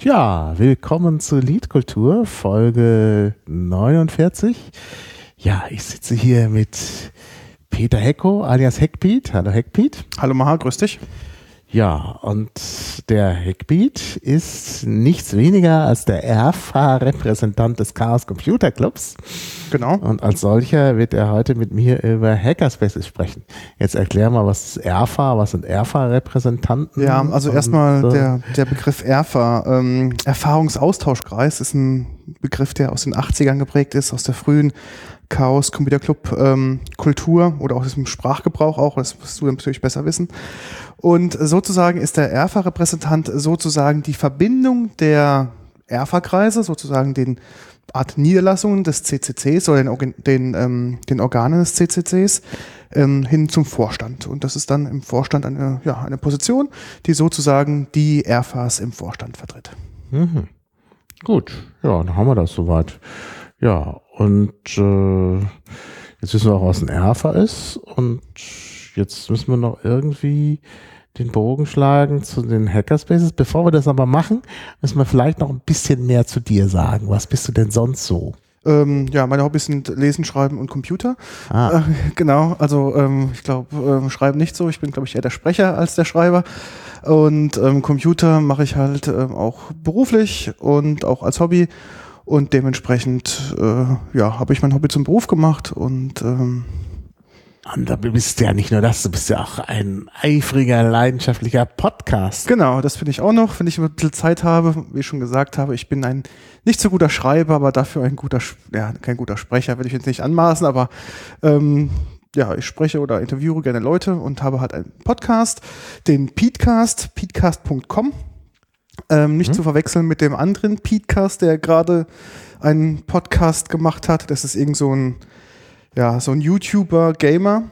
Ja, willkommen zur Liedkultur, Folge 49. Ja, ich sitze hier mit Peter Hecko, alias Heckbeat. Hallo Heckbeat. Hallo Maha, grüß dich. Ja, und der Heckbeat ist nichts weniger als der ERFA-Repräsentant des Chaos Computer Clubs. Genau. Und als solcher wird er heute mit mir über Hackerspaces sprechen. Jetzt erklär mal, was ist ERFA, was sind ERFA-Repräsentanten? Ja, also erstmal der Begriff ERFA, Erfahrungsaustauschkreis, ist ein Begriff, der aus den 80ern geprägt ist, aus der frühen Chaos Computer Club Kultur oder auch aus dem Sprachgebrauch auch, das wirst du natürlich besser wissen. Und sozusagen ist der ERFA-Repräsentant sozusagen die Verbindung der ERFA-Kreise, sozusagen den Art Niederlassungen des CCCs oder den Organen des CCCs hin zum Vorstand. Und das ist dann im Vorstand eine Position, die sozusagen die ERFAs im Vorstand vertritt. Mhm. Gut, ja, dann haben wir das soweit. Ja, und jetzt wissen wir auch, was ein ERFA ist. Und jetzt müssen wir noch irgendwie den Bogen schlagen zu den Hackerspaces. Bevor wir das aber machen, müssen wir vielleicht noch ein bisschen mehr zu dir sagen. Was bist du denn sonst so? Ja, meine Hobbys sind Lesen, Schreiben und Computer. Genau, also ich glaube, Schreiben nicht so. Ich bin, glaube ich, eher der Sprecher als der Schreiber. Und Computer mache ich halt auch beruflich und auch als Hobby. Und dementsprechend, habe ich mein Hobby zum Beruf gemacht und da bist du ja nicht nur das, du bist ja auch ein eifriger, leidenschaftlicher Podcast. Genau, das finde ich auch noch, wenn ich ein bisschen Zeit habe. Wie ich schon gesagt habe, ich bin ein nicht so guter Schreiber, aber dafür kein guter Sprecher, will ich jetzt nicht anmaßen, aber ich spreche oder interviewe gerne Leute und habe halt einen Podcast, den Peatcast, peatcast.com. Nicht zu verwechseln mit dem anderen Peatcast, der gerade einen Podcast gemacht hat. Das ist irgend so ein YouTuber-Gamer,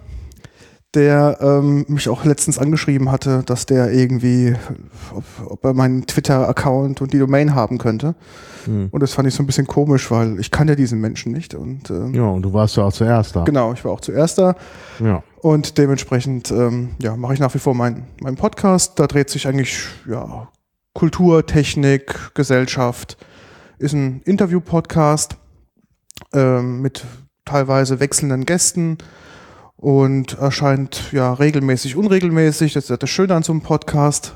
der mich auch letztens angeschrieben hatte, dass der irgendwie, ob er meinen Twitter-Account und die Domain haben könnte. Und das fand ich so ein bisschen komisch, weil ich kannte diesen Menschen nicht. Und und du warst ja auch zuerst da. Genau, ich war auch zuerst da. Ja. Und dementsprechend mache ich nach wie vor meinen Podcast. Da dreht sich eigentlich Kultur, Technik, Gesellschaft. Ist ein Interview-Podcast mit teilweise wechselnden Gästen und erscheint regelmäßig, unregelmäßig. Das ist das Schöne an so einem Podcast.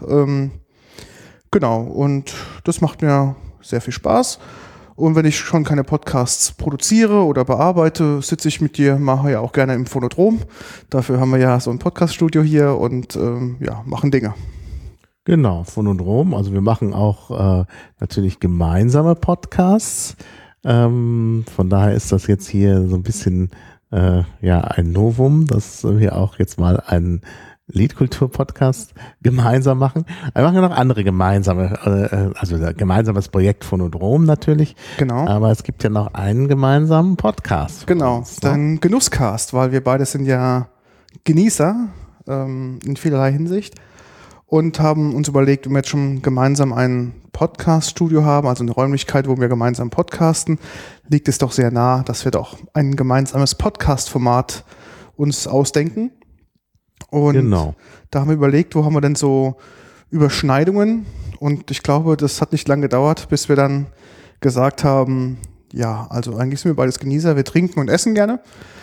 Genau, und das macht mir sehr viel Spaß. Und wenn ich schon keine Podcasts produziere oder bearbeite, sitze ich mit dir, mache ja auch gerne im Phonodrom. Dafür haben wir ja so ein Podcaststudio hier und machen Dinge. Genau, Phonodrom. Also wir machen auch natürlich gemeinsame Podcasts. Von daher ist das jetzt hier so ein bisschen ein Novum, dass wir auch jetzt mal einen Liedkultur-Podcast gemeinsam machen. Wir machen ja noch andere gemeinsame, gemeinsames Projekt Phonodrom natürlich. Genau. Aber es gibt ja noch einen gemeinsamen Podcast. Genau, dann Genusscast, weil wir beide sind ja Genießer in vielerlei Hinsicht. Und haben uns überlegt, wenn wir jetzt schon gemeinsam ein Podcast-Studio haben, also eine Räumlichkeit, wo wir gemeinsam podcasten, liegt es doch sehr nah, dass wir doch ein gemeinsames Podcast-Format uns ausdenken. Und Da haben wir überlegt, wo haben wir denn so Überschneidungen? Und ich glaube, das hat nicht lange gedauert, bis wir dann gesagt haben, ja, also eigentlich sind wir beides Genießer, wir trinken und essen gerne.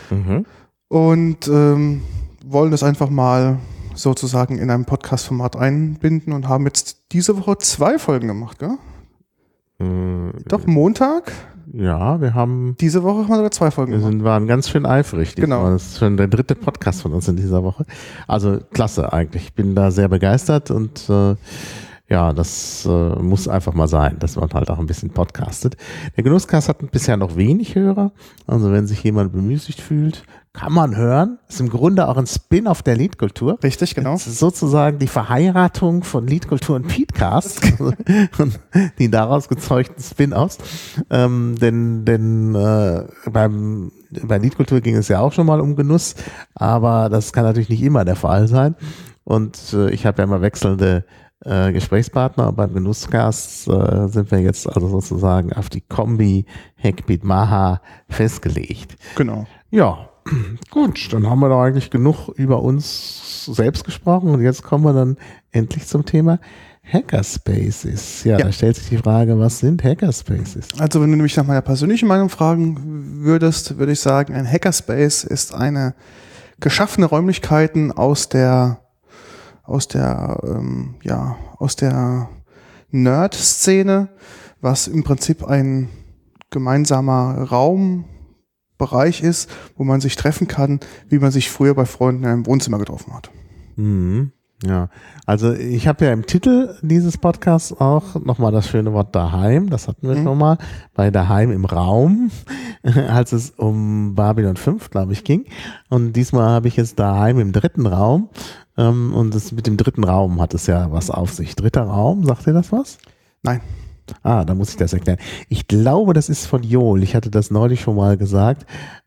Und wollen das einfach mal sozusagen in einem Podcast-Format einbinden und haben jetzt diese Woche 2 Folgen gemacht, gell? Doch, Montag? Ja, wir haben... Diese Woche haben wir sogar 2 Folgen gemacht. Wir waren ganz schön eifrig. Genau. Das ist schon der 3. Podcast von uns in dieser Woche. Also klasse eigentlich. Ich bin da sehr begeistert und das muss einfach mal sein, dass man halt auch ein bisschen podcastet. Der Genusscast hat bisher noch wenig Hörer. Also wenn sich jemand bemüßigt fühlt, kann man hören. Ist im Grunde auch ein Spin-off der Liedkultur. Richtig, genau. Das ist sozusagen die Verheiratung von Liedkultur und Peatcast und die daraus gezeugten Spin-offs. Denn bei Liedkultur ging es ja auch schon mal um Genuss, aber das kann natürlich nicht immer der Fall sein. Und ich habe ja immer wechselnde Gesprächspartner. Beim Genusscast sind wir jetzt also sozusagen auf die Kombi Heckbeat Maha festgelegt. Genau. Ja, gut, dann haben wir doch eigentlich genug über uns selbst gesprochen und jetzt kommen wir dann endlich zum Thema Hackerspaces. Ja, da stellt sich die Frage, was sind Hackerspaces? Also wenn du mich nach meiner persönlichen Meinung fragen würdest, würde ich sagen, ein Hackerspace ist eine geschaffene Räumlichkeiten aus der Nerd-Szene, was im Prinzip ein gemeinsamer Raumbereich ist, wo man sich treffen kann, wie man sich früher bei Freunden in einem Wohnzimmer getroffen hat. Mhm. Ja, also ich habe ja im Titel dieses Podcasts auch nochmal das schöne Wort daheim, das hatten wir schon mal, bei daheim im Raum, als es um Babylon 5, glaube ich, ging. Und diesmal habe ich jetzt daheim im dritten Raum. Und das mit dem dritten Raum hat es ja was auf sich. Dritter Raum, sagt ihr das was? Nein. Ah, da muss ich das erklären. Ich glaube, das ist von Joel. Ich hatte das neulich schon mal gesagt.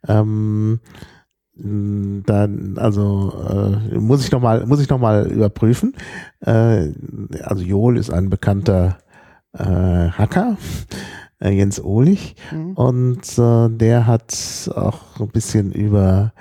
Muss ich noch mal überprüfen. Also Joel ist ein bekannter Hacker, Jens Ohlich, und der hat auch ein bisschen über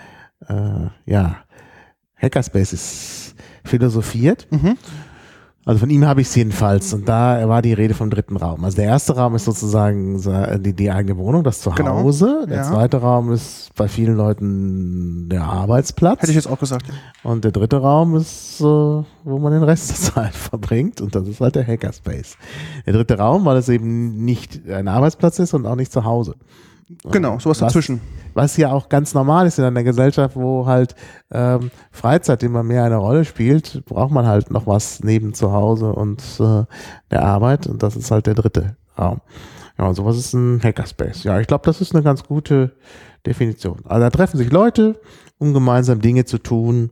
Hackerspaces philosophiert. Also von ihm habe ich es jedenfalls. Und da war die Rede vom dritten Raum. Also der erste Raum ist sozusagen die eigene Wohnung, das Zuhause. Genau. Der zweite Raum ist bei vielen Leuten der Arbeitsplatz. Hätte ich jetzt auch gesagt. Ja. Und der dritte Raum ist, wo man den Rest der Zeit verbringt. Und das ist halt der Hackerspace. Der dritte Raum, weil es eben nicht ein Arbeitsplatz ist und auch nicht zu Hause. Genau, sowas dazwischen. Was ja auch ganz normal ist in einer Gesellschaft, wo halt Freizeit immer mehr eine Rolle spielt, braucht man halt noch was neben zu Hause und der Arbeit, und das ist halt der dritte Raum. Ja, und sowas ist ein Hackerspace. Ja, ich glaube, das ist eine ganz gute Definition. Also da treffen sich Leute, um gemeinsam Dinge zu tun,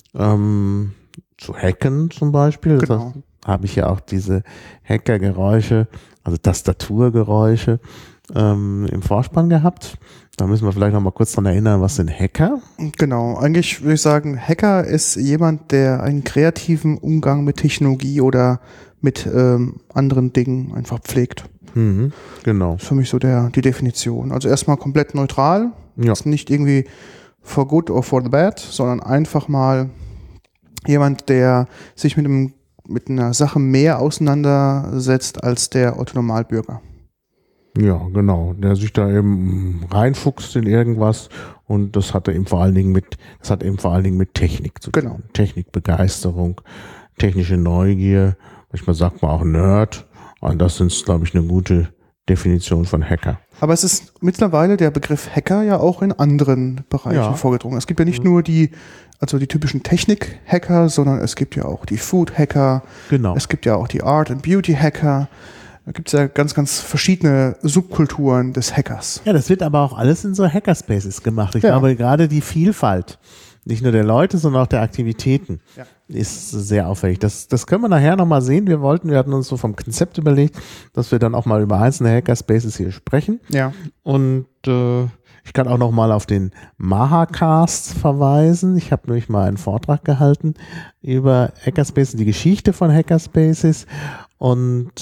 zu hacken zum Beispiel. Genau. Da habe ich ja auch diese Hackergeräusche, also Tastaturgeräusche im Vorspann gehabt. Da müssen wir vielleicht noch mal kurz dran erinnern, was sind Hacker? Genau, eigentlich würde ich sagen, Hacker ist jemand, der einen kreativen Umgang mit Technologie oder mit anderen Dingen einfach pflegt. Genau. Das ist für mich so die Definition. Also erstmal komplett neutral, ist nicht irgendwie for good or for the bad, sondern einfach mal jemand, der sich mit einer Sache mehr auseinandersetzt als der Otto-Normalbürger. Ja, genau. Der sich da eben reinfuchst in irgendwas, und das hat eben vor allen Dingen mit Technik zu tun. Genau. Technikbegeisterung, technische Neugier. Manchmal sagt man auch Nerd. Und das sind, glaube ich, eine gute Definition von Hacker. Aber es ist mittlerweile der Begriff Hacker ja auch in anderen Bereichen vorgedrungen. Es gibt ja nicht nur die typischen Technik-Hacker, sondern es gibt ja auch die Food-Hacker. Genau. Es gibt ja auch die Art- and Beauty-Hacker. Da gibt es ja ganz, ganz verschiedene Subkulturen des Hackers. Ja, das wird aber auch alles in so Hackerspaces gemacht. Ich glaube, gerade die Vielfalt, nicht nur der Leute, sondern auch der Aktivitäten, ist sehr auffällig. Das können wir nachher nochmal sehen. Wir hatten uns so vom Konzept überlegt, dass wir dann auch mal über einzelne Hackerspaces hier sprechen. Ja. Und ich kann auch nochmal auf den Mahacast verweisen. Ich habe nämlich mal einen Vortrag gehalten über Hackerspaces, die Geschichte von Hackerspaces, und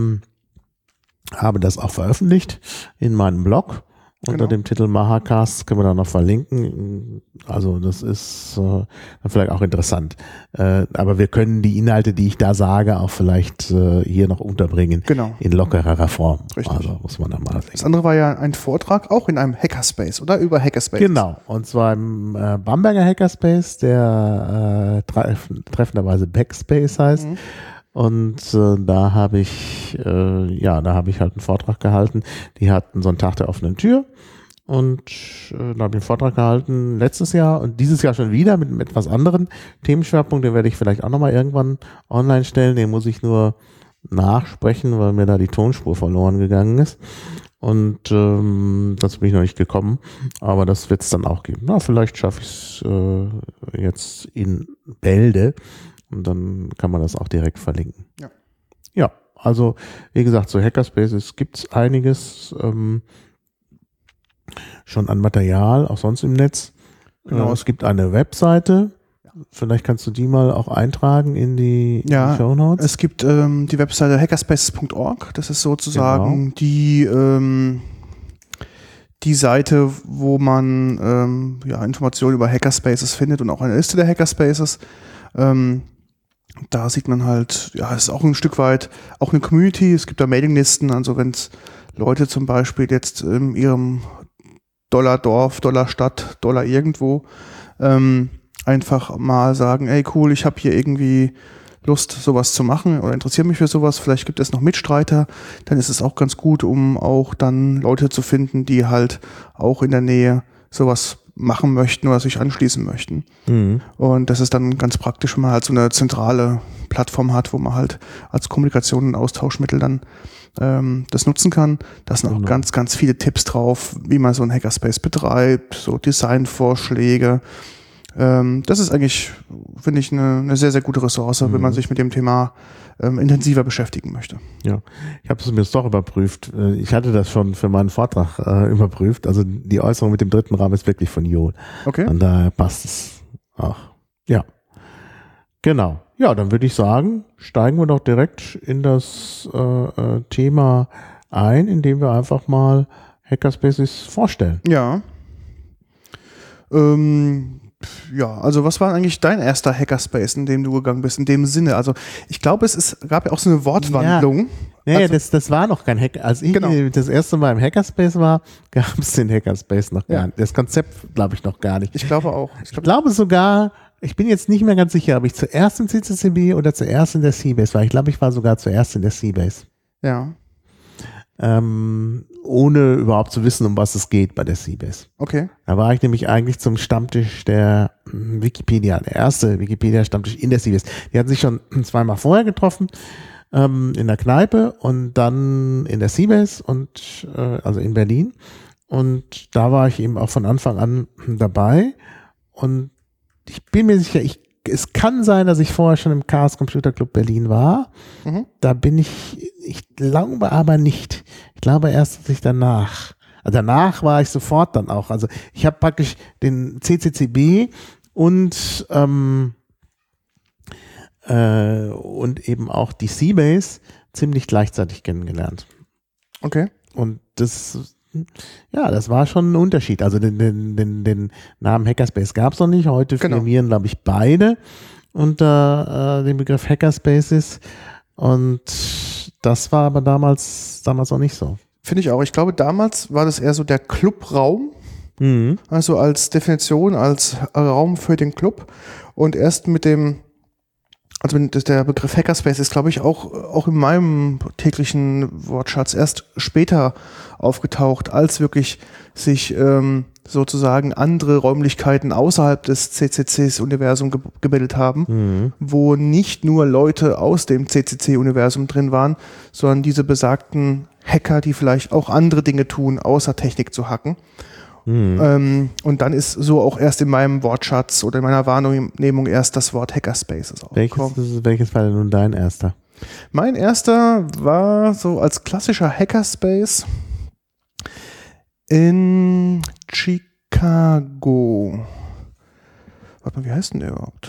habe das auch veröffentlicht in meinem Blog unter dem Titel Mahacast. Können wir da noch verlinken. Also das ist vielleicht auch interessant. Aber wir können die Inhalte, die ich da sage, auch vielleicht hier noch unterbringen. Genau. In lockerer Form. Richtig. Also muss man da mal sehen. Das andere war ja ein Vortrag auch in einem Hackerspace, oder? Über Hackerspace. Genau. Und zwar im Bamberger Hackerspace, der treffenderweise Backspace heißt. Und da habe ich halt einen Vortrag gehalten. Die hatten so einen Tag der offenen Tür, und da habe ich einen Vortrag gehalten letztes Jahr und dieses Jahr schon wieder mit einem etwas anderen Themenschwerpunkt. Den werde ich vielleicht auch nochmal irgendwann online stellen. Den muss ich nur nachsprechen, weil mir da die Tonspur verloren gegangen ist. Und dazu bin ich noch nicht gekommen, aber das wird es dann auch geben. Na, vielleicht schaffe ich es jetzt in Bälde. Und dann kann man das auch direkt verlinken. Ja, also wie gesagt, so Hackerspaces gibt es einiges schon an Material, auch sonst im Netz. Genau. Es gibt eine Webseite. Vielleicht kannst du die mal auch eintragen in die Shownotes. Es gibt die Webseite hackerspaces.org. Das ist sozusagen die Seite, wo man Informationen über Hackerspaces findet und auch eine Liste der Hackerspaces. Da sieht man halt, ja, es ist auch ein Stück weit auch eine Community. Es gibt da Mailinglisten, also wenn es Leute zum Beispiel jetzt in ihrem Dollar-Dorf, Dollar-Stadt, Dollar irgendwo einfach mal sagen, ey cool, ich habe hier irgendwie Lust, sowas zu machen oder interessiere mich für sowas, vielleicht gibt es noch Mitstreiter, dann ist es auch ganz gut, um auch dann Leute zu finden, die halt auch in der Nähe sowas machen möchten oder sich anschließen möchten. Mhm. Und das ist dann ganz praktisch, wenn man halt so eine zentrale Plattform hat, wo man halt als Kommunikation und Austauschmittel dann das nutzen kann. Da sind auch ganz, ganz viele Tipps drauf, wie man so einen Hackerspace betreibt, so Designvorschläge. Das ist eigentlich, finde ich, eine sehr, sehr gute Ressource, wenn man sich mit dem Thema intensiver beschäftigen möchte. Ja, ich habe es mir jetzt doch überprüft. Ich hatte das schon für meinen Vortrag überprüft. Also die Äußerung mit dem dritten Rahmen ist wirklich von Joel. Okay. Und daher passt es auch. Ja, genau. Ja, dann würde ich sagen, steigen wir doch direkt in das Thema ein, indem wir einfach mal Hackerspaces vorstellen. Ja. Ja, also was war eigentlich dein erster Hackerspace, in dem du gegangen bist, in dem Sinne? Also ich glaube, gab ja auch so eine Wortwandlung. Ja, also, das war noch kein Hacker. Als ich das erste Mal im Hackerspace war, gab es den Hackerspace noch gar nicht. Das Konzept glaube ich noch gar nicht. Ich glaube auch. Ich glaube sogar, ich bin jetzt nicht mehr ganz sicher, ob ich zuerst im CCCB oder zuerst in der Seabase war. Ich glaube, ich war sogar zuerst in der Seabase. Ja. Ohne überhaupt zu wissen, um was es geht bei der Seabase. Okay. Da war ich nämlich eigentlich zum Stammtisch der Wikipedia, der erste Wikipedia-Stammtisch in der Seabase. Die hatten sich schon zweimal vorher getroffen, in der Kneipe und dann in der Seabase und also in Berlin. Und da war ich eben auch von Anfang an dabei. Und ich bin mir sicher, es kann sein, dass ich vorher schon im Chaos Computer Club Berlin war. Mhm. Da bin ich glaube aber nicht. Ich glaube erst, dass ich danach war ich sofort dann auch. Also ich habe praktisch den CCCB und eben auch die Seabase ziemlich gleichzeitig kennengelernt. Okay. Und das war schon ein Unterschied. Also den Namen Hackerspace gab es noch nicht. Heute firmieren, glaube ich, beide unter dem Begriff Hackerspaces. Und das war aber damals auch nicht so. Finde ich auch. Ich glaube, damals war das eher so der Clubraum. Mhm. Also als Definition, als Raum für den Club. Und erst mit dem, also der Begriff Hackerspace ist, glaube ich, auch in meinem täglichen Wortschatz erst später aufgetaucht, als wirklich sich sozusagen andere Räumlichkeiten außerhalb des CCC-Universum gebildet haben, wo nicht nur Leute aus dem CCC-Universum drin waren, sondern diese besagten Hacker, die vielleicht auch andere Dinge tun, außer Technik zu hacken. Und dann ist so auch erst in meinem Wortschatz oder in meiner Wahrnehmung erst das Wort Hackerspaces aufgekommen. Welches war denn nun dein erster? Mein erster war so als klassischer Hackerspace in Chicago. Warte mal, wie heißt denn der überhaupt?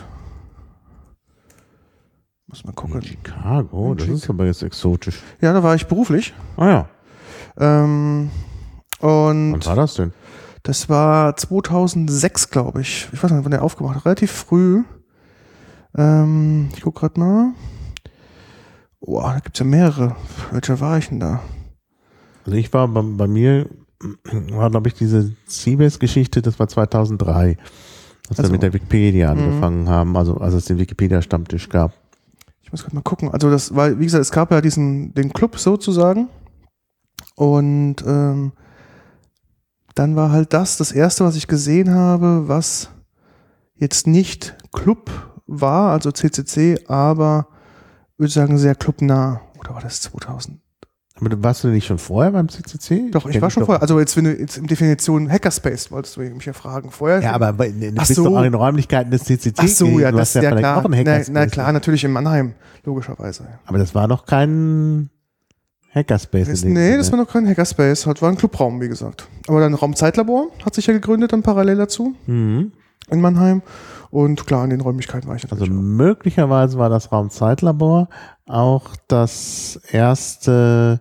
Muss mal gucken. Chicago? Das ist aber jetzt exotisch. Ja, da war ich beruflich. Ah ja. Und wann war das denn? Das war 2006, glaube ich. Ich weiß nicht, wann der aufgemacht hat. Relativ früh. Ich gucke gerade mal. Oh, da gibt es ja mehrere. Welcher war ich denn da? Also ich war bei mir, war glaube ich diese Seabase-Geschichte, das war 2003, als wir mit der Wikipedia angefangen haben, also als es den Wikipedia-Stammtisch gab. Ich muss gerade mal gucken. Also das war, wie gesagt, es gab ja den Club sozusagen. Und dann war halt das erste, was ich gesehen habe, was jetzt nicht Club war, also CCC, aber würde ich sagen sehr clubnah. Oder war das 2000? Aber warst du nicht schon vorher beim CCC? Doch, ich war schon vorher. Also jetzt, wenn du jetzt in Definition Hackerspace wolltest du mich ja fragen. Vorher? Ja, aber du bist doch auch in den Räumlichkeiten des CCC. Ach so, ja, das ist ja klar. Auch ein Hackerspace. Na klar, natürlich in Mannheim, logischerweise. Aber das war doch kein Hackerspace. Nee, das war noch kein Hackerspace. Das war ein Clubraum, wie gesagt. Aber dann Raumzeitlabor hat sich ja gegründet, dann parallel dazu. In Mannheim. Und klar, in den Räumlichkeiten war ich natürlich. Also möglicherweise war das Raumzeitlabor auch das erste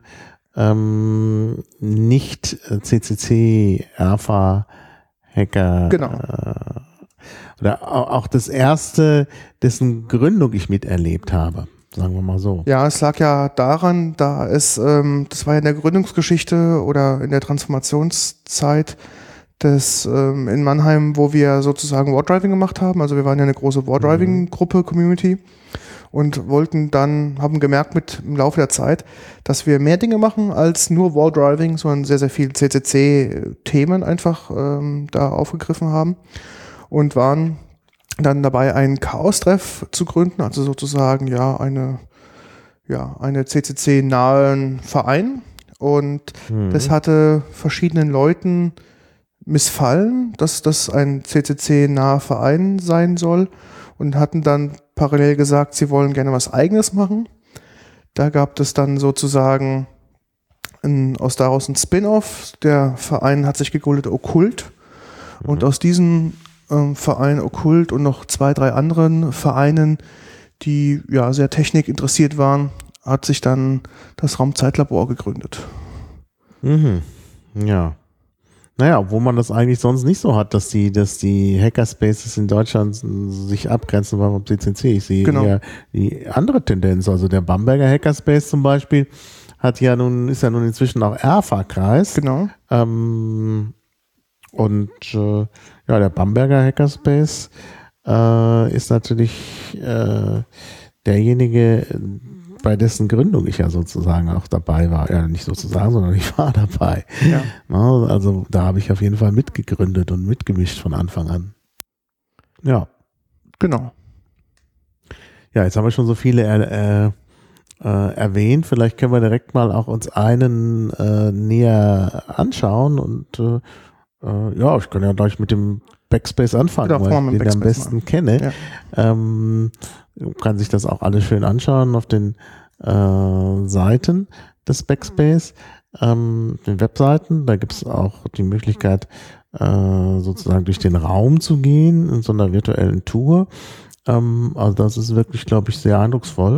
nicht CCC-Alpha-Hacker. Genau. oder auch das erste, dessen Gründung ich miterlebt habe, sagen wir mal so. Ja, es lag ja daran, das war ja in der Gründungsgeschichte oder in der Transformationszeit in Mannheim, wo wir sozusagen Wardriving gemacht haben. Also wir waren ja eine große Wardriving-Gruppe, Community, und haben gemerkt im Laufe der Zeit, dass wir mehr Dinge machen als nur Wardriving, sondern sehr, sehr viel CCC-Themen einfach da aufgegriffen haben und waren dann dabei, einen Chaos-Treff zu gründen, also sozusagen eine CCC-nahen Verein. Und das hatte verschiedenen Leuten missfallen, dass das ein CCC-naher Verein sein soll, und hatten dann parallel gesagt, sie wollen gerne was Eigenes machen. Da gab es dann sozusagen daraus ein Spin-off. Der Verein hat sich gegründet Okkult. Und aus diesem Verein Okkult und noch 2, 3 anderen Vereinen, die ja sehr technikinteressiert waren, hat sich dann das Raumzeitlabor gegründet. Mhm. Ja. Naja, obwohl man das eigentlich sonst nicht so hat, dass die Hackerspaces in Deutschland sich abgrenzen vom CCC. Ich sehe eher die andere Tendenz. Also der Bamberger Hackerspace zum Beispiel ist ja nun inzwischen auch ERFA-Kreis. Genau. Der Bamberger Hackerspace ist natürlich derjenige, bei dessen Gründung ich ja sozusagen auch dabei war. Ja, nicht sozusagen, sondern ich war dabei. Ja. Also da habe ich auf jeden Fall mitgegründet und mitgemischt von Anfang an. Ja. Genau. Ja, jetzt haben wir schon so viele erwähnt. Vielleicht können wir direkt mal auch uns einen näher anschauen. Und ich kann ja gleich mit dem Backspace anfangen, weil ich den am besten kenne. Ja. Kann sich das auch alles schön anschauen auf den Seiten des Backspace, den Webseiten. Da gibt es auch die Möglichkeit, sozusagen durch den Raum zu gehen in so einer virtuellen Tour. Also das ist wirklich, glaube ich, sehr eindrucksvoll.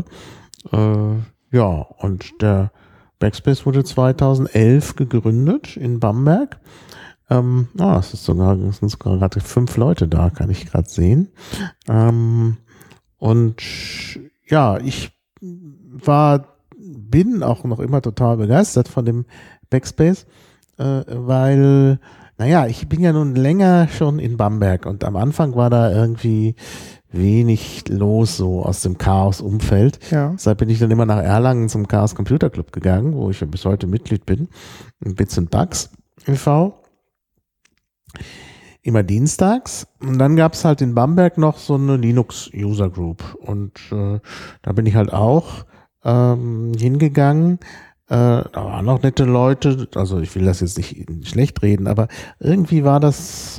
Und der Backspace wurde 2011 gegründet in Bamberg. Es sind sogar gerade 5 Leute da, kann ich gerade sehen. Ich bin auch noch immer total begeistert von dem Backspace, weil, ich bin ja nun länger schon in Bamberg und am Anfang war da irgendwie wenig los, so aus dem Chaos-Umfeld. Ja. Deshalb bin ich dann immer nach Erlangen zum Chaos Computer Club gegangen, wo ich ja bis heute Mitglied bin, in Bits and Bugs e.V. Immer dienstags. Und dann gab es halt in Bamberg noch so eine Linux-User Group. Und da bin ich halt auch hingegangen. Da waren auch nette Leute. Also ich will das jetzt nicht schlecht reden, aber irgendwie war das,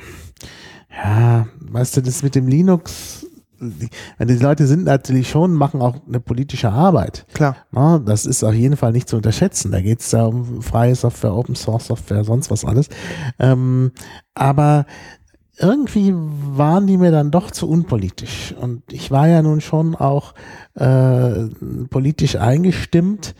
weißt du, das mit dem Linux, die Leute sind natürlich schon, machen auch eine politische Arbeit. Klar. Das ist auf jeden Fall nicht zu unterschätzen. Da geht es ja um freie Software, Open Source Software, sonst was alles. Aber irgendwie waren die mir dann doch zu unpolitisch. Und ich war ja nun schon auch politisch eingestimmt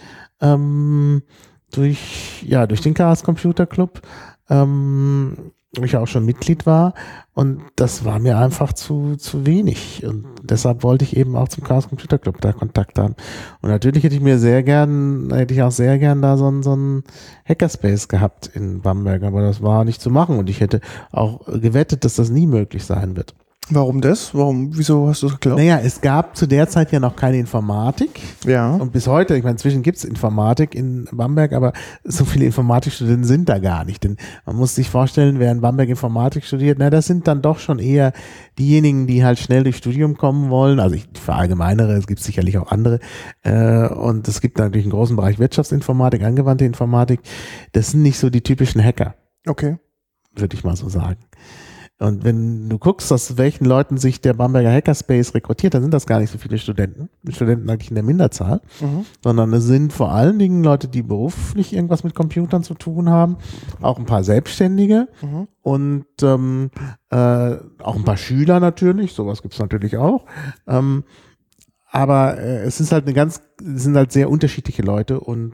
durch den Chaos Computer Club, wo ich auch schon Mitglied war, und das war mir einfach zu wenig, und deshalb wollte ich eben auch zum Chaos Computer Club da Kontakt haben. Und natürlich hätte ich auch sehr gern da so einen Hackerspace gehabt in Bamberg, aber das war nicht zu machen, und ich hätte auch gewettet, dass das nie möglich sein wird. Warum das? Wieso hast du das geglaubt? Es gab zu der Zeit ja noch keine Informatik. Ja. Und bis heute, ich meine, inzwischen gibt es Informatik in Bamberg, aber so viele Informatikstudenten sind da gar nicht. Denn man muss sich vorstellen, wer in Bamberg Informatik studiert, das sind dann doch schon eher diejenigen, die halt schnell durchs Studium kommen wollen. Also ich verallgemeinere, es gibt sicherlich auch andere. Und es gibt natürlich einen großen Bereich Wirtschaftsinformatik, angewandte Informatik. Das sind nicht so die typischen Hacker. Okay. Würde ich mal so sagen. Und wenn du guckst, aus welchen Leuten sich der Bamberger Hackerspace rekrutiert, dann sind das gar nicht so viele Studenten. Studenten eigentlich in der Minderzahl, sondern es sind vor allen Dingen Leute, die beruflich irgendwas mit Computern zu tun haben, auch ein paar Selbstständige und auch ein paar Schüler natürlich, sowas gibt's natürlich auch. Aber es sind halt sehr unterschiedliche Leute und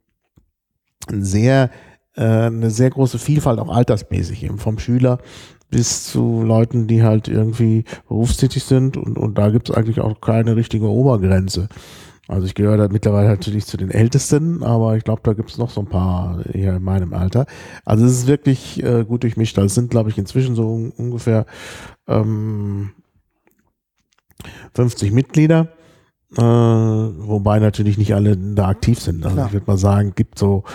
eine sehr große Vielfalt auch altersmäßig, eben vom Schüler bis zu Leuten, die halt irgendwie berufstätig sind und da gibt es eigentlich auch keine richtige Obergrenze. Also ich gehöre da mittlerweile natürlich zu den Ältesten, aber ich glaube, da gibt es noch so ein paar hier in meinem Alter. Also es ist wirklich gut durchmischt. Also es sind, glaube ich, inzwischen so ungefähr 50 Mitglieder, wobei natürlich nicht alle da aktiv sind. Also ich würde mal sagen, gibt so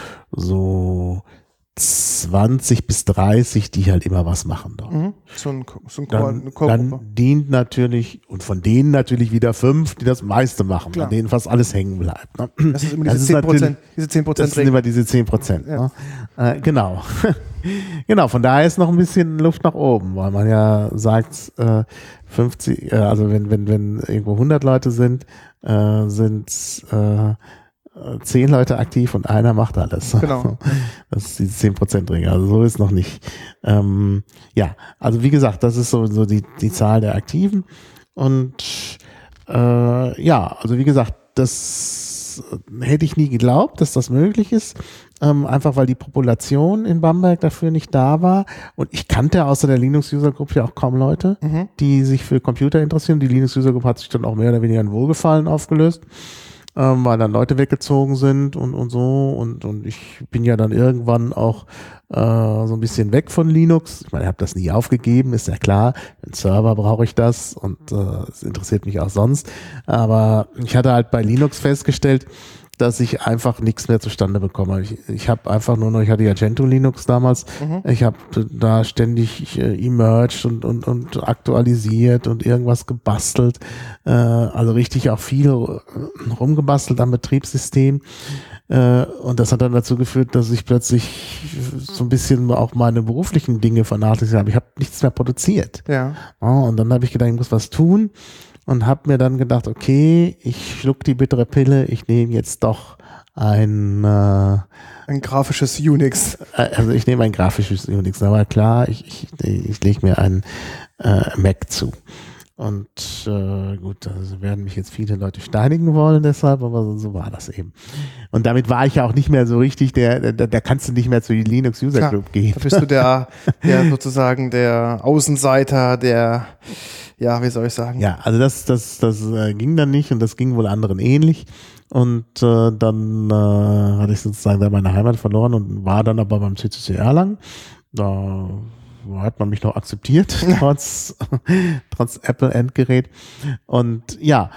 20 bis 30, die halt immer was machen. So ein dann dient natürlich, und von denen natürlich wieder 5, die das meiste machen, an denen fast alles hängen bleibt. Ne? Das ist immer diese 10%. Das sind immer diese 10%. Ja. Ne? Genau. Genau, von daher ist noch ein bisschen Luft nach oben, weil man ja sagt, 50, also wenn irgendwo 100 Leute sind 10 Leute aktiv und einer macht alles. Genau. Das ist diese 10%-Regel. Also so ist noch nicht. Ja, also wie gesagt, das ist so die Zahl der Aktiven. Und ja, also wie gesagt, das hätte ich nie geglaubt, dass das möglich ist. Einfach weil die Population in Bamberg dafür nicht da war. Und ich kannte außer der Linux-User-Group ja auch kaum Leute, die sich für Computer interessieren. Die Linux-User-Group hat sich dann auch mehr oder weniger in Wohlgefallen aufgelöst, weil dann Leute weggezogen sind und so. Und ich bin ja dann irgendwann auch so ein bisschen weg von Linux. Ich meine, ich habe das nie aufgegeben, ist ja klar. Einen Server brauche ich das und es interessiert mich auch sonst. Aber ich hatte halt bei Linux festgestellt, dass ich einfach nichts mehr zustande bekomme. Ich habe einfach nur noch, ich hatte ja Gentoo Linux damals, ich habe da ständig emerged und aktualisiert und irgendwas gebastelt, also richtig auch viel rumgebastelt am Betriebssystem. Und das hat dann dazu geführt, dass ich plötzlich so ein bisschen auch meine beruflichen Dinge vernachlässigt habe. Ich habe nichts mehr produziert. Ja. Und dann habe ich gedacht, ich muss was tun. Und habe mir dann gedacht, okay, ich schluck die bittere Pille, ich nehme jetzt doch ein grafisches Unix. Also ich nehme ein grafisches Unix, aber klar, ich lege mir einen Mac zu. Und gut, also werden mich jetzt viele Leute steinigen wollen deshalb, aber so war das eben. Und damit war ich ja auch nicht mehr so richtig, da kannst du nicht mehr zu die Linux User Group gehen. Da bist du der sozusagen der Außenseiter, der, ja, wie soll ich sagen? Ja, also das ging dann nicht und das ging wohl anderen ähnlich. Und dann hatte ich sozusagen da meine Heimat verloren und war dann aber beim CCC Erlangen. Da hat man mich noch akzeptiert, trotz Apple-Endgerät. Und ja,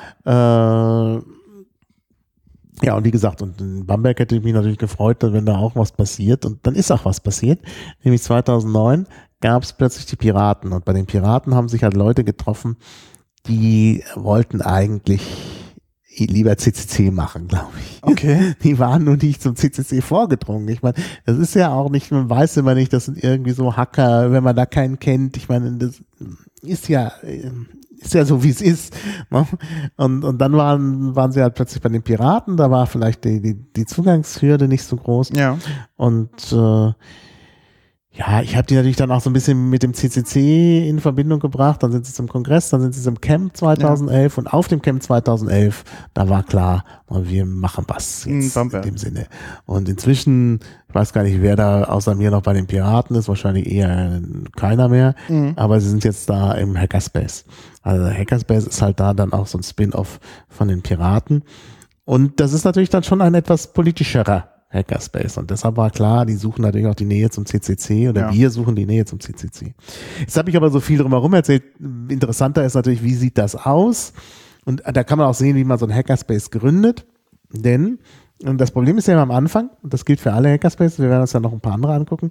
ja, und wie gesagt, und in Bamberg hätte ich mich natürlich gefreut, wenn da auch was passiert. Und dann ist auch was passiert. Nämlich 2009 gab es plötzlich die Piraten. Und bei den Piraten haben sich halt Leute getroffen, die wollten eigentlich lieber CCC machen, glaube ich. Okay. Die waren nur nicht zum CCC vorgedrungen. Ich meine, das ist ja auch nicht, man weiß immer nicht, das sind irgendwie so Hacker, wenn man da keinen kennt. Ich meine, das ist ja so, wie es ist. Ne? Und dann waren sie halt plötzlich bei den Piraten, da war vielleicht die Zugangshürde nicht so groß. Ja. Und ja, ich habe die natürlich dann auch so ein bisschen mit dem CCC in Verbindung gebracht. Dann sind sie zum Kongress, dann sind sie zum Camp 2011 und auf dem Camp 2011, da war klar, wir machen was jetzt in dem Sinne. Und inzwischen, ich weiß gar nicht, wer da außer mir noch bei den Piraten ist, wahrscheinlich eher keiner mehr, aber sie sind jetzt da im Hackerspace. Also Hackerspace ist halt da dann auch so ein Spin-off von den Piraten. Und das ist natürlich dann schon ein etwas politischerer Hackerspace. Und deshalb war klar, die suchen natürlich auch die Nähe zum CCC oder wir suchen die Nähe zum CCC. Jetzt habe ich aber so viel drumherum erzählt. Interessanter ist natürlich, wie sieht das aus? Und da kann man auch sehen, wie man so einen Hackerspace gründet. Denn das Problem ist ja immer am Anfang, und das gilt für alle Hackerspaces, wir werden uns ja noch ein paar andere angucken,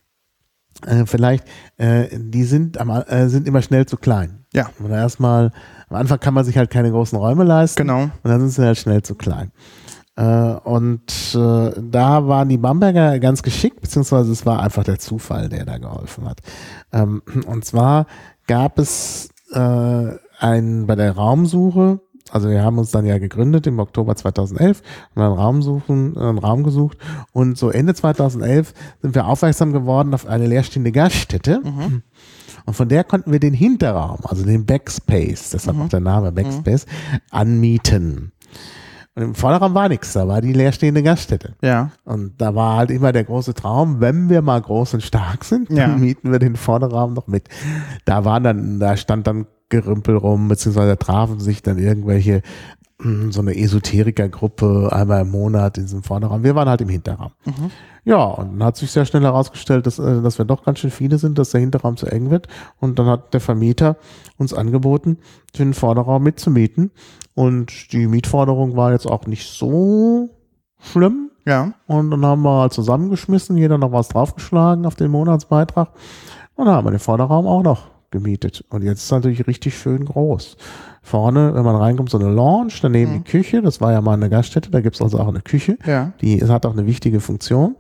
die sind immer schnell zu klein. Ja. Oder erstmal, am Anfang kann man sich halt keine großen Räume leisten. Genau. Und dann sind sie halt schnell zu klein. Und da waren die Bamberger ganz geschickt, beziehungsweise es war einfach der Zufall, der da geholfen hat. Und zwar gab es bei der Raumsuche, also wir haben uns dann ja gegründet im Oktober 2011, haben einen Raum gesucht und so Ende 2011 sind wir aufmerksam geworden auf eine leerstehende Gaststätte. Und von der konnten wir den Hinterraum, also den Backspace, deshalb auch der Name Backspace, anmieten. Und im Vorderraum war nichts, da war die leerstehende Gaststätte. Ja. Und da war halt immer der große Traum, wenn wir mal groß und stark sind, dann mieten wir den Vorderraum noch mit. Da stand dann Gerümpel rum, beziehungsweise trafen sich dann irgendwelche, so eine Esoterikergruppe einmal im Monat in diesem Vorderraum. Wir waren halt im Hinterraum. Mhm. Ja, und dann hat sich sehr schnell herausgestellt, dass wir doch ganz schön viele sind, dass der Hinterraum zu eng wird. Und dann hat der Vermieter uns angeboten, den Vorderraum mitzumieten. Und die Mietforderung war jetzt auch nicht so schlimm. Ja. Und dann haben wir halt zusammengeschmissen, jeder noch was draufgeschlagen auf den Monatsbeitrag. Und dann haben wir den Vorderraum auch noch gemietet. Und jetzt ist es natürlich richtig schön groß. Vorne, wenn man reinkommt, so eine Lounge, daneben die Küche. Das war ja mal eine Gaststätte, da gibt es also auch eine Küche. Ja. Die hat auch eine wichtige Funktion.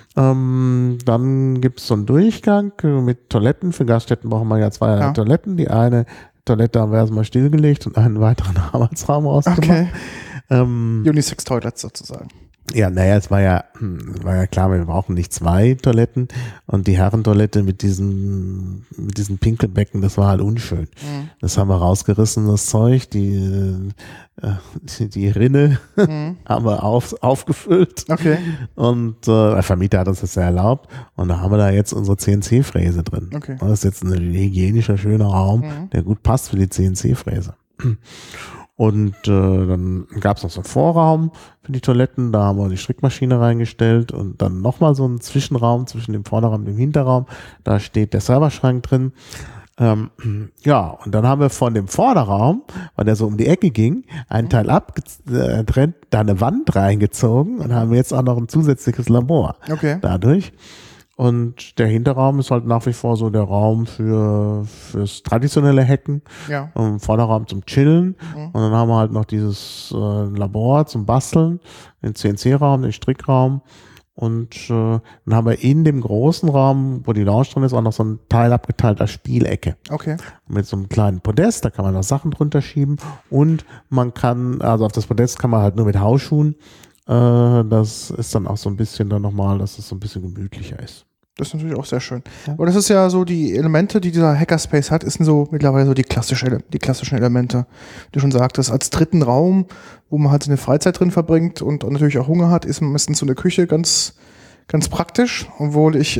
Dann gibt es so einen Durchgang mit Toiletten. Für Gaststätten brauchen wir ja zwei Toiletten. Die eine Toilette haben wir erstmal stillgelegt und einen weiteren Arbeitsraum ausgemacht. Okay. Unisex-Toilets sozusagen. Ja, naja, es war ja klar, wir brauchen nicht zwei Toiletten und die Herrentoilette mit diesen Pinkelbecken, das war halt unschön. Mhm. Das haben wir rausgerissen, das Zeug, die Rinne haben wir aufgefüllt. Okay. Und der Vermieter hat uns das ja erlaubt und da haben wir da jetzt unsere CNC-Fräse drin. Okay. Das ist jetzt ein hygienischer, schöner Raum, der gut passt für die CNC-Fräse. Und dann gab es noch so einen Vorraum für die Toiletten, da haben wir die Strickmaschine reingestellt und dann nochmal so einen Zwischenraum zwischen dem Vorderraum und dem Hinterraum, da steht der Serverschrank drin. Ja, und dann haben wir von dem Vorderraum, weil der so um die Ecke ging, einen Teil abgetrennt, da eine Wand reingezogen und haben jetzt auch noch ein zusätzliches Labor dadurch. Und der Hinterraum ist halt nach wie vor so der Raum fürs traditionelle Hacken, Vorderraum zum Chillen. Und dann haben wir halt noch dieses Labor zum Basteln, den CNC-Raum, den Strickraum. Und dann haben wir in dem großen Raum, wo die Lounge drin ist, auch noch so ein Teil abgeteilter Spielecke. Okay. Mit so einem kleinen Podest, da kann man noch Sachen drunter schieben. Und man kann, also auf das Podest kann man halt nur mit Hausschuhen. Das ist dann auch so ein bisschen dann nochmal, dass es so ein bisschen gemütlicher ist. Das ist natürlich auch sehr schön. Ja. Aber das ist ja so, die Elemente, die dieser Hackerspace hat, sind so mittlerweile so die klassischen Elemente. Wie du schon sagtest, als dritten Raum, wo man halt seine Freizeit drin verbringt und natürlich auch Hunger hat, ist meistens so eine Küche ganz, ganz praktisch, obwohl ich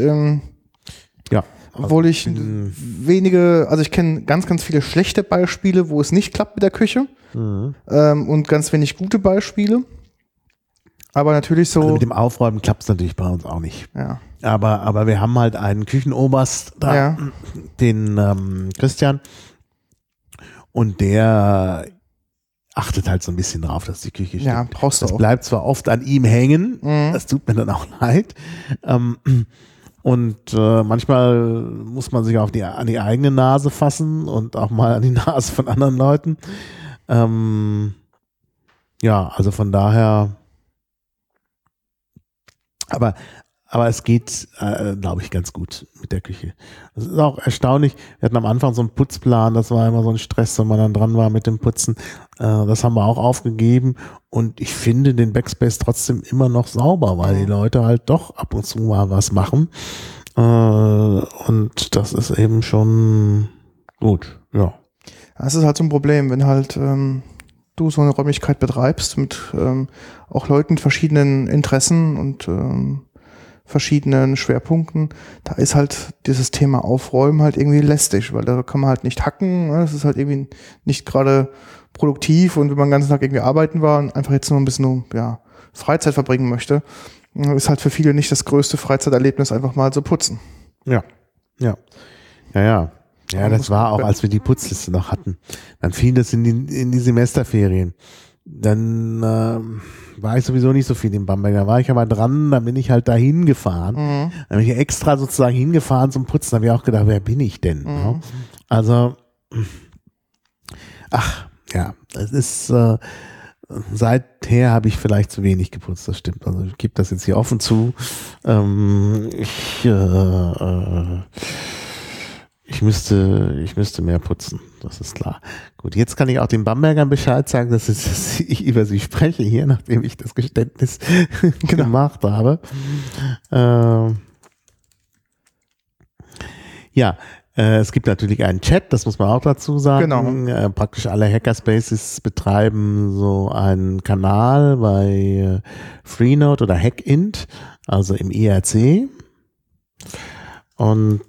wenige, also ich kenne ganz, ganz viele schlechte Beispiele, wo es nicht klappt mit der Küche und ganz wenig gute Beispiele. Aber natürlich so. Also mit dem Aufräumen klappt es natürlich bei uns auch nicht. Ja. Aber wir haben halt einen Küchenoberst da, den Christian, und der achtet halt so ein bisschen drauf, dass die Küche stimmt. Ja, brauchst du auch. Das bleibt zwar oft an ihm hängen, das tut mir dann auch leid. Und manchmal muss man sich an die eigene Nase fassen und auch mal an die Nase von anderen Leuten. Ja, also von daher. Aber es geht, glaube ich, ganz gut mit der Küche. Das ist auch erstaunlich. Wir hatten am Anfang so einen Putzplan, das war immer so ein Stress, wenn man dann dran war mit dem Putzen. Das haben wir auch aufgegeben und ich finde den Backspace trotzdem immer noch sauber, weil die Leute halt doch ab und zu mal was machen. Und das ist eben schon gut, ja. Das ist halt so ein Problem, wenn halt du so eine Räumlichkeit betreibst mit auch Leuten mit verschiedenen Interessen und verschiedenen Schwerpunkten, da ist halt dieses Thema Aufräumen halt irgendwie lästig, weil da kann man halt nicht hacken, ne? Das ist halt irgendwie nicht gerade produktiv und wenn man den ganzen Tag irgendwie arbeiten war und einfach jetzt nur ein bisschen Freizeit verbringen möchte, ist halt für viele nicht das größte Freizeiterlebnis, einfach mal so putzen. Ja, das war auch, als wir die Putzliste noch hatten. Dann fiel das in die Semesterferien. Dann war ich sowieso nicht so viel in Bamberg. Da war ich aber dran, dann bin ich halt da hingefahren. Dann bin ich extra sozusagen hingefahren zum Putzen. Da habe ich auch gedacht, wer bin ich denn? Also, das ist, seither habe ich vielleicht zu wenig geputzt, das stimmt. Also ich gebe das jetzt hier offen zu. Ich müsste mehr putzen, das ist klar. Gut, jetzt kann ich auch den Bambergern Bescheid sagen, dass ich über sie spreche hier, nachdem ich das Geständnis gemacht habe. Es gibt natürlich einen Chat, das muss man auch dazu sagen. Genau. Praktisch alle Hackerspaces betreiben so einen Kanal bei Freenode oder Hackint, also im IRC. Und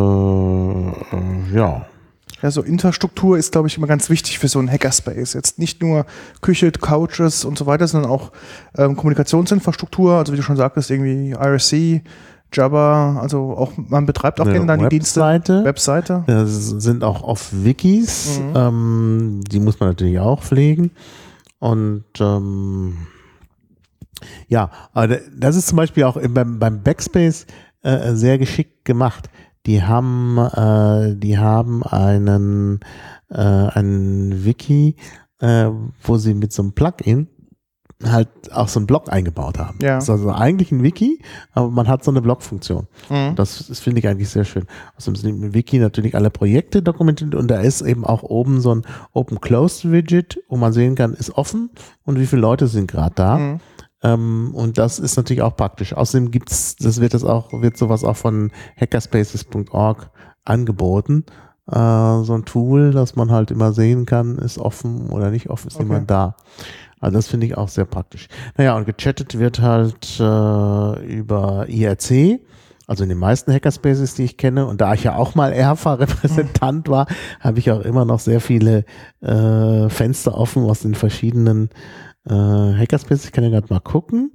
ja. Ja, so Infrastruktur ist, glaube ich, immer ganz wichtig für so einen Hackerspace. Jetzt nicht nur Küche, Couches und so weiter, sondern auch Kommunikationsinfrastruktur, also wie du schon sagtest, irgendwie IRC, Jabber, also auch man betreibt auch gerne dann die Dienste. Webseite. Das sind auch oft Wikis, die muss man natürlich auch pflegen. Und ja, aber das ist zum Beispiel auch beim Backspace sehr geschickt gemacht. Die haben einen Wiki, wo sie mit so einem Plugin halt auch so einen Blog eingebaut haben. Ja. Das ist also eigentlich ein Wiki, aber man hat so eine Blog-Funktion. Das finde ich eigentlich sehr schön. Außerdem sind im Wiki natürlich alle Projekte dokumentiert und da ist eben auch oben so ein Open-Closed-Widget, wo man sehen kann, ist offen und wie viele Leute sind gerade da. Und das ist natürlich auch praktisch. Außerdem wird sowas auch von hackerspaces.org angeboten. So ein Tool, dass man halt immer sehen kann, ist offen oder nicht offen, ist jemand da. Also das finde ich auch sehr praktisch. Naja, und gechattet wird halt über IRC, also in den meisten Hackerspaces, die ich kenne. Und da ich ja auch mal ERFA-Repräsentant war, habe ich auch immer noch sehr viele Fenster offen aus den verschiedenen Hackerspace, ich kann ja gerade mal gucken.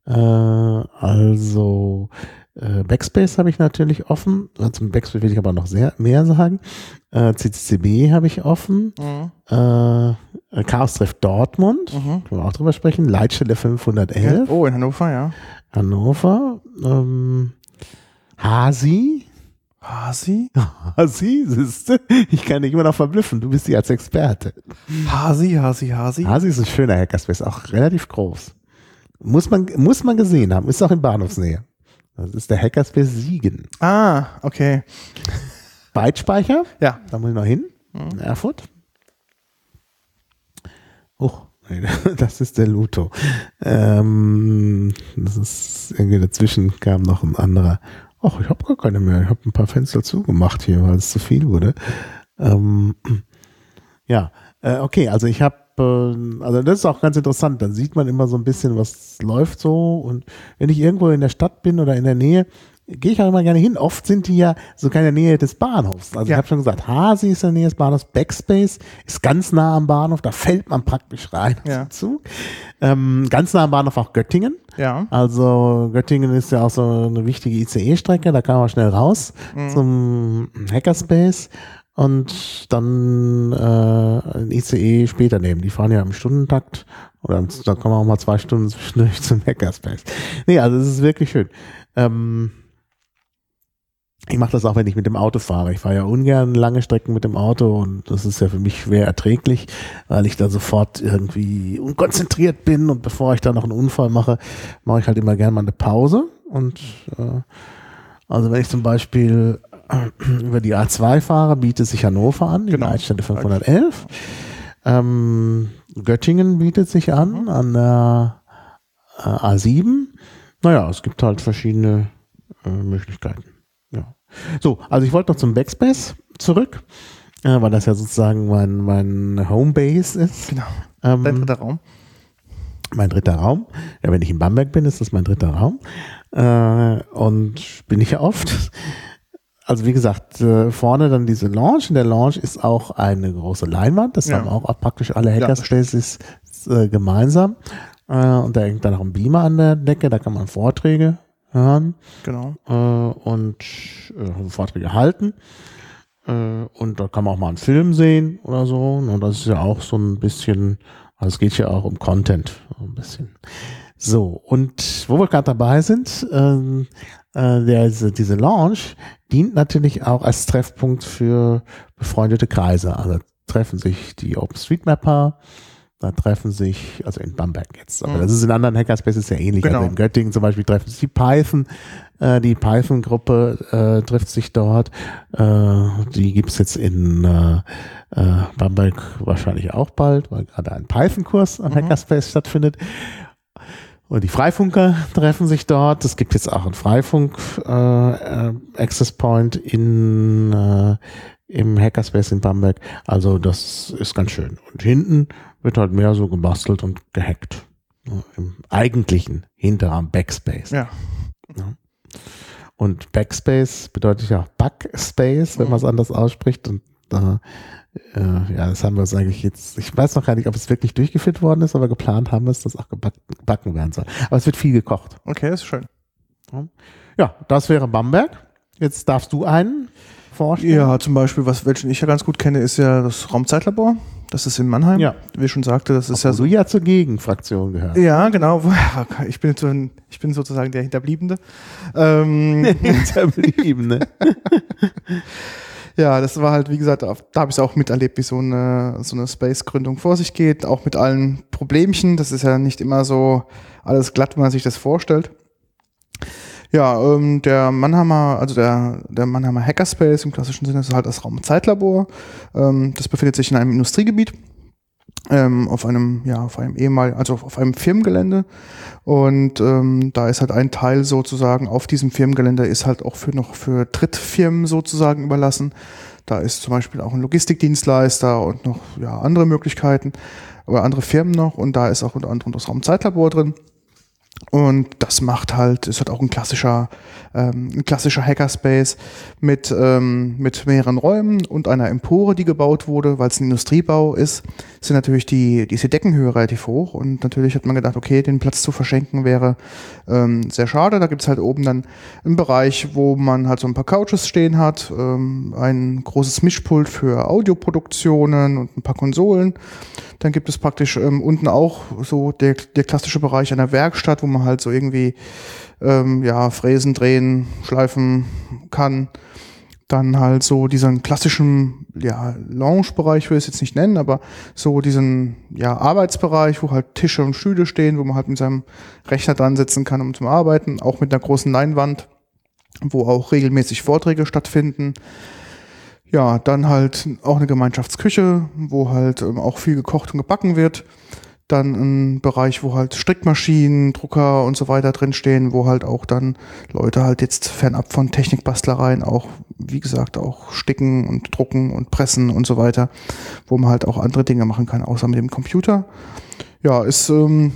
Backspace habe ich natürlich offen. Zum Backspace will ich aber noch mehr sagen. CCCB habe ich offen. Chaos Treff Dortmund, können wir auch drüber sprechen. Leitstelle 511. Oh, in Hannover, ja. Hannover. Hasi. Hasi? Hasi, siehste? Ich kann dich immer noch verblüffen. Du bist ja als Experte. Hasi. Hasi ist ein schöner Hackerspace, auch relativ groß. Muss man gesehen haben. Ist auch in Bahnhofsnähe. Das ist der Hackerspace Siegen. Ah, okay. Bytespeicher? Ja. Da muss ich noch hin. In Erfurt. Oh, nee, das ist der Luto. Das ist irgendwie dazwischen kam noch ein anderer. Ach, ich habe gar keine mehr. Ich habe ein paar Fenster zugemacht hier, weil es zu viel wurde. Okay, also ich habe, also das ist auch ganz interessant. Dann sieht man immer so ein bisschen, was läuft so. Und wenn ich irgendwo in der Stadt bin oder in der Nähe, gehe ich auch immer gerne hin. Oft sind die ja sogar in der Nähe des Bahnhofs. Also ich habe schon gesagt, Hasi ist in der Nähe des Bahnhofs, Backspace ist ganz nah am Bahnhof, da fällt man praktisch rein zum Zug. Ganz nah am Bahnhof auch Göttingen. Ja. Also Göttingen ist ja auch so eine wichtige ICE-Strecke, da kann man schnell raus zum Hackerspace und dann ein ICE später nehmen. Die fahren ja im Stundentakt oder da kann man auch mal 2 Stunden zwischendurch zum Hackerspace. Nee, also es ist wirklich schön. Ich mache das auch, wenn ich mit dem Auto fahre. Ich fahre ja ungern lange Strecken mit dem Auto und das ist ja für mich schwer erträglich, weil ich da sofort irgendwie unkonzentriert bin und bevor ich da noch einen Unfall mache, mache ich halt immer gerne mal eine Pause. Und also wenn ich zum Beispiel über die A2 fahre, bietet sich Hannover an, die Leitstelle 511. Göttingen bietet sich an der A7. Naja, es gibt halt verschiedene Möglichkeiten. Ja. So, also ich wollte noch zum Backspace zurück, weil das ja sozusagen mein Homebase ist. Genau. Dein dritter Raum. Mein dritter Raum. Ja, wenn ich in Bamberg bin, ist das mein dritter Raum. Und bin ich ja oft. Also wie gesagt, vorne dann diese Lounge. In der Lounge ist auch eine große Leinwand. Das haben auch praktisch alle Hackerspaces gemeinsam. Und da hängt dann auch ein Beamer an der Decke. Da kann man Vorträge hören. Genau. Und Vorträge halten. Und da kann man auch mal einen Film sehen oder so. Und das ist ja auch so ein bisschen, also es geht ja auch um Content. So ein bisschen. So, und wo wir gerade dabei sind, diese Lounge dient natürlich auch als Treffpunkt für befreundete Kreise. Also treffen sich die OpenStreetMapper, da treffen sich, also in Bamberg jetzt, aber das ist in anderen Hackerspaces ja ähnlich. Genau. Also in Göttingen zum Beispiel treffen sich die Python-Gruppe trifft sich dort. Die gibt's jetzt in Bamberg wahrscheinlich auch bald, weil gerade ein Python-Kurs am Hackerspace stattfindet. Und die Freifunker treffen sich dort. Es gibt jetzt auch einen Freifunk Access Point im Hackerspace in Bamberg. Also das ist ganz schön. Und hinten wird halt mehr so gebastelt und gehackt. Im eigentlichen Hinterraum Backspace. Ja. Und Backspace bedeutet ja auch Backspace, wenn man es anders ausspricht. Und das haben wir uns eigentlich jetzt, ich weiß noch gar nicht, ob es wirklich durchgeführt worden ist, aber geplant haben wir es, dass auch gebacken werden soll. Aber es wird viel gekocht. Okay, ist schön. Ja, das wäre Bamberg. Jetzt darfst du einen vorstellen. Ja, zum Beispiel, welchen ich ja ganz gut kenne, ist ja das Raumzeitlabor. Das ist in Mannheim. Ja. Wie ich schon sagte, das ist ja so. Du ja zur Gegenfraktion gehört. Ja, genau. Ich bin sozusagen der Hinterbliebene. Hinterbliebene. Ja, das war halt, wie gesagt, da habe ich es auch miterlebt, wie so eine Space-Gründung vor sich geht, auch mit allen Problemchen. Das ist ja nicht immer so alles glatt, wie man sich das vorstellt. Ja, der Mannheimer Hackerspace im klassischen Sinne ist halt das Raumzeitlabor. Das befindet sich in einem Industriegebiet, auf einem Firmengelände. Und da ist halt ein Teil sozusagen auf diesem Firmengelände ist halt auch für Drittfirmen sozusagen überlassen. Da ist zum Beispiel auch ein Logistikdienstleister und noch andere Möglichkeiten oder andere Firmen noch. Und da ist auch unter anderem das Raumzeitlabor drin. Und das ist halt auch ein klassischer Hackerspace mit mehreren Räumen und einer Empore, die gebaut wurde, weil es ein Industriebau ist, sind natürlich die Deckenhöhe relativ hoch und natürlich hat man gedacht, okay, den Platz zu verschenken wäre sehr schade. Da gibt es halt oben dann einen Bereich, wo man halt so ein paar Couches stehen hat, ein großes Mischpult für Audioproduktionen und ein paar Konsolen. Dann gibt es praktisch unten auch so der klassische Bereich einer Werkstatt, wo man halt so irgendwie fräsen, drehen, schleifen kann. Dann halt so diesen klassischen Lounge-Bereich, will ich es jetzt nicht nennen, aber so diesen Arbeitsbereich, wo halt Tische und Stühle stehen, wo man halt mit seinem Rechner dran sitzen kann, um zu arbeiten, auch mit einer großen Leinwand, wo auch regelmäßig Vorträge stattfinden. Ja, dann halt auch eine Gemeinschaftsküche, wo halt auch viel gekocht und gebacken wird. Dann ein Bereich, wo halt Strickmaschinen, Drucker und so weiter drinstehen, wo halt auch dann Leute halt jetzt fernab von Technikbastlereien auch, wie gesagt, auch sticken und drucken und pressen und so weiter, wo man halt auch andere Dinge machen kann, außer mit dem Computer. Ja, ist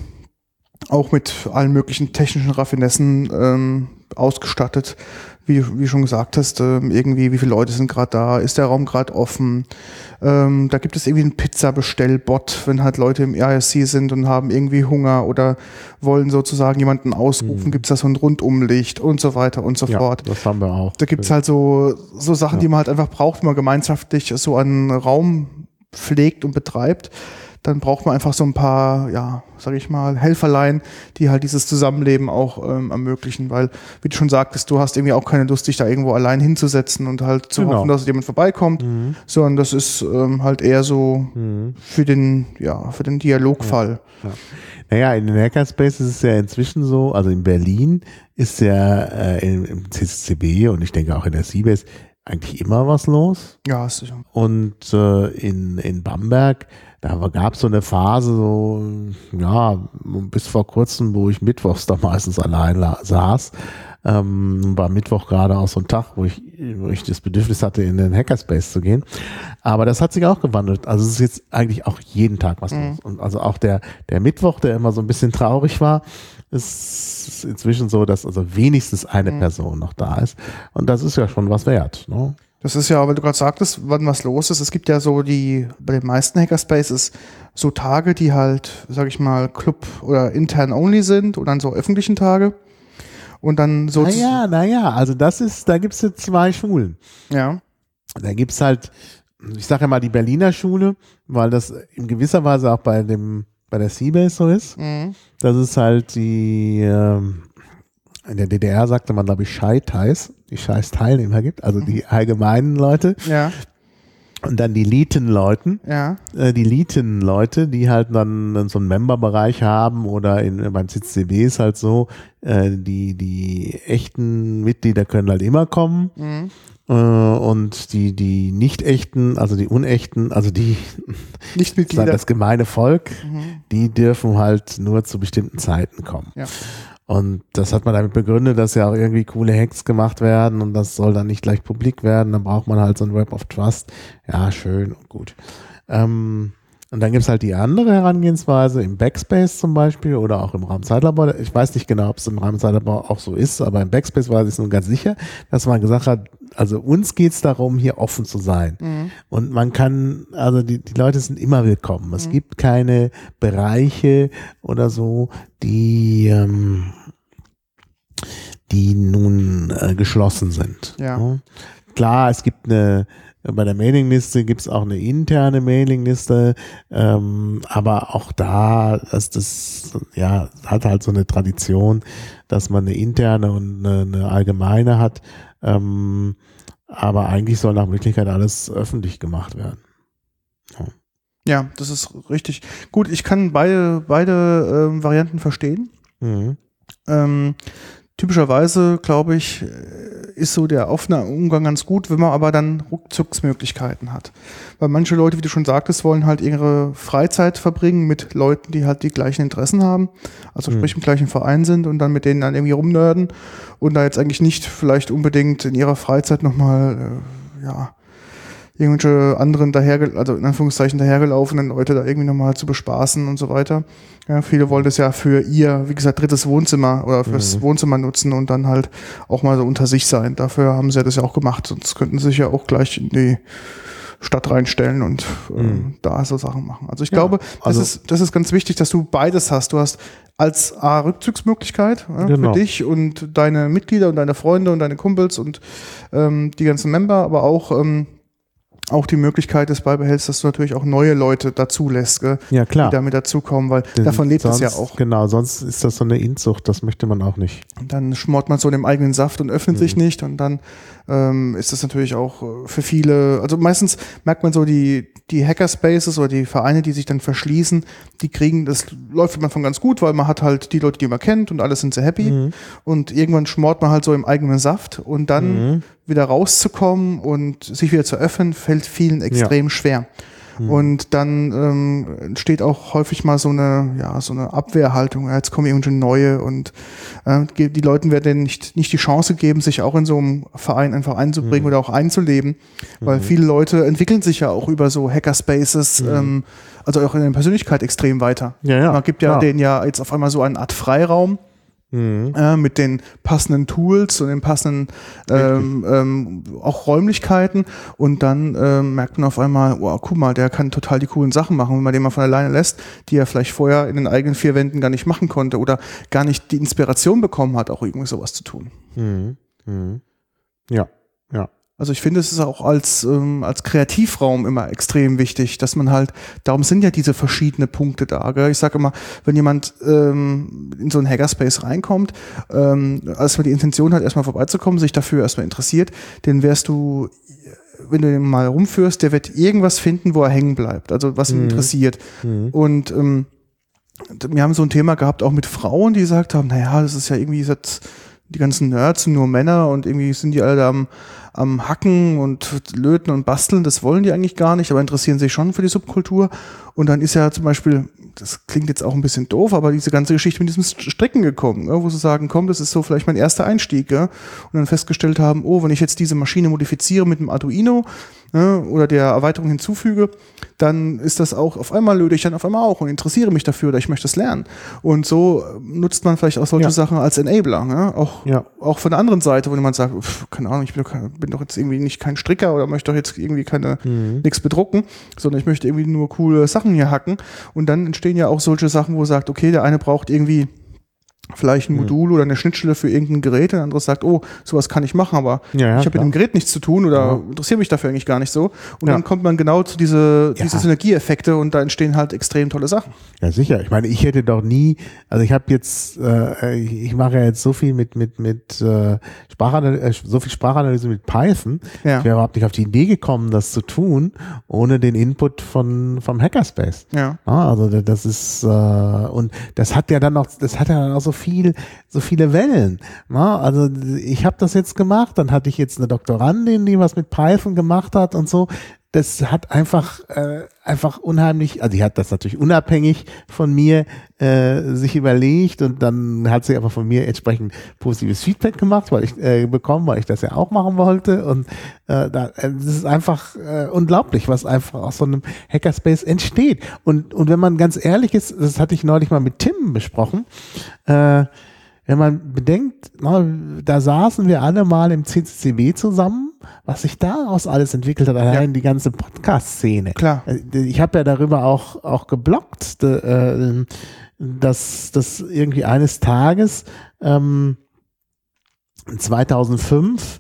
auch mit allen möglichen technischen Raffinessen ausgestattet. Wie schon gesagt hast, irgendwie, wie viele Leute sind gerade da, ist der Raum gerade offen, da gibt es irgendwie einen Pizza-Bestellbot, wenn halt Leute im IRC sind und haben irgendwie Hunger oder wollen sozusagen jemanden ausrufen, gibt es da so ein Rundumlicht und so weiter und so fort. Das haben wir auch. Da gibt es halt so Sachen, die man halt einfach braucht, wenn man gemeinschaftlich so einen Raum pflegt und betreibt. Dann braucht man einfach so ein paar, sage ich mal, Helferlein, die halt dieses Zusammenleben auch ermöglichen, weil, wie du schon sagtest, du hast irgendwie auch keine Lust, dich da irgendwo allein hinzusetzen und halt zu hoffen, dass jemand vorbeikommt, sondern das ist halt eher so für den Dialogfall. Ja. Naja, in den Hackerspace ist es ja inzwischen so, also in Berlin ist ja im CCCB und ich denke auch in der Seabase eigentlich immer was los. Ja, ist sicher. Und in Bamberg, da gab es so eine Phase, bis vor kurzem, wo ich mittwochs da meistens allein saß. War Mittwoch gerade auch so ein Tag, wo ich das Bedürfnis hatte, in den Hackerspace zu gehen. Aber das hat sich auch gewandelt. Also es ist jetzt eigentlich auch jeden Tag was los. Und also auch der Mittwoch, der immer so ein bisschen traurig war, ist inzwischen so, dass also wenigstens eine Person noch da ist. Und das ist ja schon was wert, ne? Das ist ja, weil du gerade sagtest, wann was los ist. Es gibt ja so bei den meisten Hackerspaces so Tage, die halt, sag ich mal, Club oder intern only sind und dann so öffentlichen Tage. Und dann so. Naja, also da gibt es jetzt zwei Schulen. Ja. Da gibt es halt, ich sage ja mal die Berliner Schule, weil das in gewisser Weise auch bei der Seabase so ist. Das ist halt in der DDR sagte man, glaube ich, Scheiß-Teilnehmer gibt, also die allgemeinen Leute. Ja. Und dann die Liten-Leute, Ja. die halt dann so einen Member-Bereich haben oder beim CCCB ist halt so, die echten Mitglieder können halt immer kommen. Mhm. Und die nicht echten, also die unechten, also die Nichtmitglieder. das gemeine Volk, die dürfen halt nur zu bestimmten Zeiten kommen. Ja. Und das hat man damit begründet, dass ja auch irgendwie coole Hacks gemacht werden und das soll dann nicht gleich publik werden. Dann braucht man halt so ein Web of Trust. Ja, schön und gut. Und dann gibt's halt die andere Herangehensweise im Backspace zum Beispiel oder auch im Raumzeitlabor. Ich weiß nicht genau, ob es im Raumzeitlabor auch so ist, aber im Backspace weiß ich es nun ganz sicher, dass man gesagt hat, also uns geht's darum, hier offen zu sein. Und man kann, also die Leute sind immer willkommen. Es gibt keine Bereiche oder so, die nun geschlossen sind. Ja. Klar, es gibt bei der Mailingliste gibt es auch eine interne Mailingliste, aber auch da, das hat halt so eine Tradition, dass man eine interne und eine allgemeine hat, aber eigentlich soll nach Möglichkeit alles öffentlich gemacht werden. Ja, das ist richtig. Gut, ich kann beide Varianten verstehen. Typischerweise, glaube ich, ist so der offene Umgang ganz gut, wenn man aber dann Rückzugsmöglichkeiten hat. Weil manche Leute, wie du schon sagtest, wollen halt ihre Freizeit verbringen mit Leuten, die halt die gleichen Interessen haben, also sprich im gleichen Verein sind und dann mit denen dann irgendwie rumnörden und da jetzt eigentlich nicht vielleicht unbedingt in ihrer Freizeit nochmal, irgendwelche anderen also in Anführungszeichen dahergelaufenen Leute da irgendwie nochmal zu bespaßen und so weiter. Ja, viele wollen das ja für ihr, wie gesagt, drittes Wohnzimmer oder fürs Wohnzimmer nutzen und dann halt auch mal so unter sich sein. Dafür haben sie ja das ja auch gemacht, sonst könnten sie sich ja auch gleich in die Stadt reinstellen und da so Sachen machen. Also ich glaube, das ist ganz wichtig, dass du beides hast. Du hast als Rückzugsmöglichkeit für dich und deine Mitglieder und deine Freunde und deine Kumpels und die ganzen Member, aber auch die Möglichkeit des beibehältst, dass du natürlich auch neue Leute dazu lässt, ja, klar, die damit dazukommen, weil davon lebt es ja auch. Genau, sonst ist das so eine Inzucht, das möchte man auch nicht. Und dann schmort man so in dem eigenen Saft und öffnet sich nicht und dann ist das natürlich auch für viele, also meistens merkt man so die Hackerspaces oder die Vereine, die sich dann verschließen, das läuft man von ganz gut, weil man hat halt die Leute, die man kennt und alle sind sehr happy und irgendwann schmort man halt so im eigenen Saft und dann wieder rauszukommen und sich wieder zu öffnen, fällt vielen extrem schwer. Und dann entsteht auch häufig mal so eine Abwehrhaltung. Jetzt kommen irgendwelche neue und die Leuten werden nicht die Chance geben, sich auch in so einem Verein einfach einzubringen oder auch einzuleben, weil viele Leute entwickeln sich ja auch über so Hackerspaces, also auch in der Persönlichkeit extrem weiter. Ja, man gibt ja denen ja jetzt auf einmal so eine Art Freiraum, mit den passenden Tools und den passenden auch Räumlichkeiten und dann merkt man auf einmal, wow, guck mal, der kann total die coolen Sachen machen, wenn man den mal von alleine lässt, die er vielleicht vorher in den eigenen vier Wänden gar nicht machen konnte oder gar nicht die Inspiration bekommen hat, auch irgendwie sowas zu tun. Ja. Also ich finde, es ist auch als Kreativraum immer extrem wichtig, dass man halt, darum sind ja diese verschiedenen Punkte da. Gell? Ich sage immer, wenn jemand in so einen Hackerspace reinkommt, als man die Intention hat, erstmal vorbeizukommen, sich dafür erstmal interessiert, dann wärst du, wenn du den mal rumführst, der wird irgendwas finden, wo er hängen bleibt, also was ihn interessiert. Und wir haben so ein Thema gehabt, auch mit Frauen, die gesagt haben, naja, das ist ja irgendwie die ganzen Nerds sind nur Männer und irgendwie sind die alle da am Hacken und Löten und Basteln, das wollen die eigentlich gar nicht, aber interessieren sich schon für die Subkultur. Und dann ist ja zum Beispiel, das klingt jetzt auch ein bisschen doof, aber diese ganze Geschichte mit diesem Stricken gekommen, wo sie sagen, komm, das ist so vielleicht mein erster Einstieg. Und dann festgestellt haben, wenn ich jetzt diese Maschine modifiziere mit einem Arduino oder der Erweiterung hinzufüge, dann ist das auch, auf einmal löte ich dann auf einmal auch und interessiere mich dafür oder ich möchte es lernen. Und so nutzt man vielleicht auch solche Sachen als Enabler. Auch von der anderen Seite, wo jemand sagt, keine Ahnung, ich bin doch jetzt irgendwie nicht kein Stricker oder möchte doch jetzt irgendwie nichts bedrucken, sondern ich möchte irgendwie nur coole Sachen hier hacken. Und dann entstehen ja auch solche Sachen, wo sagt, okay, der eine braucht irgendwie vielleicht ein Modul oder eine Schnittstelle für irgendein Gerät, und ein anderes sagt, oh, sowas kann ich machen, aber Ja, ich habe mit dem Gerät nichts zu tun oder interessiere mich dafür eigentlich gar nicht so. Und dann kommt man genau zu diese Synergieeffekte und da entstehen halt extrem tolle Sachen. Ja, sicher. Ich meine, ich hätte doch nie, also ich habe jetzt, ich mache ja jetzt so viel mit Sprachanalyse, so viel Sprachanalyse mit Python. Ja. Ich wäre überhaupt nicht auf die Idee gekommen, das zu tun, ohne den Input vom Hackerspace. Ja. Also das ist, und das hat ja dann auch so viele Wellen. Also ich habe das jetzt gemacht, dann hatte ich jetzt eine Doktorandin, die was mit Python gemacht hat und so. Das hat einfach unheimlich, also die hat das natürlich unabhängig von mir sich überlegt und dann hat sie aber von mir entsprechend positives Feedback gemacht, weil ich das ja auch machen wollte und das ist einfach unglaublich, was einfach aus so einem Hackerspace entsteht. Und wenn man ganz ehrlich ist, das hatte ich neulich mal mit Tim besprochen, wenn man bedenkt, da saßen wir alle mal im CCCB zusammen, was sich daraus alles entwickelt hat, allein die ganze Podcast-Szene. Klar. Ich habe ja darüber auch gebloggt, dass irgendwie eines Tages 2005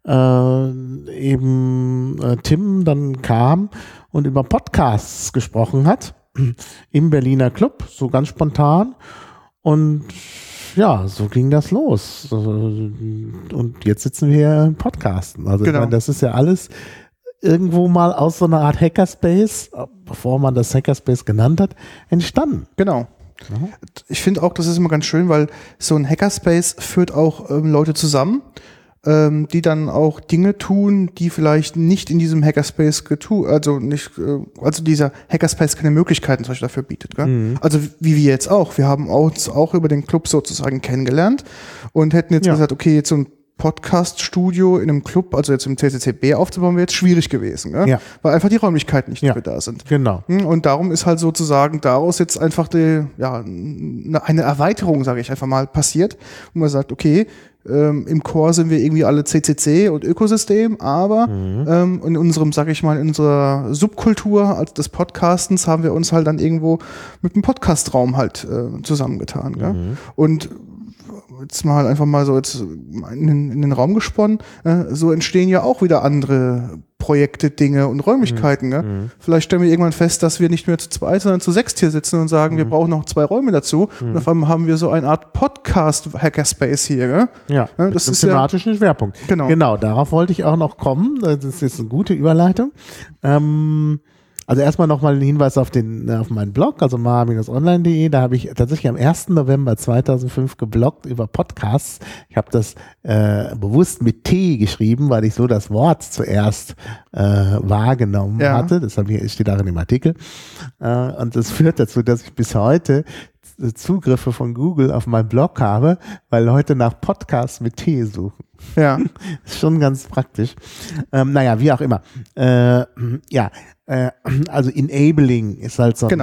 Tim dann kam und über Podcasts gesprochen hat im Berliner Club, so ganz spontan. Und ja, so ging das los. Und jetzt sitzen wir hier im Podcasten. Also ich meine, das ist ja alles irgendwo mal aus so einer Art Hackerspace, bevor man das Hackerspace genannt hat, entstanden. Genau. Ich finde auch, das ist immer ganz schön, weil so ein Hackerspace führt auch Leute zusammen, die dann auch Dinge tun, die vielleicht nicht in diesem Hackerspace also dieser Hackerspace keine Möglichkeiten zum Beispiel dafür bietet. Gell? Also wie wir jetzt auch. Wir haben uns auch über den Club sozusagen kennengelernt und hätten jetzt gesagt, okay, jetzt so ein Podcast-Studio in einem Club, also jetzt im CCCB aufzubauen, wäre jetzt schwierig gewesen, gell? Ja. Weil einfach die Räumlichkeiten nicht dafür da sind. Genau. Und darum ist halt sozusagen daraus jetzt einfach eine Erweiterung, sage ich einfach mal, passiert, wo man sagt, okay, im Core sind wir irgendwie alle CCC und Ökosystem, aber in unserem, sag ich mal, in unserer Subkultur als des Podcastens haben wir uns halt dann irgendwo mit dem Podcastraum halt zusammengetan. Gell? Und jetzt mal einfach mal so jetzt in den Raum gesponnen, so entstehen ja auch wieder andere Projekte, Dinge und Räumlichkeiten. Gell? Vielleicht stellen wir irgendwann fest, dass wir nicht mehr zu 2, sondern zu 6 hier sitzen und sagen, wir brauchen noch 2 Räume dazu. Und auf einmal haben wir so eine Art Podcast-Hackerspace hier. Gell? Ja, das ist thematischen Schwerpunkt. Genau, darauf wollte ich auch noch kommen. Das ist jetzt eine gute Überleitung. Also erstmal nochmal ein Hinweis auf meinen Blog, also ma-online.de. Da habe ich tatsächlich am 1. November 2005 gebloggt über Podcasts. Ich habe das bewusst mit T geschrieben, weil ich so das Wort zuerst wahrgenommen hatte. Das steht auch in dem Artikel. Und das führt dazu, dass ich bis heute Zugriffe von Google auf meinen Blog habe, weil Leute nach Podcasts mit T suchen. Ja. Ist schon ganz praktisch. Naja, wie auch immer. Also Enabling ist halt so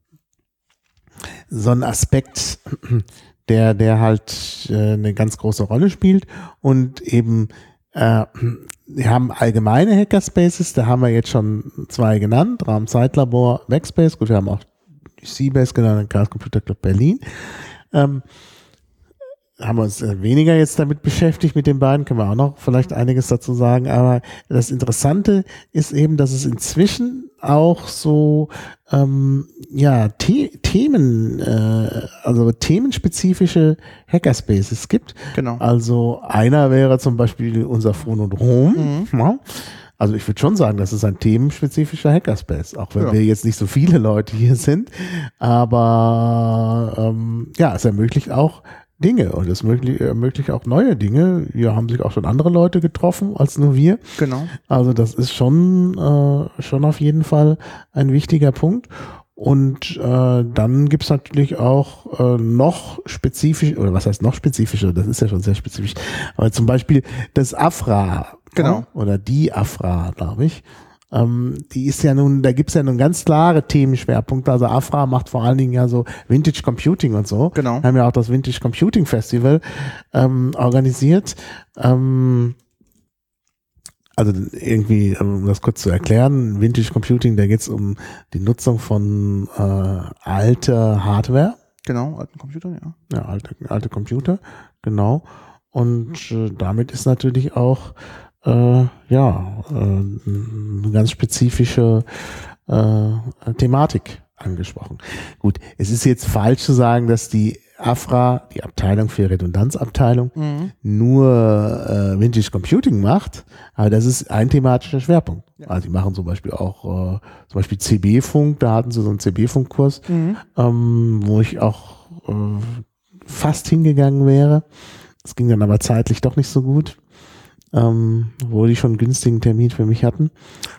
ein Aspekt, der halt eine ganz große Rolle spielt und eben wir haben allgemeine Hackerspaces, da haben wir jetzt schon 2 genannt, Raum-Zeitlabor, Backspace, gut, wir haben auch Seabase genannt, Chaos Computer Club Berlin. Haben wir uns weniger jetzt damit beschäftigt mit den beiden, können wir auch noch vielleicht einiges dazu sagen, aber das Interessante ist eben, dass es inzwischen auch so themenspezifische Hackerspaces gibt. Genau. Also einer wäre zum Beispiel unser Phonodrom. Ja. Also ich würde schon sagen, das ist ein themenspezifischer Hackerspace, auch wenn wir jetzt nicht so viele Leute hier sind, aber es ermöglicht auch Dinge und es ermöglicht auch neue Dinge. Hier haben sich auch schon andere Leute getroffen als nur wir. Genau. Also das ist schon auf jeden Fall ein wichtiger Punkt. Und dann gibt's natürlich auch noch spezifisch, oder was heißt noch spezifischer, das ist ja schon sehr spezifisch, aber zum Beispiel das AFRA, oder die AFRA, glaube ich. Die ist ja nun, da gibt's ja nun ganz klare Themenschwerpunkte. Also AFRA macht vor allen Dingen ja so Vintage Computing und so. Genau. Haben ja auch das Vintage Computing Festival organisiert. Also irgendwie, um das kurz zu erklären, Vintage Computing, da geht's um die Nutzung von alter Hardware. Genau, alten Computern, ja. Ja, alte Computer, genau. Und damit ist natürlich auch eine ganz spezifische Thematik angesprochen. Gut, es ist jetzt falsch zu sagen, dass die AFRA, die Abteilung für Redundanzabteilung, nur Vintage Computing macht, aber das ist ein thematischer Schwerpunkt. Ja. Also die machen zum Beispiel auch zum Beispiel CB-Funk, da hatten sie so einen CB-Funk-Kurs, wo ich auch fast hingegangen wäre. Das ging dann aber zeitlich doch nicht so gut, wo die schon einen günstigen Termin für mich hatten.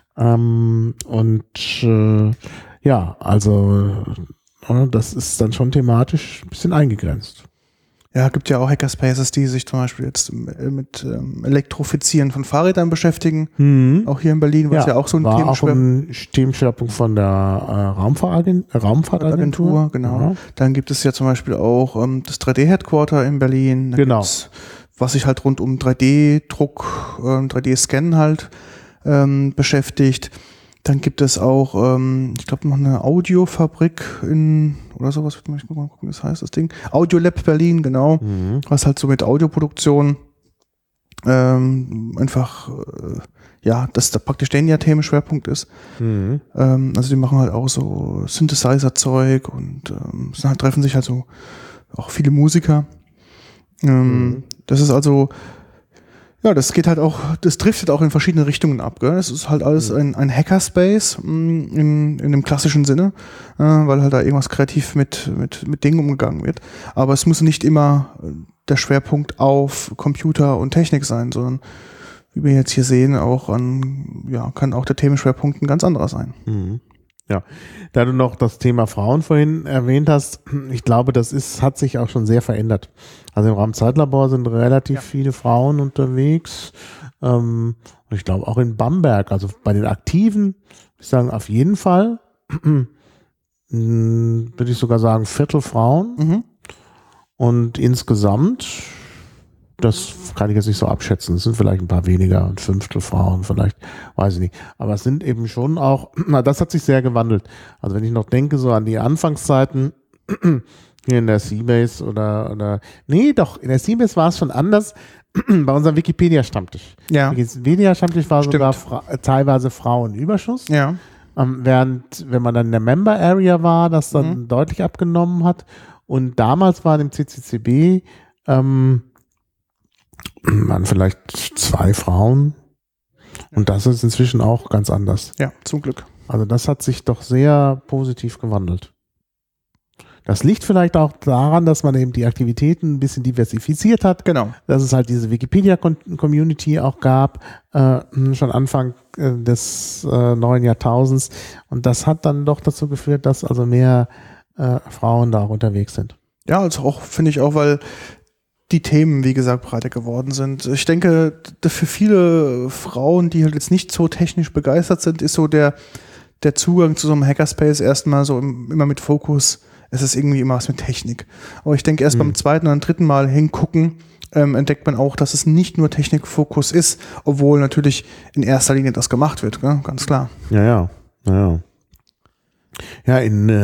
Das ist dann schon thematisch ein bisschen eingegrenzt. Ja, gibt ja auch Hackerspaces, die sich zum Beispiel jetzt mit Elektrifizieren von Fahrrädern beschäftigen. Auch hier in Berlin, was ja auch so ein Themenschwerpunkt von der Raumfahrtagentur. Genau. Ja. Dann gibt es ja zum Beispiel auch das 3D-Headquarter in Berlin. Da gibt's, was sich halt rund um 3D-Druck, 3D-Scannen halt beschäftigt. Dann gibt es auch, ich glaube, noch eine Audiofabrik oder sowas, ich mal gucken, wie das heißt, das Ding. Audiolab Berlin, genau. Was halt so mit Audioproduktion dass da praktisch der Themenschwerpunkt ist. Also die machen halt auch so Synthesizer-Zeug und treffen sich halt so auch viele Musiker. Das ist also, ja, das geht halt auch, das driftet auch in verschiedene Richtungen ab, gell? Es ist halt alles ein Hackerspace in dem klassischen Sinne, weil halt da irgendwas kreativ mit Dingen umgegangen wird. Aber es muss nicht immer der Schwerpunkt auf Computer und Technik sein, sondern wie wir jetzt hier sehen, kann auch der Themenschwerpunkt ein ganz anderer sein. Ja, da du noch das Thema Frauen vorhin erwähnt hast, ich glaube, hat sich auch schon sehr verändert. Also im Raumzeitlabor sind relativ viele Frauen unterwegs. Und ich glaube auch in Bamberg, also bei den Aktiven, ich sagen auf jeden Fall, würde ich sogar sagen, Viertel Frauen. Und insgesamt, das kann ich jetzt nicht so abschätzen. Es sind vielleicht ein paar weniger, ein Fünftel Frauen vielleicht, weiß ich nicht. Aber es sind eben schon auch, das hat sich sehr gewandelt. Also wenn ich noch denke so an die Anfangszeiten hier in der Seabase in der Seabase war es schon anders bei unserem Wikipedia-Stammtisch. Ja. Wikipedia-Stammtisch war sogar teilweise Frauenüberschuss. Ja. Während, wenn man dann in der Member-Area war, das dann deutlich abgenommen hat. Und damals war im CCCB waren vielleicht 2 Frauen und das ist inzwischen auch ganz anders. Ja, zum Glück. Also das hat sich doch sehr positiv gewandelt. Das liegt vielleicht auch daran, dass man eben die Aktivitäten ein bisschen diversifiziert hat. Genau. Dass es halt diese Wikipedia-Community auch gab, schon Anfang des neuen Jahrtausends. Und das hat dann doch dazu geführt, dass also mehr Frauen da auch unterwegs sind. Ja, also auch, finde ich auch, weil die Themen, wie gesagt, breiter geworden sind. Ich denke, für viele Frauen, die halt jetzt nicht so technisch begeistert sind, ist so der Zugang zu so einem Hackerspace erstmal so immer mit Fokus. Es ist irgendwie immer was mit Technik. Aber ich denke, erst beim zweiten oder dritten Mal hingucken, entdeckt man auch, dass es nicht nur Technikfokus ist, obwohl natürlich in erster Linie das gemacht wird, gell? Ganz klar. Ja. Ja,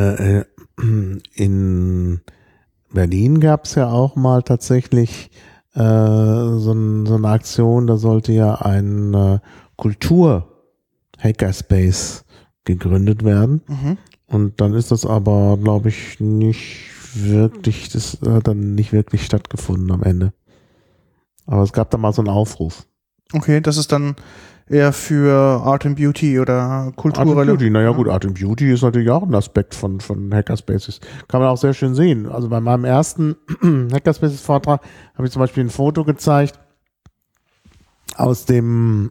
in Berlin gab es ja auch mal tatsächlich so eine Aktion, da sollte ja ein Kultur-Hackerspace gegründet werden. Und dann ist das aber, glaube ich, das hat dann nicht wirklich stattgefunden am Ende. Aber es gab da mal so einen Aufruf. Okay, das ist dann eher für Art and Beauty oder kulturelle. Art and Beauty, naja gut, Art and Beauty ist natürlich auch ein Aspekt von Hackerspaces. Kann man auch sehr schön sehen. Also bei meinem ersten Hackerspaces-Vortrag habe ich zum Beispiel ein Foto gezeigt aus dem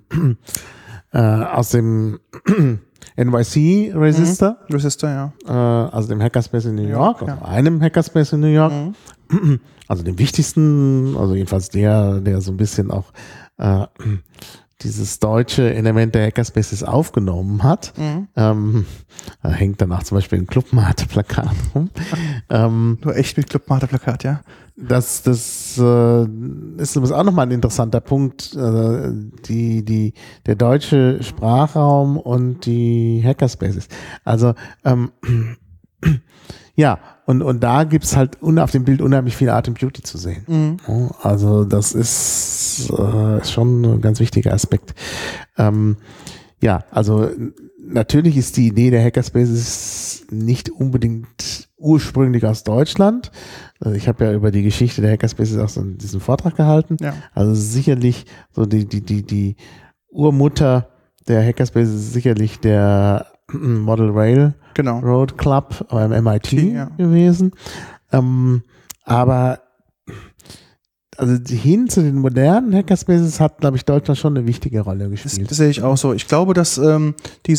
NYC Resistor, ja. Also dem Hackerspace in New York, ja. also einem Hackerspace in New York, also dem wichtigsten, also jedenfalls der so ein bisschen auch dieses deutsche Element der Hackerspaces aufgenommen hat. Da hängt danach zum Beispiel ein Clubmate-Plakat rum. Nur echt mit Clubmate-Plakat, ja. Das ist auch nochmal ein interessanter Punkt, der deutsche Sprachraum und die Hackerspaces. Also Ja, und da gibt's halt auf dem Bild unheimlich viel Art and Beauty zu sehen. Also das ist schon ein ganz wichtiger Aspekt. Ja, also natürlich ist die Idee der Hackerspaces nicht unbedingt ursprünglich aus Deutschland. Also ich habe ja über die Geschichte der Hackerspaces auch so diesen Vortrag gehalten. Ja. Also sicherlich so die Urmutter der Hackerspaces ist sicherlich der Model Rail Road Club beim MIT gewesen. Aber also hin zu den modernen Hackerspaces hat, glaube ich, Deutschland schon eine wichtige Rolle gespielt. Das sehe ich auch so. Ich glaube, dass beim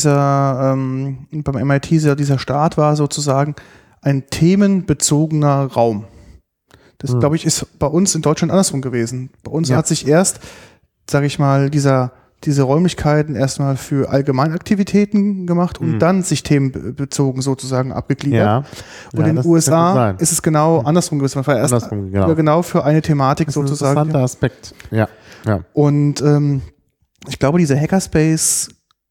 MIT dieser Start war sozusagen ein themenbezogener Raum. Das, glaube ich, ist bei uns in Deutschland andersrum gewesen. Bei uns hat sich erst, sage ich mal, diese Räumlichkeiten erstmal für Allgemeinaktivitäten gemacht und dann sich themenbezogen sozusagen abgegliedert. Und in den USA ist es genau andersrum gewesen. Man war erst genau für eine Thematik das ist sozusagen. Ein interessanter Aspekt. Ja. Und ich glaube, diese Hackerspace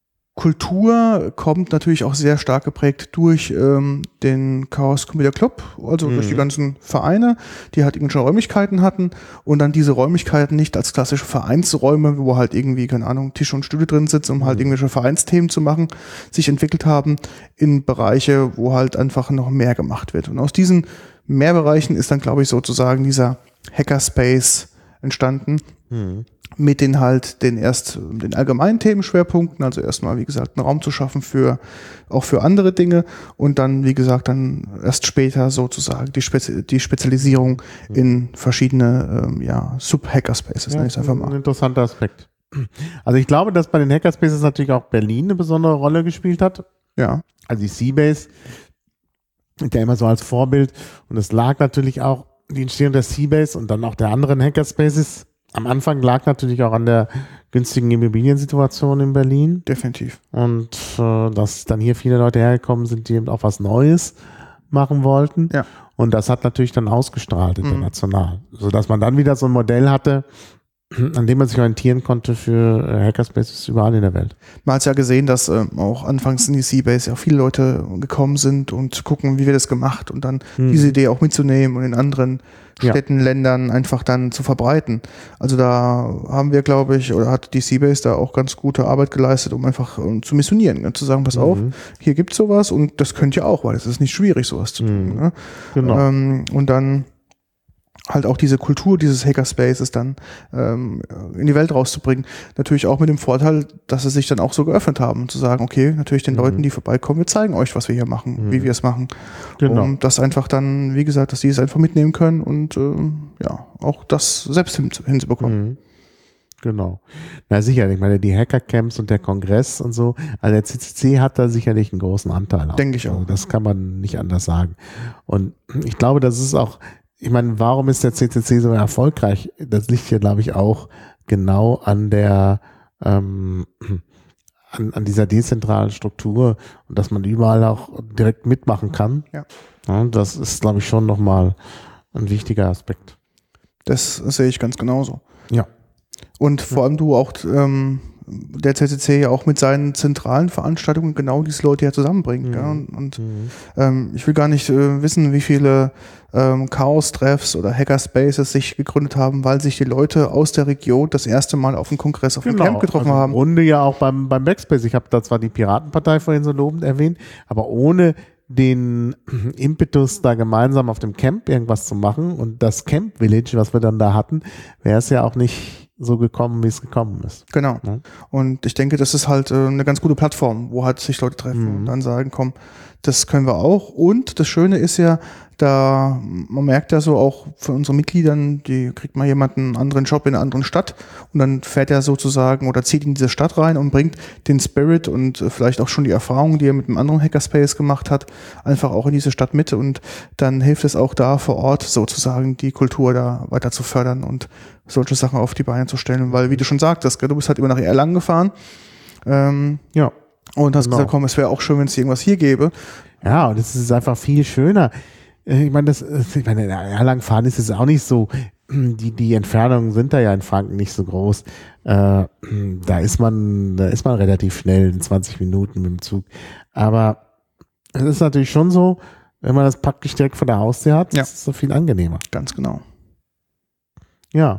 Kultur kommt natürlich auch sehr stark geprägt durch den Chaos Computer Club, also durch die ganzen Vereine, die halt irgendwelche Räumlichkeiten hatten und dann diese Räumlichkeiten nicht als klassische Vereinsräume, wo halt irgendwie, keine Ahnung, Tische und Stühle drin sitzen, um halt irgendwelche Vereinsthemen zu machen, sich entwickelt haben in Bereiche, wo halt einfach noch mehr gemacht wird. Und aus diesen Mehrbereichen ist dann, glaube ich, sozusagen dieser Hackerspace entstanden. Mit den allgemeinen Themenschwerpunkten, also erstmal, wie gesagt, einen Raum zu schaffen auch für andere Dinge und dann, wie gesagt, dann erst später sozusagen die Spezialisierung in verschiedene Sub-Hackerspaces. Ja, das ist ein interessanter Aspekt. Also ich glaube, dass bei den Hackerspaces natürlich auch Berlin eine besondere Rolle gespielt hat. Ja. Also die Seabase ist ja immer so als Vorbild und es lag natürlich auch die Entstehung der Seabase und dann auch der anderen Hackerspaces. Am Anfang lag natürlich auch an der günstigen Immobiliensituation in Berlin. Definitiv. Und dass dann hier viele Leute hergekommen sind, die eben auch was Neues machen wollten. Ja. Und das hat natürlich dann ausgestrahlt international. Sodass man dann wieder so ein Modell hatte, an dem man sich orientieren konnte für Hackerspaces überall in der Welt. Man hat ja gesehen, dass auch anfangs in die Seabase ja viele Leute gekommen sind und zu gucken, wie wird das gemacht und dann diese Idee auch mitzunehmen und in anderen Städten, Ländern einfach dann zu verbreiten. Also da haben wir, glaube ich, oder hat die Seabase da auch ganz gute Arbeit geleistet, um einfach zu missionieren, zu sagen, pass auf, hier gibt's sowas und das könnt ihr auch, weil es ist nicht schwierig, sowas zu tun. Ne? Genau. Und dann halt auch diese Kultur dieses Hackerspaces dann in die Welt rauszubringen. Natürlich auch mit dem Vorteil, dass sie sich dann auch so geöffnet haben, zu sagen, okay, natürlich den Leuten, die vorbeikommen, wir zeigen euch, was wir hier machen, wie wir es machen. Genau. Und das einfach dann, wie gesagt, dass die es einfach mitnehmen können und auch das selbst hinzubekommen. Genau. Na sicher, ich meine, die Hackercamps und der Kongress und so, also der CCC hat da sicherlich einen großen Anteil. Denke ich auch. Also das kann man nicht anders sagen. Und ich glaube, das ist auch, ich meine, warum ist der CCC so erfolgreich? Das liegt hier, glaube ich, auch genau an der an dieser dezentralen Struktur und dass man überall auch direkt mitmachen kann. Ja. Das ist, glaube ich, schon nochmal ein wichtiger Aspekt. Das sehe ich ganz genauso. Ja. Und vor allem du auch der CCC ja auch mit seinen zentralen Veranstaltungen genau diese Leute ja zusammenbringt. Ja? Und ich will gar nicht wissen, wie viele Chaos-Treffs oder Hackerspaces sich gegründet haben, weil sich die Leute aus der Region das erste Mal auf dem Kongress, auf dem Camp getroffen haben. Im Grunde ja auch beim Backspace. Ich habe da zwar die Piratenpartei vorhin so lobend erwähnt, aber ohne den Impetus, da gemeinsam auf dem Camp irgendwas zu machen und das Camp Village, was wir dann da hatten, wäre es ja auch nicht so gekommen, wie es gekommen ist. Genau. Ja. Und ich denke, das ist halt eine ganz gute Plattform, wo halt sich Leute treffen und dann sagen, komm, das können wir auch. Und das Schöne ist ja, man merkt ja so auch von unseren Mitgliedern, die kriegt mal jemanden einen anderen Job in einer anderen Stadt und dann fährt er sozusagen oder zieht in diese Stadt rein und bringt den Spirit und vielleicht auch schon die Erfahrungen, die er mit einem anderen Hackerspace gemacht hat, einfach auch in diese Stadt mit und dann hilft es auch da vor Ort sozusagen die Kultur da weiter zu fördern und solche Sachen auf die Beine zu stellen, weil wie du schon sagtest, du bist halt immer nach Erlangen gefahren und hast gesagt, komm, es wäre auch schön, wenn es irgendwas hier gäbe. Ja, und es ist einfach viel schöner. Ich meine, Erlangen fahren ist es auch nicht so, die Entfernungen sind da ja in Franken nicht so groß. Da ist man relativ schnell in 20 Minuten mit dem Zug. Aber es ist natürlich schon so, Wenn man das praktisch direkt vor der Haustür hat, Ja. ist es so viel angenehmer. Ganz genau. Ja.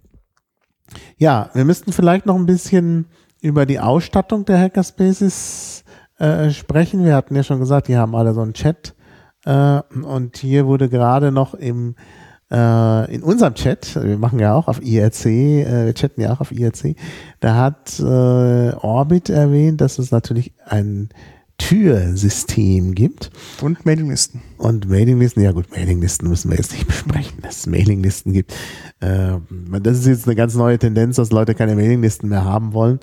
Ja, wir müssten vielleicht noch ein bisschen über die Ausstattung der Hackerspaces sprechen. Wir hatten ja schon gesagt, die haben alle so einen Chat. Und hier wurde gerade noch in unserem Chat, wir machen ja auch auf IRC, wir chatten ja auch auf IRC, da hat Orbit erwähnt, dass es natürlich ein Türsystem gibt. Und Mailinglisten. Und Mailinglisten, ja gut, Mailinglisten müssen wir jetzt nicht besprechen, dass es Mailinglisten gibt. Das ist jetzt eine ganz neue Tendenz, dass Leute keine Mailinglisten mehr haben wollen.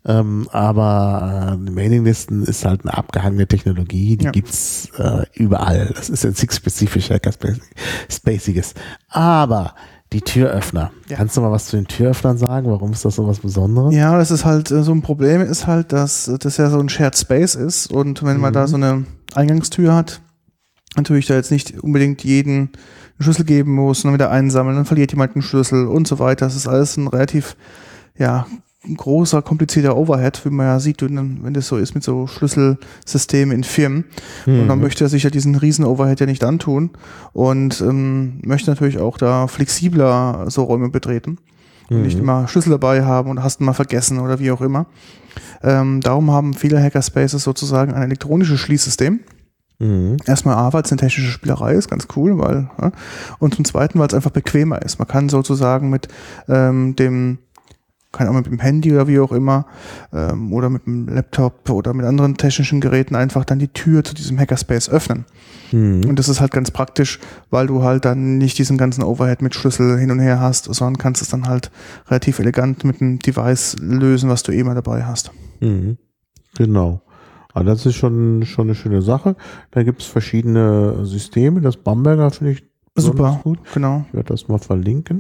Aber Mailinglisten ist halt eine abgehangene Technologie, die gibt's überall. Das ist jetzt nichts spezifisch Hackerspaciges. Aber die Türöffner. Ja. Kannst du mal was zu den Türöffnern sagen? Warum ist das so was Besonderes? Ja, das ist halt so ein Problem, ist halt, dass das ja so ein Shared Space ist und wenn man da so eine Eingangstür hat, natürlich da jetzt nicht unbedingt jeden einen Schlüssel geben muss und dann wieder einsammeln, dann verliert jemand einen Schlüssel und so weiter. Das ist alles ein relativ, ein großer, komplizierter Overhead, wie man ja sieht, wenn das so ist mit so Schlüsselsystemen in Firmen. Und man möchte sich ja diesen riesen Overhead ja nicht antun und möchte natürlich auch da flexibler so Räume betreten. Und nicht immer Schlüssel dabei haben und hast ihn mal vergessen oder wie auch immer. Darum haben viele Hackerspaces sozusagen ein elektronisches Schließsystem. Erstmal weil es eine technische Spielerei ist, ganz cool, und zum Zweiten, weil es einfach bequemer ist. Man kann sozusagen mit kann auch mit dem Handy oder wie auch immer oder mit dem Laptop oder mit anderen technischen Geräten einfach dann die Tür zu diesem Hackerspace öffnen. Und das ist halt ganz praktisch, weil du halt dann nicht diesen ganzen Overhead mit Schlüssel hin und her hast, sondern kannst es dann halt relativ elegant mit einem Device lösen, was du eh mal dabei hast. Genau. Aber das ist schon eine schöne Sache. Da gibt es verschiedene Systeme. Das Bamberger finde ich super gut. Genau. Ich werde das mal verlinken.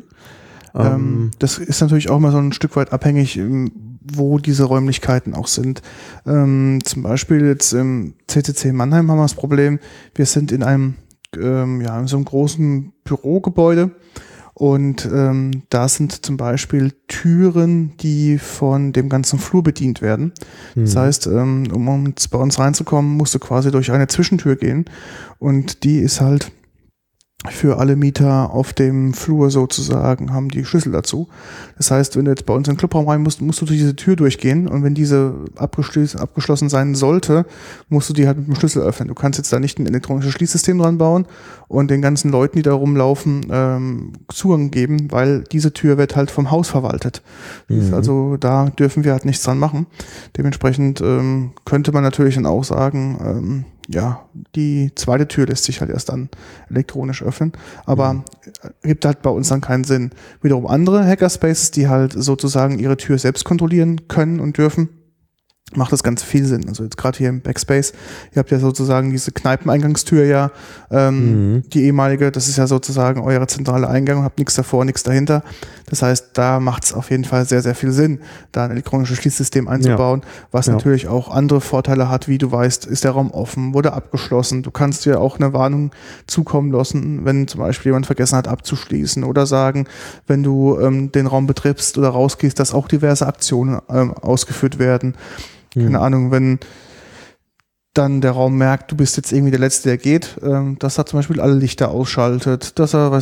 Das ist natürlich auch mal so ein Stück weit abhängig, wo diese Räumlichkeiten auch sind. Zum Beispiel jetzt im CCC Mannheim haben wir das Problem, wir sind in einem, in so einem großen Bürogebäude und da sind zum Beispiel Türen, die von dem ganzen Flur bedient werden. Das heißt, um bei uns reinzukommen, musst du quasi durch eine Zwischentür gehen und die ist halt für alle Mieter auf dem Flur sozusagen, haben die Schlüssel dazu. Das heißt, wenn du jetzt bei uns in den Clubraum rein musst du durch diese Tür durchgehen und wenn diese abgeschlossen sein sollte, musst du die halt mit dem Schlüssel öffnen. Du kannst jetzt da nicht ein elektronisches Schließsystem dran bauen und den ganzen Leuten, die da rumlaufen, Zugang geben, weil diese Tür wird halt vom Haus verwaltet. Also da dürfen wir halt nichts dran machen. Dementsprechend könnte man natürlich dann auch sagen, die zweite Tür lässt sich halt erst dann elektronisch öffnen, aber gibt halt bei uns dann keinen Sinn. Wiederum andere Hackerspaces, die halt sozusagen ihre Tür selbst kontrollieren können und dürfen, macht das ganz viel Sinn. Also jetzt gerade hier im Backspace, ihr habt ja sozusagen diese Kneipeneingangstür die ehemalige, das ist ja sozusagen eure zentrale Eingang und habt nichts davor, nichts dahinter. Das heißt, da macht es auf jeden Fall sehr, sehr viel Sinn, da ein elektronisches Schließsystem einzubauen, was natürlich auch andere Vorteile hat, wie du weißt, ist der Raum offen, wurde abgeschlossen. Du kannst dir auch eine Warnung zukommen lassen, wenn zum Beispiel jemand vergessen hat abzuschließen oder sagen, wenn du den Raum betrittst oder rausgehst, dass auch diverse Aktionen ausgeführt werden. Keine Ahnung, wenn dann der Raum merkt, du bist jetzt irgendwie der Letzte, der geht, dass er zum Beispiel alle Lichter ausschaltet, dass er,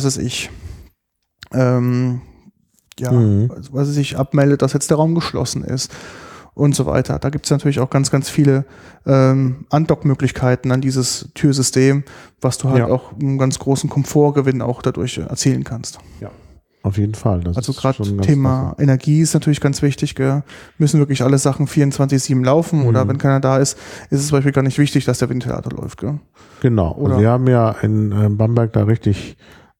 abmeldet, dass jetzt der Raum geschlossen ist und so weiter. Da gibt es natürlich auch ganz, ganz viele Andockmöglichkeiten an dieses Türsystem, was du halt auch einen ganz großen Komfortgewinn auch dadurch erzielen kannst. Ja. Auf jeden Fall. Das also gerade Thema Energie ist natürlich ganz wichtig. Müssen wirklich alle Sachen 24/7 laufen oder wenn keiner da ist, ist es zum Beispiel gar nicht wichtig, dass der Ventilator läuft. Gell? Genau. Und wir haben ja in Bamberg da richtig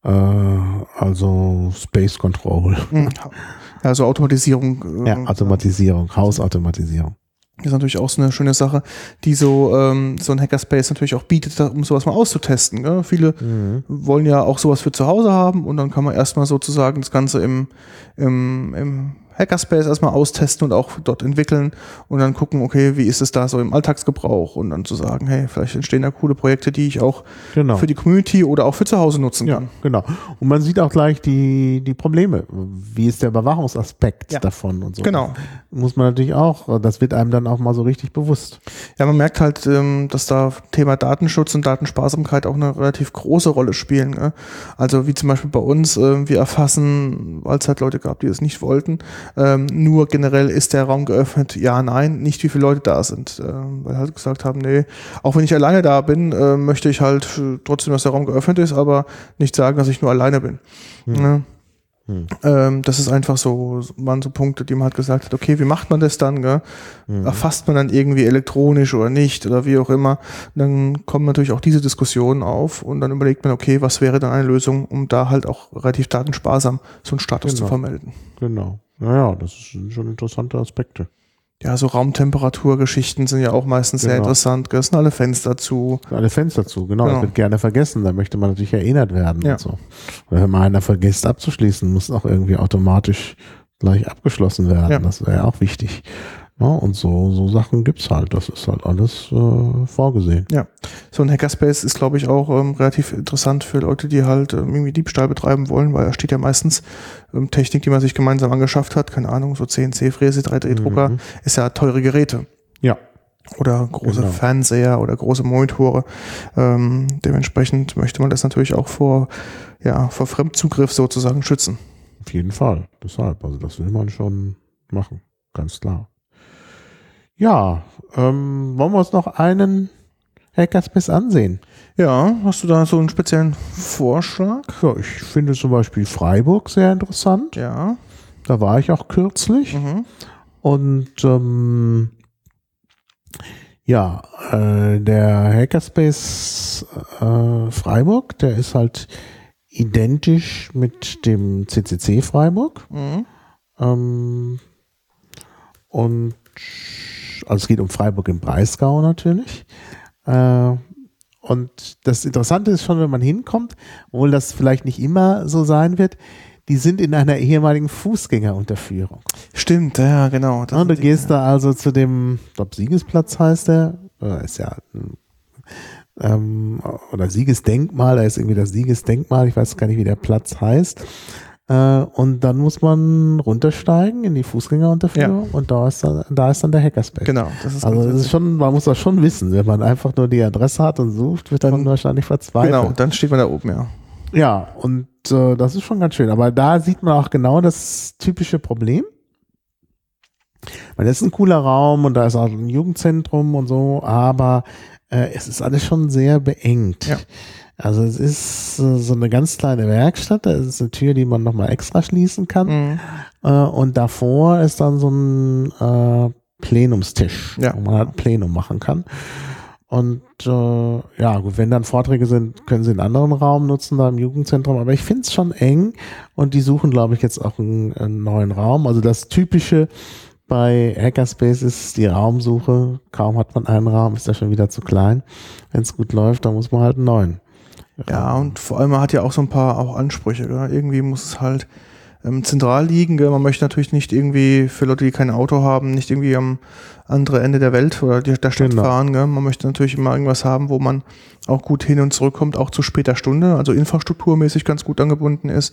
Space Control. Also Automatisierung. Automatisierung, Hausautomatisierung. Das ist natürlich auch so eine schöne Sache, die so ein Hackerspace natürlich auch bietet, um sowas mal auszutesten. Gell? Viele wollen ja auch sowas für zu Hause haben und dann kann man erstmal sozusagen das Ganze im Hackerspace erstmal austesten und auch dort entwickeln und dann gucken, okay, wie ist es da so im Alltagsgebrauch und dann zu sagen, hey, vielleicht entstehen da coole Projekte, die ich auch für die Community oder auch für zu Hause nutzen kann. Ja, genau. Und man sieht auch gleich die Probleme. Wie ist der Überwachungsaspekt davon und so. Genau. Das muss man natürlich auch, das wird einem dann auch mal so richtig bewusst. Ja, man merkt halt, dass da Thema Datenschutz und Datensparsamkeit auch eine relativ große Rolle spielen. Ne? Also wie zum Beispiel bei uns, wir erfassen, weil es halt Leute gab, die es nicht wollten, nur generell ist der Raum geöffnet, ja, nein, nicht wie viele Leute da sind. Weil halt gesagt haben, nee, auch wenn ich alleine da bin, möchte ich halt trotzdem, dass der Raum geöffnet ist, aber nicht sagen, dass ich nur alleine bin. Ne? Das ist einfach so, waren so Punkte, die man halt gesagt hat, okay, wie macht man das dann? Gell? Erfasst man dann irgendwie elektronisch oder nicht oder wie auch immer? Und dann kommen natürlich auch diese Diskussionen auf und dann überlegt man, okay, was wäre dann eine Lösung, um da halt auch relativ datensparsam so einen Status zu vermelden. Genau. Naja, das sind schon interessante Aspekte. Ja, so Raumtemperaturgeschichten sind ja auch meistens sehr interessant. Es sind alle Fenster zu. Alle Fenster zu, genau. Das wird gerne vergessen. Da möchte man natürlich erinnert werden. Und so. Oder wenn mal einer vergisst abzuschließen, muss auch irgendwie automatisch gleich abgeschlossen werden. Ja. Das wäre ja auch wichtig. Ja, und so Sachen gibt's halt. Das ist halt alles vorgesehen. Ja, so ein Hackerspace ist, glaube ich, auch relativ interessant für Leute, die halt irgendwie Diebstahl betreiben wollen, weil da steht ja meistens Technik, die man sich gemeinsam angeschafft hat. Keine Ahnung, so CNC-Fräse, 3D-Drucker, ist ja teure Geräte. Ja. Oder große Fernseher oder große Monitore. Dementsprechend möchte man das natürlich auch vor Fremdzugriff sozusagen schützen. Auf jeden Fall. Deshalb, also das will man schon machen. Ganz klar. Ja, wollen wir uns noch einen Hackerspace ansehen? Ja, hast du da so einen speziellen Vorschlag? Ja, ich finde zum Beispiel Freiburg sehr interessant. Ja. Da war ich auch kürzlich. Und der Hackerspace Freiburg, der ist halt identisch mit dem CCC Freiburg. Und also es geht um Freiburg im Breisgau natürlich. Und das Interessante ist schon, wenn man hinkommt, obwohl das vielleicht nicht immer so sein wird, die sind in einer ehemaligen Fußgängerunterführung. Stimmt, ja, genau. Und du gehst da also zu dem, ich glaube Siegesplatz heißt der, ist ja oder Siegesdenkmal, da ist irgendwie das Siegesdenkmal, ich weiß gar nicht, wie der Platz heißt. Und dann muss man runtersteigen in die Fußgängerunterführung und da ist dann der Hackerspace. Genau. Das ist schon, man muss das schon wissen. Wenn man einfach nur die Adresse hat und sucht, wird dann wahrscheinlich verzweifelt. Genau, dann steht man da oben, ja. Ja, und das ist schon ganz schön. Aber da sieht man auch genau das typische Problem. Weil das ist ein cooler Raum und da ist auch ein Jugendzentrum und so, aber es ist alles schon sehr beengt. Ja. Also es ist so eine ganz kleine Werkstatt, da ist eine Tür, die man nochmal extra schließen kann. Und davor ist dann so ein Plenumstisch, wo man halt ein Plenum machen kann. Und gut, wenn dann Vorträge sind, können sie einen anderen Raum nutzen, da im Jugendzentrum. Aber ich finde es schon eng und die suchen, glaube ich, jetzt auch einen neuen Raum. Also das Typische bei Hackerspace ist die Raumsuche. Kaum hat man einen Raum, ist der schon wieder zu klein. Wenn es gut läuft, dann muss man halt einen neuen. Ja, und vor allem man hat ja auch so ein paar auch Ansprüche. Gell? Irgendwie muss es halt zentral liegen. Gell? Man möchte natürlich nicht irgendwie für Leute, die kein Auto haben, nicht irgendwie am anderen Ende der Welt oder der Stadt fahren. Gell? Man möchte natürlich immer irgendwas haben, wo man auch gut hin und zurückkommt, auch zu später Stunde, also infrastrukturmäßig ganz gut angebunden ist.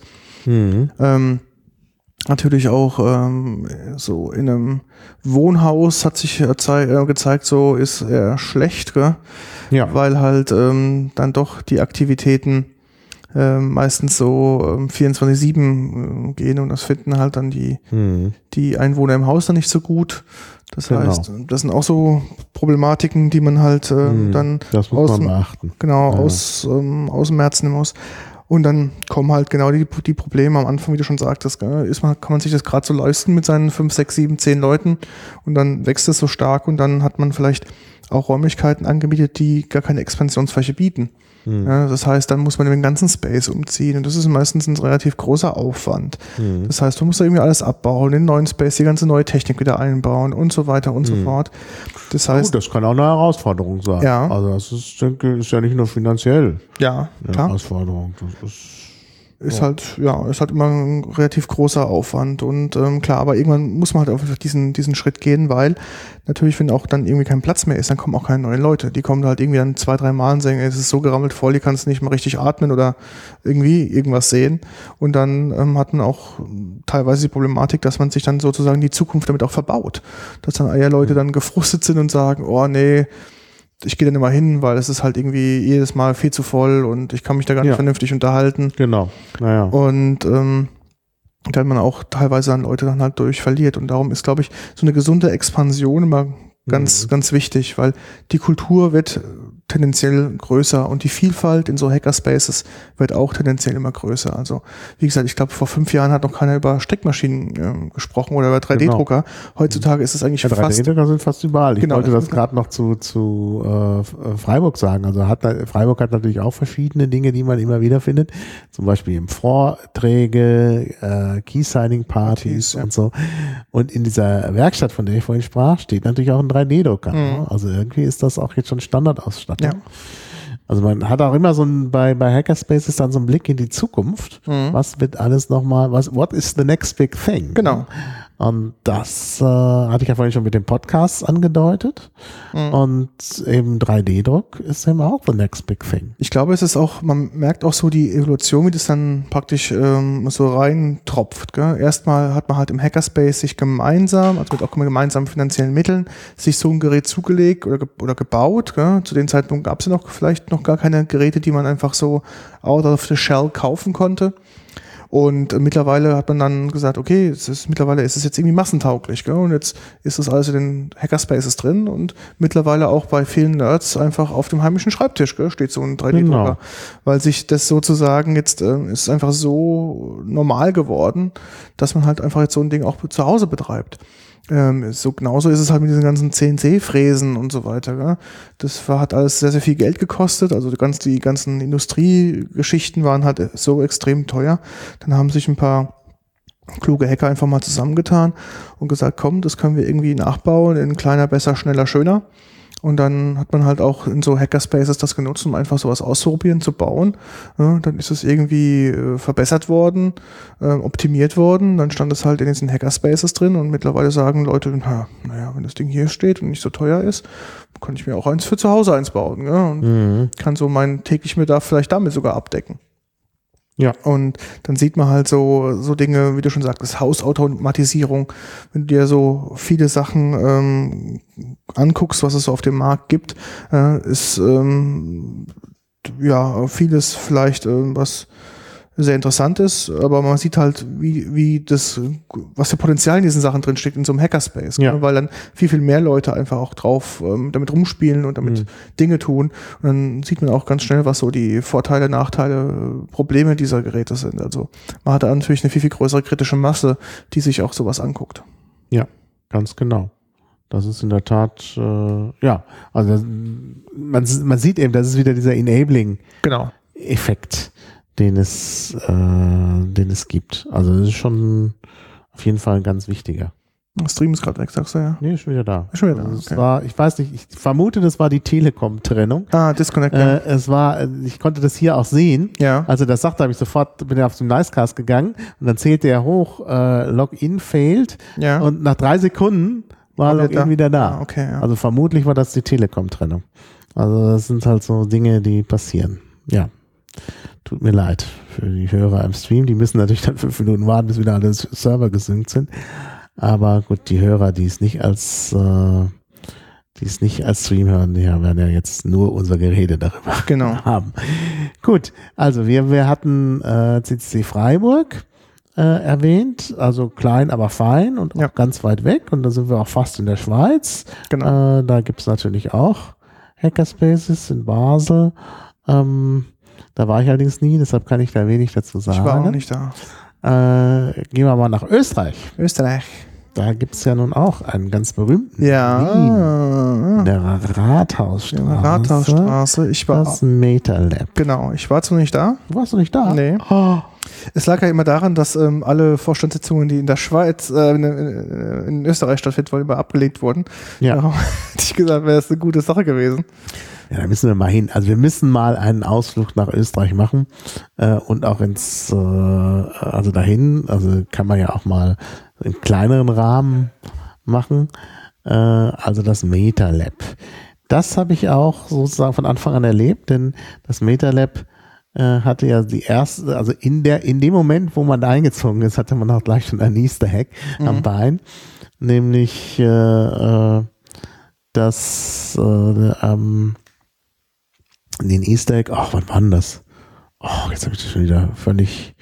Natürlich auch so in einem Wohnhaus hat sich gezeigt, so ist eher schlecht, gell? Ja. Weil halt dann doch die Aktivitäten meistens so 24/7 gehen und das finden halt dann die Einwohner im Haus dann nicht so gut. Das heißt, das sind auch so Problematiken, die man halt dann das muss man beachten. Genau, ausmerzen muss. Und dann kommen halt genau die Probleme am Anfang, wie du schon sagtest. Kann man sich das gerade so leisten mit seinen 5, 6, 7, 10 Leuten und dann wächst es so stark und dann hat man vielleicht auch Räumlichkeiten angemietet, die gar keine Expansionsfläche bieten. Ja, das heißt, dann muss man den ganzen Space umziehen und das ist meistens ein relativ großer Aufwand. Das heißt, du musst da irgendwie alles abbauen, den neuen Space, die ganze neue Technik wieder einbauen und so weiter und so fort. Das heißt, gut, das kann auch eine Herausforderung sein. Ja. Also das ist ja nicht nur finanziell eine Herausforderung. Das ist ist halt immer ein relativ großer Aufwand und klar, aber irgendwann muss man halt einfach diesen Schritt gehen, weil natürlich, wenn auch dann irgendwie kein Platz mehr ist, dann kommen auch keine neuen Leute. Die kommen halt irgendwie dann 2-3 Mal und sagen, ey, es ist so gerammelt voll, die kannst nicht mal richtig atmen oder irgendwie irgendwas sehen. Und dann hat man auch teilweise die Problematik, dass man sich dann sozusagen die Zukunft damit auch verbaut. Dass dann eher Leute dann gefrustet sind und sagen, oh nee, ich gehe dann immer hin, weil es ist halt irgendwie jedes Mal viel zu voll und ich kann mich da gar nicht vernünftig unterhalten. Genau, naja. Und da hat man auch teilweise dann Leute dann halt durch verliert. Und darum ist, glaube ich, so eine gesunde Expansion immer ganz wichtig, weil die Kultur wird tendenziell größer und die Vielfalt in so Hackerspaces wird auch tendenziell immer größer. Also wie gesagt, ich glaube, vor 5 Jahren hat noch keiner über Steckmaschinen gesprochen oder über 3D-Drucker. Heutzutage ist es eigentlich fast... 3D-Drucker sind fast überall. Ich wollte das genau. gerade noch zu Freiburg sagen. Also Freiburg hat natürlich auch verschiedene Dinge, die man immer wieder findet. Zum Beispiel im Vorträge, Key-Signing-Partys und so. Und in dieser Werkstatt, von der ich vorhin sprach, steht natürlich auch ein 3D-Drucker. Ne? Also irgendwie ist das auch jetzt schon Standardausstattung. Ja. Also man hat auch immer so bei Hackerspaces dann so einen Blick in die Zukunft. Was wird alles nochmal, what is the next big thing? Genau. Und das hatte ich ja vorhin schon mit dem Podcast angedeutet. Und eben 3D-Druck ist eben auch the next big thing. Ich glaube, es ist auch, man merkt auch so die Evolution, wie das dann praktisch so reintropft. Gell? Erstmal hat man halt im Hackerspace sich gemeinsam, also mit auch gemeinsamen finanziellen Mitteln, sich so ein Gerät zugelegt oder gebaut. Gell? Zu dem Zeitpunkt gab es ja vielleicht noch gar keine Geräte, die man einfach so out of the shell kaufen konnte. Und mittlerweile hat man dann gesagt, okay, mittlerweile ist es jetzt irgendwie massentauglich, gell? Und jetzt ist das alles in den Hackerspaces drin und mittlerweile auch bei vielen Nerds einfach auf dem heimischen Schreibtisch, gell, steht so ein 3D-Drucker. Genau. Weil sich das sozusagen jetzt ist einfach so normal geworden, dass man halt einfach jetzt so ein Ding auch zu Hause betreibt. So genauso ist es halt mit diesen ganzen CNC-Fräsen und so weiter. Gell? Das hat alles sehr, sehr viel Geld gekostet. Also die ganzen Industriegeschichten waren halt so extrem teuer. Dann haben sich ein paar kluge Hacker einfach mal zusammengetan und gesagt, komm, das können wir irgendwie nachbauen in kleiner, besser, schneller, schöner. Und dann hat man halt auch in so Hackerspaces das genutzt, um einfach sowas auszuprobieren, zu bauen. Ja, dann ist es irgendwie verbessert worden, optimiert worden. Dann stand es halt in diesen Hackerspaces drin und mittlerweile sagen Leute, naja, wenn das Ding hier steht und nicht so teuer ist, kann ich mir auch eins für zu Hause bauen. Ja? Und kann so meinen täglichen Bedarf vielleicht damit sogar abdecken. Ja. Und dann sieht man halt so Dinge, wie du schon sagtest, Hausautomatisierung. Wenn du dir so viele Sachen anguckst, was es so auf dem Markt gibt, ist vieles vielleicht was sehr interessant ist, aber man sieht halt, was für Potenzial in diesen Sachen drin steckt in so einem Hackerspace, weil dann viel mehr Leute einfach auch drauf damit rumspielen und damit Dinge tun und dann sieht man auch ganz schnell, was so die Vorteile, Nachteile, Probleme dieser Geräte sind. Also man hat da natürlich eine viel größere kritische Masse, die sich auch sowas anguckt. Ja, ganz genau. Das ist in der Tat, also man sieht eben, das ist wieder dieser Enabling-Effekt. Den es gibt. Also das ist schon auf jeden Fall ein ganz wichtiger. Der Stream ist gerade weg, sagst du ja? Nee, ist schon wieder da. Ist schon wieder da, also okay. Ich weiß nicht, ich vermute, das war die Telekom-Trennung. Disconnect. Ich konnte das hier auch sehen. Ja. Also das sagte, bin ich auf den Nicecast gegangen und dann zählte er hoch, Login failed und nach 3 Sekunden war Login wieder da. Okay, ja. Also vermutlich war das die Telekom-Trennung. Also das sind halt so Dinge, die passieren. Ja. Tut mir leid für die Hörer im Stream. Die müssen natürlich dann 5 Minuten warten, bis wieder alle Server gesynkt sind. Aber gut, die Hörer, die es nicht als Stream hören, die werden ja jetzt nur unser Gerede darüber haben. Gut, also wir hatten CCC Freiburg erwähnt, also klein, aber fein und auch ganz weit weg. Und da sind wir auch fast in der Schweiz. Genau. Da gibt es natürlich auch Hackerspaces in Basel. Da war ich allerdings nie, deshalb kann ich da wenig dazu sagen. Ich war auch nicht da. Gehen wir mal nach Österreich. Da gibt es ja nun auch einen ganz berühmten Wien, der Rathausstraße. Ich war das Metalab. Genau, ich war zwar nicht da. Warst du nicht da? Nee. Oh. Es lag ja immer daran, dass alle Vorstandssitzungen, die in der Schweiz, in Österreich stattfinden, immer abgelegt wurden. Ja. Darum hätte ich gesagt, wäre das eine gute Sache gewesen. Ja, da müssen wir mal hin. Also wir müssen mal einen Ausflug nach Österreich machen und auch also dahin. Also kann man ja auch mal im kleineren Rahmen machen. Also das MetaLab. Das habe ich auch sozusagen von Anfang an erlebt, denn das MetaLab hatte ja die erste, also in dem Moment, wo man da eingezogen ist, hatte man auch gleich schon ein Easter Egg am Bein, nämlich den Easter Egg, wann war denn das? Jetzt habe ich das schon wieder völlig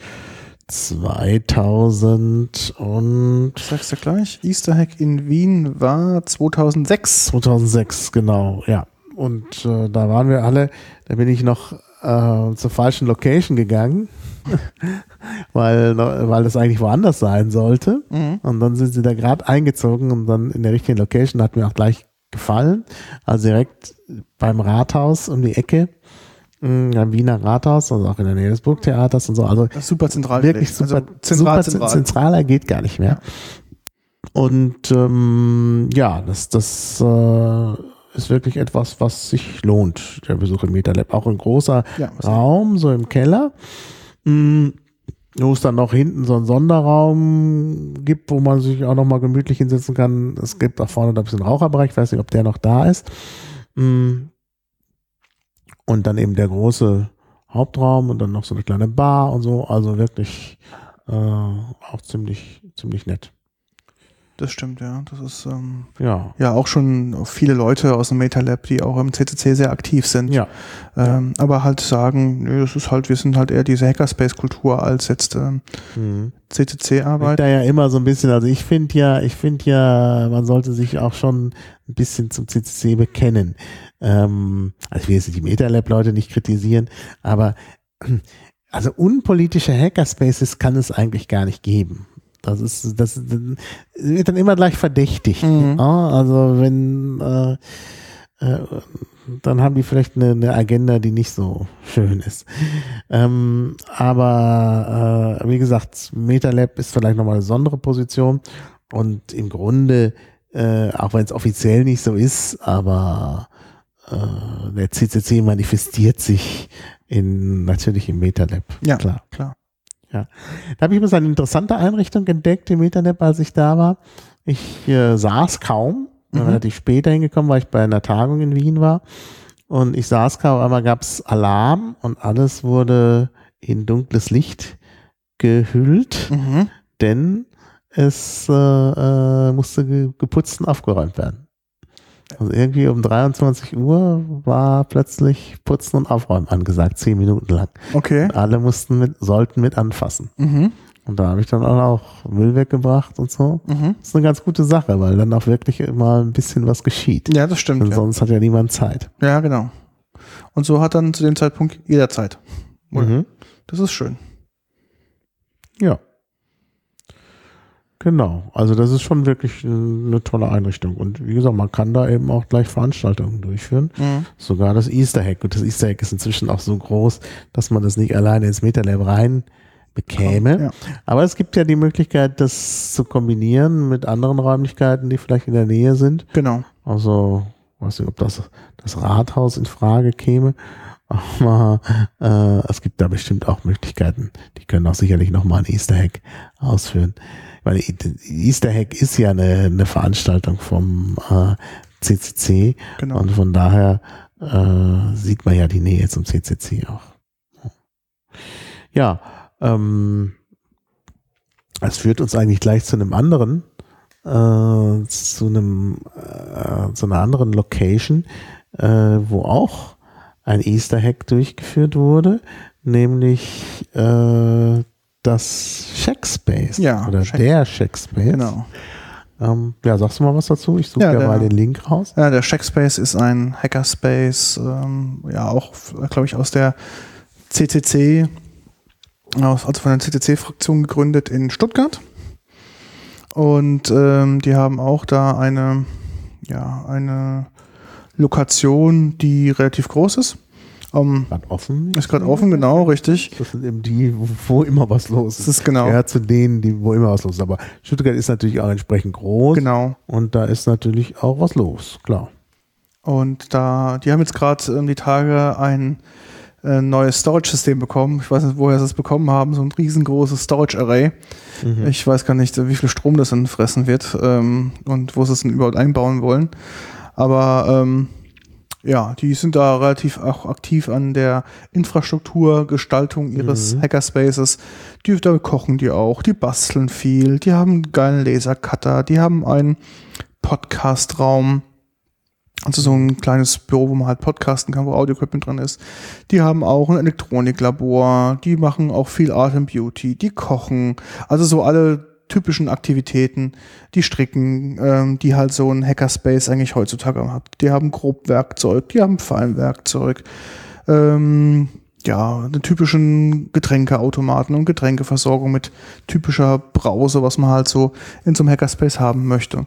2000 und... Ich sag's dir gleich, Easter Egg in Wien war 2006. 2006, genau, ja. Und da waren wir alle, da bin ich noch zur falschen Location gegangen, weil das eigentlich woanders sein sollte. Und dann sind sie da gerade eingezogen und dann in der richtigen Location, hat mir auch gleich gefallen. Also direkt beim Rathaus um die Ecke, am Wiener Rathaus, also auch in der Nähe des Burgtheaters und so. Also das ist super zentral. Wirklich super, also zentraler geht gar nicht mehr. Und das ist wirklich etwas, was sich lohnt, der Besuch im MetaLab. Auch ein großer Raum, so im Keller, wo es dann noch hinten so einen Sonderraum gibt, wo man sich auch nochmal gemütlich hinsetzen kann. Es gibt auch vorne ein bisschen Raucherbereich, ich weiß nicht, ob der noch da ist. Und dann eben der große Hauptraum und dann noch so eine kleine Bar und so. Also wirklich auch ziemlich nett. Das stimmt, ja. Das ist ja auch schon viele Leute aus dem MetaLab, die auch im CCC sehr aktiv sind. Ja. Aber halt sagen, nö, das ist halt, wir sind halt eher diese Hackerspace-Kultur als jetzt CCC-Arbeit. Da ja immer so ein bisschen, also ich finde ja, man sollte sich auch schon ein bisschen zum CCC bekennen. Also ich will jetzt die MetaLab-Leute nicht kritisieren, aber unpolitische Hackerspaces kann es eigentlich gar nicht geben. Das wird dann immer gleich verdächtig. Also wenn dann haben die vielleicht eine Agenda, die nicht so schön ist. Aber wie gesagt, MetaLab ist vielleicht nochmal eine besondere Position und im Grunde, auch wenn es offiziell nicht so ist, aber der CCC manifestiert sich natürlich im MetaLab. Ja, klar. Ja, da habe ich übrigens eine interessante Einrichtung entdeckt im MetaLab, als ich da war. Ich saß kaum, relativ spät hingekommen, weil ich bei einer Tagung in Wien war. Und ich saß kaum, einmal gab es Alarm und alles wurde in dunkles Licht gehüllt, denn es musste geputzt und aufgeräumt werden. Also irgendwie um 23 Uhr war plötzlich Putzen und Aufräumen angesagt, 10 Minuten lang. Okay. Und alle sollten mit anfassen. Und da habe ich dann auch Müll weggebracht und so. Das ist eine ganz gute Sache, weil dann auch wirklich immer ein bisschen was geschieht. Ja, das stimmt. Denn sonst hat ja niemand Zeit. Ja, genau. Und so hat dann zu dem Zeitpunkt jeder Zeit. Das ist schön. Ja. Genau, also das ist schon wirklich eine tolle Einrichtung und wie gesagt, man kann da eben auch gleich Veranstaltungen durchführen, sogar das Easter Egg, und das Easter Egg ist inzwischen auch so groß, dass man das nicht alleine ins MetaLab rein bekäme, aber es gibt ja die Möglichkeit, das zu kombinieren mit anderen Räumlichkeiten, die vielleicht in der Nähe sind. Genau. Also, weiß nicht, ob das Rathaus in Frage käme, aber es gibt da bestimmt auch Möglichkeiten, die können auch sicherlich nochmal ein Easter Egg ausführen. Weil Easter Egg ist ja eine Veranstaltung vom CCC, genau. Und von daher sieht man ja die Nähe zum CCC auch. Ja, es führt uns eigentlich gleich zu einem anderen, zu einer anderen Location, wo auch ein Easter Egg durchgeführt wurde, nämlich das Shackspace der Shackspace. Genau. Sagst du mal was dazu? Ich suche mal den Link raus. Ja, der Shackspace ist ein Hackerspace, auch, glaube ich, aus der CCC, also von der CCC-Fraktion gegründet in Stuttgart. Und die haben auch da eine Lokation, die relativ groß ist. Gerade offen. Ist gerade offen, genau, richtig. Das sind eben die, wo immer was los ist. Das ist genau. Ja, zu denen, wo immer was los ist. Aber Stuttgart ist natürlich auch entsprechend groß. Genau. Und da ist natürlich auch was los, klar. Und die haben jetzt gerade die Tage ein neues Storage-System bekommen. Ich weiß nicht, woher sie es bekommen haben. So ein riesengroßes Storage-Array. Mhm. Ich weiß gar nicht, wie viel Strom das dann fressen wird und wo sie es denn überhaupt einbauen wollen. Aber ja, die sind da relativ auch aktiv an der Infrastrukturgestaltung ihres Hackerspaces. Da kochen die auch, die basteln viel, die haben einen geilen Lasercutter, die haben einen Podcast-Raum, also so ein kleines Büro, wo man halt podcasten kann, wo Audio-Equipment drin ist. Die haben auch ein Elektroniklabor, die machen auch viel Art and Beauty, die kochen, also so alle typischen Aktivitäten, die stricken, die halt so ein Hackerspace eigentlich heutzutage hat. Die haben Grobwerkzeug, die haben Feinwerkzeug, einen typischen Getränkeautomaten und Getränkeversorgung mit typischer Brause, was man halt so in so einem Hackerspace haben möchte.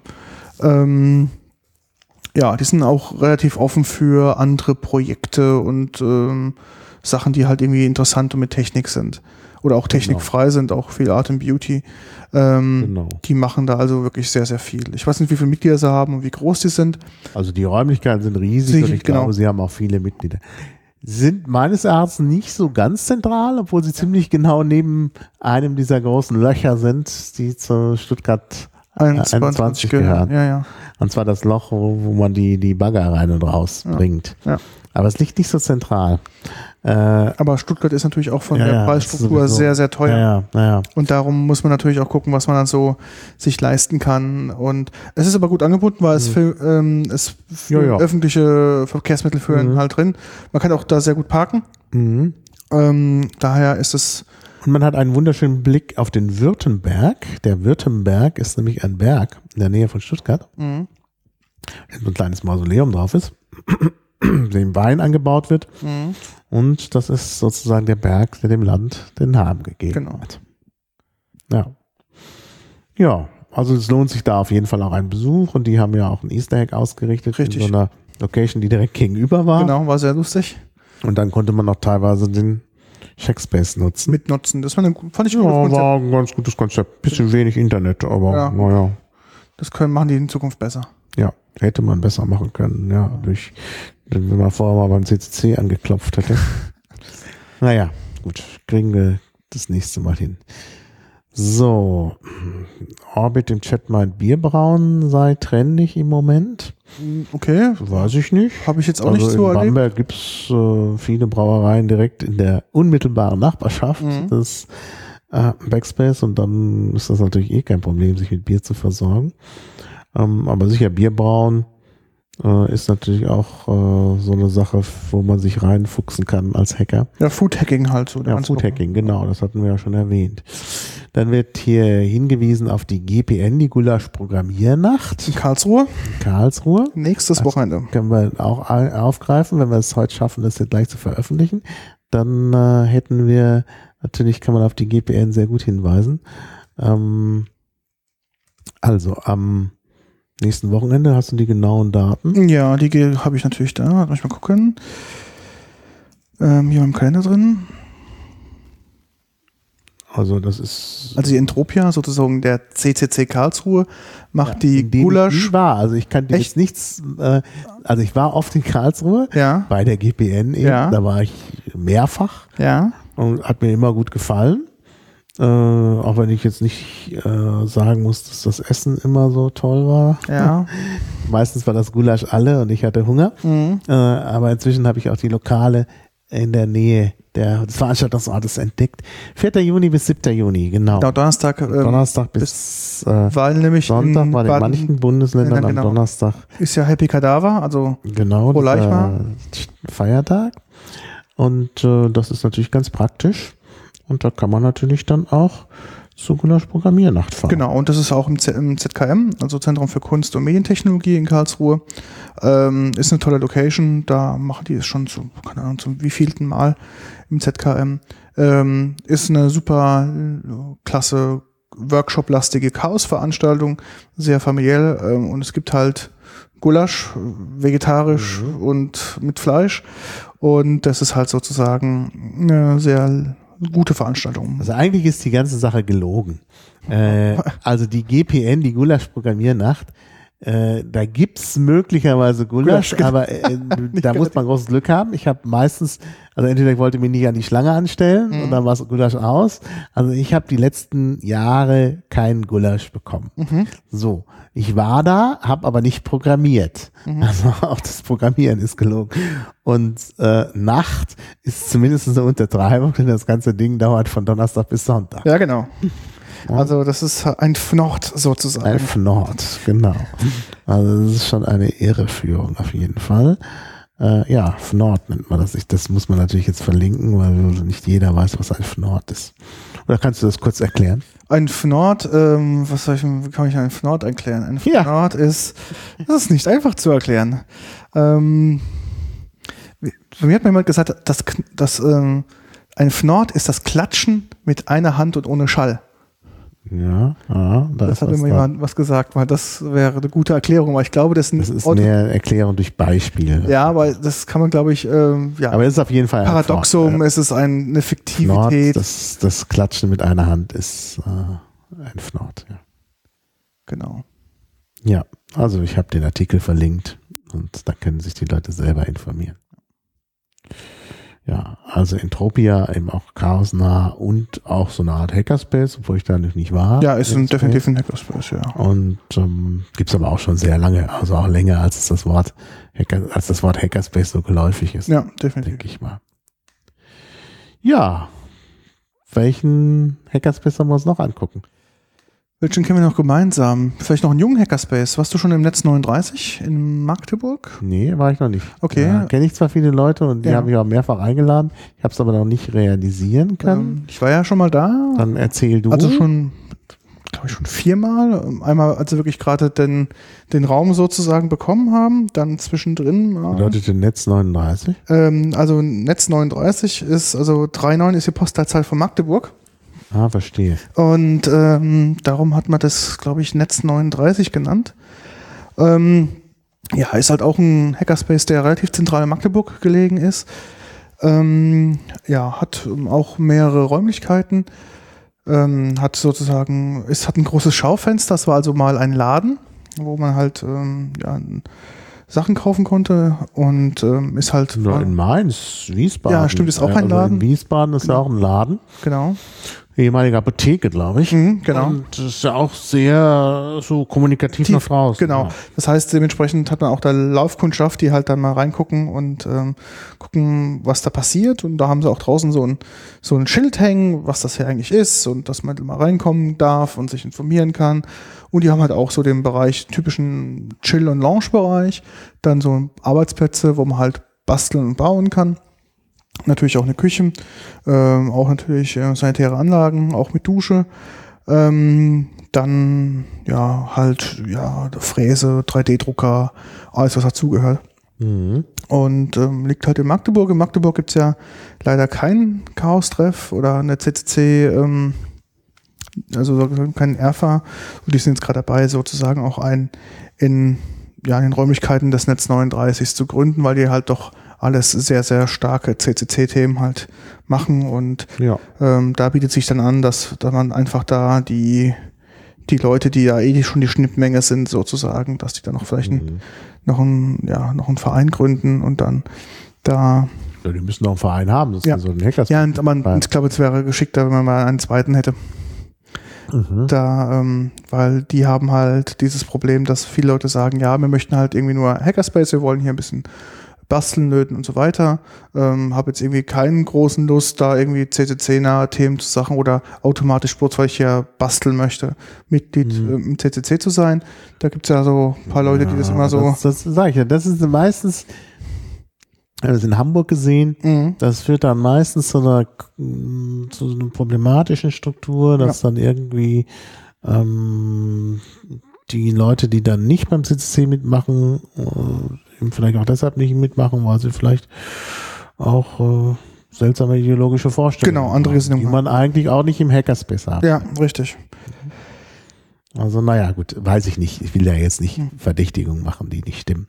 Die sind auch relativ offen für andere Projekte und Sachen, die halt irgendwie interessant und mit Technik sind. Oder auch technikfrei sind, auch viel Art and Beauty. Die machen da also wirklich sehr, sehr viel. Ich weiß nicht, wie viele Mitglieder sie haben und wie groß die sind. Also die Räumlichkeiten sind riesig und ich glaube, sie haben auch viele Mitglieder. Sind meines Erachtens nicht so ganz zentral, obwohl sie ziemlich genau neben einem dieser großen Löcher sind, die zu Stuttgart 21 gehören. Ja. Und zwar das Loch, wo man die Bagger rein und raus bringt. Ja. Aber es liegt nicht so zentral. Aber Stuttgart ist natürlich auch von der Preisstruktur sehr, sehr teuer. Ja. Und darum muss man natürlich auch gucken, was man dann so sich leisten kann. Und es ist aber gut angeboten, weil es für öffentliche Verkehrsmittel führen halt drin. Man kann auch da sehr gut parken. Daher ist es... Und man hat einen wunderschönen Blick auf den Württemberg. Der Württemberg ist nämlich ein Berg in der Nähe von Stuttgart. Wo ein kleines Mausoleum drauf ist, dem Wein angebaut wird. Und das ist sozusagen der Berg, der dem Land den Namen gegeben hat. Ja, also es lohnt sich da auf jeden Fall auch ein Besuch. Und die haben ja auch ein Easter Egg ausgerichtet. Richtig. In so einer Location, die direkt gegenüber war. Genau, war sehr lustig. Und dann konnte man auch teilweise den Checkspace nutzen. Mitnutzen. Das war fand ich war ein ganz gutes Konzept. Bisschen wenig Internet, aber naja. Das machen die in Zukunft besser. Ja, hätte man besser machen können, wenn man vorher mal beim CCC angeklopft hätte. Naja, gut, kriegen wir das nächste Mal hin. So, Orbit im Chat meint, Bierbrauen sei trendig im Moment. Okay. Weiß ich nicht. Habe ich jetzt auch nicht so erlebt. In Bamberg gibt es viele Brauereien direkt in der unmittelbaren Nachbarschaft des Backspace und dann ist das natürlich kein Problem, sich mit Bier zu versorgen. Aber sicher, Bierbrauen ist natürlich auch so eine Sache, wo man sich reinfuchsen kann als Hacker. Ja, Food-Hacking halt so. Ja, Food-Hacking, genau, das hatten wir ja schon erwähnt. Dann wird hier hingewiesen auf die GPN, die Gulasch-Programmiernacht. In Karlsruhe. Nächstes Wochenende. Können wir auch aufgreifen, wenn wir es heute schaffen, das hier gleich zu veröffentlichen. Dann hätten wir, natürlich kann man auf die GPN sehr gut hinweisen. Also am nächsten Wochenende hast du die genauen Daten? Ja, die habe ich natürlich da. Lass mich mal gucken. Hier im Kalender drin. Also das ist... Also die Entropia, sozusagen der CCC Karlsruhe, macht die Gulasch... Also ich kann dir jetzt nichts... also ich war oft in Karlsruhe, bei der GPN eben, da war ich mehrfach und hat mir immer gut gefallen. Auch wenn ich jetzt nicht sagen muss, dass das Essen immer so toll war. Ja. Meistens war das Gulasch alle und ich hatte Hunger. Aber inzwischen habe ich auch die Lokale in der Nähe des Veranstaltungsortes entdeckt. 4. Juni bis 7. Juni, genau. Donnerstag bis weil nämlich Sonntag war in manchen Bundesländern am Donnerstag. Ist ja Happy Kadaver, also genau, Feiertag. Und das ist natürlich ganz praktisch. Und da kann man natürlich dann auch zur Gulasch-Programmiernacht fahren. Genau, und das ist auch im ZKM, also Zentrum für Kunst und Medientechnologie in Karlsruhe. Ist eine tolle Location, da machen die es schon zum wievielten Mal im ZKM. Ist eine super klasse Workshop-lastige Chaos-Veranstaltung, sehr familiär und es gibt halt Gulasch, vegetarisch und mit Fleisch und das ist halt sozusagen eine sehr gute Veranstaltung. Also eigentlich ist die ganze Sache gelogen. Also die GPN, die Gulasch-Programmiernacht, Da gibt's möglicherweise Gulasch, aber da muss man großes Glück haben. Ich habe meistens, also entweder ich wollte mich nicht an die Schlange anstellen und dann war es Gulasch aus. Also ich habe die letzten Jahre keinen Gulasch bekommen. So, ich war da, habe aber nicht programmiert. Also auch das Programmieren ist gelogen. Und Nacht ist zumindest eine Untertreibung, denn das ganze Ding dauert von Donnerstag bis Sonntag. Ja, genau. Also das ist ein Fnord sozusagen. Ein Fnord, genau. Also das ist schon eine Irreführung auf jeden Fall. Ja, Fnord nennt man das. Das muss man natürlich jetzt verlinken, weil nicht jeder weiß, was ein Fnord ist. Oder kannst du das kurz erklären? Ein Fnord, wie kann ich einen Fnord erklären? Ein Fnord das ist nicht einfach zu erklären. Mir hat mir jemand gesagt, dass ein Fnord ist das Klatschen mit einer Hand und ohne Schall. Ja, das hat immer jemand was gesagt, weil das wäre eine gute Erklärung, aber ich glaube, das ist mehr eine Erklärung durch Beispiel. Ja, aber das kann man, glaube ich, Aber es ist auf jeden Fall Paradoxum, es ist eine Fiktivität. Fnord, das Klatschen mit einer Hand ist ein Fnord, ja. Genau. Ja, also ich habe den Artikel verlinkt und da können sich die Leute selber informieren. Ja, also Entropia eben auch chaosnah und auch so eine Art Hackerspace, obwohl ich da nicht war. Ja, ist definitiv ein Hackerspace, ja. Und gibt's aber auch schon sehr lange, also auch länger als das Wort Hackerspace so geläufig ist. Ja, definitiv. Denke ich mal. Ja, welchen Hackerspace sollen wir uns noch angucken? Welchen kennen wir noch gemeinsam? Vielleicht noch einen jungen Hackerspace. Warst du schon im Netz 39 in Magdeburg? Nee, war ich noch nicht. Okay. Da kenne ich zwar viele Leute und die haben mich auch mehrfach eingeladen. Ich habe es aber noch nicht realisieren können. Ich war ja schon mal da. Dann erzähl du. Also schon, glaube ich, schon 4-mal. Einmal, als wir wirklich gerade den Raum sozusagen bekommen haben. Dann zwischendrin. Bedeutet denn Netz 39? Also Netz 39 ist, also 39 ist die Postleitzahl von Magdeburg. Ah, verstehe. Und darum hat man das, glaube ich, Netz 39 genannt. Ja, ist halt auch ein Hackerspace, der relativ zentral in Magdeburg gelegen ist. Ja, hat auch mehrere Räumlichkeiten. Hat sozusagen, hat ein großes Schaufenster. Das war also mal ein Laden, wo man halt Sachen kaufen konnte und ist halt... Nur in Mainz, Wiesbaden. Ja, stimmt, ist auch ein Laden. In Wiesbaden ist ja auch ein Laden. Genau. Ehemalige Apotheke, glaube ich. Genau. Und das ist ja auch sehr so kommunikativ nach draußen. Genau. Ja. Das heißt, dementsprechend hat man auch da Laufkundschaft, die halt dann mal reingucken und gucken, was da passiert. Und da haben sie auch draußen so ein Schild hängen, was das hier eigentlich ist und dass man mal reinkommen darf und sich informieren kann. Und die haben halt auch so den Bereich, typischen Chill- und Lounge-Bereich. Dann so Arbeitsplätze, wo man halt basteln und bauen kann. Natürlich auch eine Küche, auch natürlich sanitäre Anlagen, auch mit Dusche. Dann Fräse, 3D-Drucker, alles was dazugehört. Mhm. Und liegt halt in Magdeburg. In Magdeburg gibt es ja leider keinen Chaos-Treff oder eine CCC, also keinen ERFA. Und die sind jetzt gerade dabei, sozusagen auch in den Räumlichkeiten des Netz 39 zu gründen, weil die halt doch alles sehr, sehr starke CCC-Themen halt machen und da bietet sich dann an, dass man einfach da die Leute, die ja schon die Schnittmenge sind sozusagen, dass die dann noch vielleicht noch einen Verein gründen und dann da... Ja, die müssen noch einen Verein haben, das ist so ein Hackers. Ja, aber ich glaube, es wäre geschickter, wenn man mal einen zweiten hätte. Da, weil die haben halt dieses Problem, dass viele Leute sagen, ja, wir möchten halt irgendwie nur Hackerspace, wir wollen hier ein bisschen basteln, löten und so weiter. Habe jetzt irgendwie keinen großen Lust, da irgendwie CCC-nahe Themen zu Sachen oder automatisch Sport, weil ich ja basteln möchte, Mitglied im CCC zu sein. Da gibt es ja so ein paar Leute, die das immer so... Das sage ich ja, das ist meistens... Ich habe das in Hamburg gesehen, das führt dann meistens zu einer problematischen Struktur, dass dann irgendwie die Leute, die dann nicht beim CCC mitmachen, vielleicht auch deshalb nicht mitmachen, weil sie vielleicht auch seltsame ideologische Vorstellungen andere haben, die man eigentlich auch nicht im Hackerspace hat. Ja, richtig. Also naja, gut, weiß ich nicht. Ich will ja jetzt nicht Verdächtigungen machen, die nicht stimmen.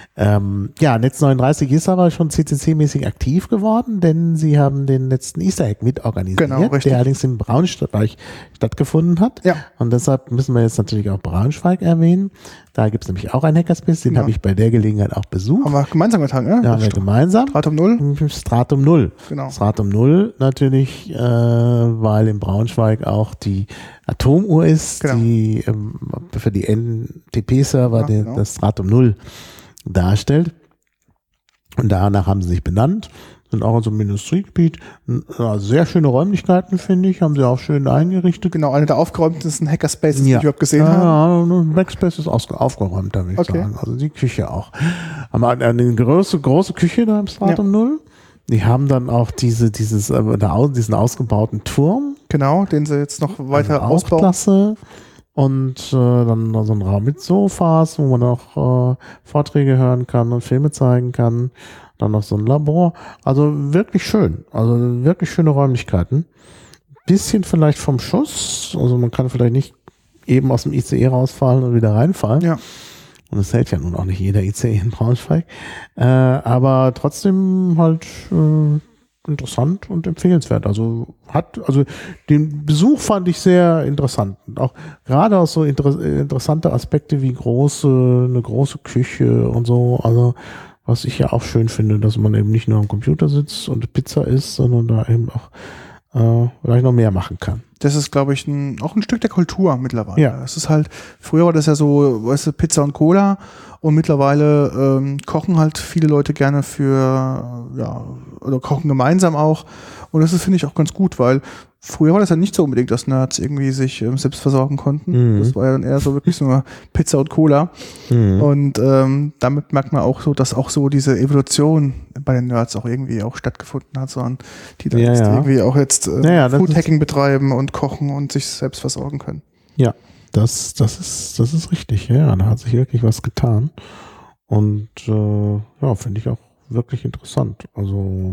Netz 39 ist aber schon CCC-mäßig aktiv geworden, denn sie haben den letzten Easter Egg mitorganisiert, Genau, richtig. der allerdings in Braunschweig stattgefunden hat. Ja. Und deshalb müssen wir jetzt natürlich auch Braunschweig erwähnen. Da gibt es nämlich auch einen Hackerspace, den Ja. habe ich bei der Gelegenheit auch besucht. Haben wir gemeinsam getan, ne? Da haben wir gemeinsam. Stratum 0. Stratum 0. Genau. Stratum 0 natürlich, weil in Braunschweig auch die Atomuhr ist, Genau. die für die NTP-Server genau. das Stratum 0 darstellt. Und danach haben sie sich benannt, sind auch in so einem Industriegebiet. Sehr schöne Räumlichkeiten, finde ich, haben sie auch schön eingerichtet. Genau, eine der aufgeräumtesten Hackerspaces, die ich überhaupt gesehen habe. Ja, Backspace ist aufgeräumt, da würde ich sagen. Also die Küche auch. Haben eine große Küche da im Stratum 0. Die haben dann auch diesen ausgebauten Turm. Genau, den sie jetzt noch weiter Also ausbauen. Klasse. Und dann noch so ein Raum mit Sofas, wo man auch Vorträge hören kann und Filme zeigen kann. Dann noch so ein Labor. Also wirklich schön. Also wirklich schöne Räumlichkeiten. Bisschen vielleicht vom Schuss. Also man kann vielleicht nicht eben aus dem ICE rausfallen und wieder reinfallen. Ja. Und es hält ja nun auch nicht jeder ICE in Braunschweig. Aber trotzdem halt interessant und empfehlenswert. Also den Besuch fand ich sehr interessant. Und auch gerade aus so interessante Aspekte wie eine große Küche und so. Also was ich ja auch schön finde, dass man eben nicht nur am Computer sitzt und Pizza isst, sondern da eben auch vielleicht noch mehr machen kann. Das ist, glaube ich, auch ein Stück der Kultur mittlerweile. Ja. Es ist halt, früher war das ja so, weißt du, Pizza und Cola und mittlerweile kochen halt viele Leute gerne oder kochen gemeinsam auch. Und das ist, finde ich, auch ganz gut, weil früher war das ja nicht so unbedingt, dass Nerds irgendwie sich selbst versorgen konnten. Mhm. Das war ja dann eher so wirklich nur Pizza und Cola. Mhm. Und damit merkt man auch so, dass auch so diese Evolution bei den Nerds auch irgendwie auch stattgefunden hat, sondern die dann irgendwie auch jetzt Foodhacking betreiben und kochen und sich selbst versorgen können. Ja, das ist richtig. Ja, da hat sich wirklich was getan. Und finde ich auch wirklich interessant. Also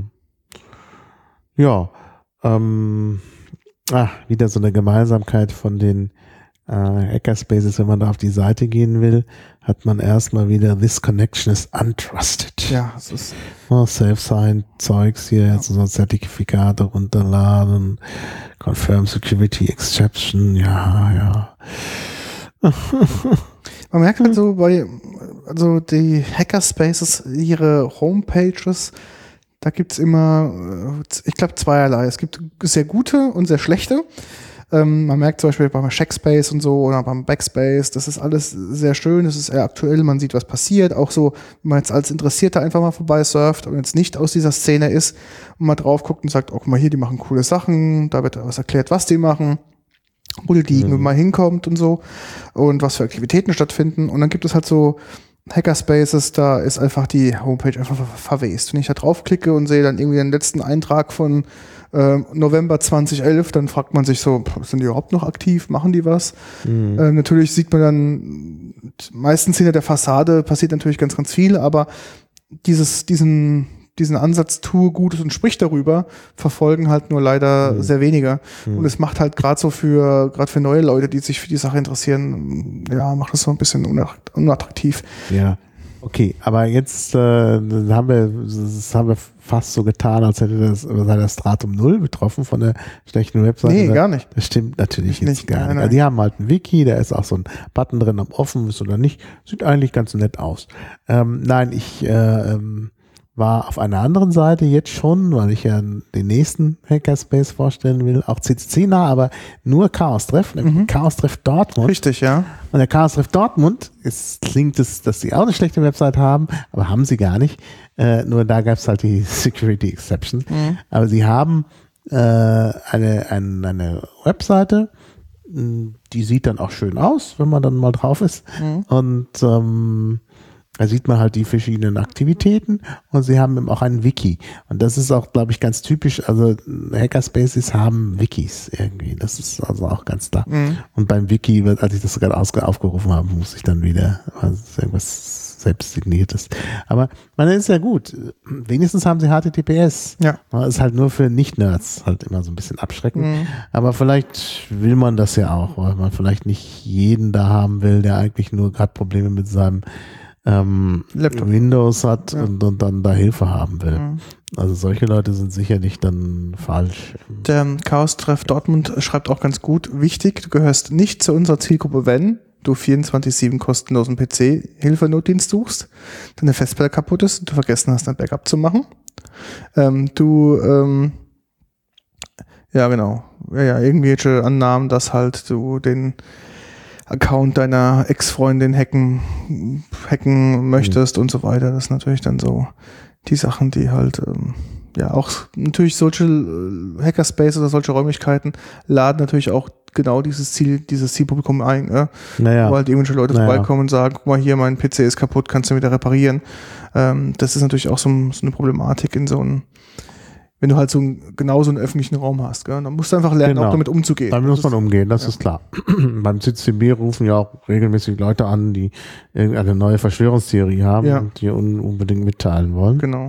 wieder so eine Gemeinsamkeit von den Hackerspaces, wenn man da auf die Seite gehen will, hat man erstmal wieder "This connection is untrusted". Ja, es ist Self-Sign-Zeugs hier, jetzt so Zertifikate runterladen, Confirm Security Exception, ja. Man merkt halt so also die Hackerspaces, ihre Homepages, da gibt's immer, ich glaube, zweierlei. Es gibt sehr gute und sehr schlechte. Man merkt zum Beispiel beim Checkspace und so oder beim Backspace, das ist alles sehr schön, das ist eher aktuell, man sieht, was passiert. Auch so, wenn man jetzt als Interessierter einfach mal vorbei surft und jetzt nicht aus dieser Szene ist und mal drauf guckt und sagt, oh, guck mal hier, die machen coole Sachen, da wird was erklärt, was die machen, wo die liegen, wenn man hinkommt und so und was für Aktivitäten stattfinden. Und dann gibt es halt so Hackerspaces, da ist einfach die Homepage einfach verwest. Wenn ich da draufklicke und sehe dann irgendwie den letzten Eintrag von November 2011, dann fragt man sich so, sind die überhaupt noch aktiv? Machen die was? Natürlich sieht man dann, meistens hinter der Fassade passiert natürlich ganz, ganz viel, aber diesen Ansatz, tue Gutes und sprich darüber, verfolgen halt nur leider sehr weniger. Und es macht halt gerade für neue Leute, die sich für die Sache interessieren, macht das so ein bisschen unattraktiv. Ja, okay, aber jetzt haben wir fast so getan, als hätte das Stratum 0 betroffen von der schlechten Webseite. Nee, gar nicht. Das stimmt natürlich jetzt gar nicht. Nein. Also die haben halt ein Wiki, da ist auch so ein Button drin, ob offen ist oder nicht. Sieht eigentlich ganz nett aus. Nein, ich war auf einer anderen Seite jetzt schon, weil ich ja den nächsten Hackerspace vorstellen will, auch CCC-nah, aber nur Chaos-Treff, nämlich Chaos-Treff Dortmund. Richtig, ja. Und der Chaos-Treff Dortmund, klingt es, dass sie auch eine schlechte Website haben, aber haben sie gar nicht. Nur da gab es halt die Security Exception. Aber sie haben eine Webseite, die sieht dann auch schön aus, wenn man dann mal drauf ist. Und da sieht man halt die verschiedenen Aktivitäten und sie haben eben auch ein Wiki. Und das ist auch, glaube ich, ganz typisch. Also Hackerspaces haben Wikis irgendwie. Das ist also auch ganz klar. Und beim Wiki, als ich das gerade aufgerufen habe, muss ich dann wieder irgendwas selbst signiertes. Aber man ist ja gut. Wenigstens haben sie HTTPS. Ja. Ist halt nur für Nicht-Nerds halt immer so ein bisschen abschreckend. Aber vielleicht will man das ja auch, weil man vielleicht nicht jeden da haben will, der eigentlich nur gerade Probleme mit seinem Laptop. Windows hat und dann da Hilfe haben will. Also solche Leute sind sicherlich dann falsch. Der Chaos-Treff Dortmund schreibt auch ganz gut, wichtig, du gehörst nicht zu unserer Zielgruppe, wenn du 24/7 kostenlosen PC-Hilfe-Notdienst suchst, deine Festplatte kaputt ist und du vergessen hast, ein Backup zu machen. Irgendwelche Annahmen, dass halt du den Account deiner Ex-Freundin hacken möchtest und so weiter. Das ist natürlich dann so die Sachen, die halt auch natürlich solche Hackerspace oder solche Räumlichkeiten laden natürlich auch genau dieses Zielpublikum ein, wo halt irgendwelche Leute vorbeikommen und sagen, guck mal hier, mein PC ist kaputt, kannst du wieder reparieren. Das ist natürlich auch so eine Problematik in so einem, wenn du halt genau so einen öffentlichen Raum hast, gell? Dann musst du einfach lernen, auch damit umzugehen. Damit muss man umgehen, das ist klar. Beim CCB rufen ja auch regelmäßig Leute an, die irgendeine neue Verschwörungstheorie haben und die unbedingt mitteilen wollen. Genau.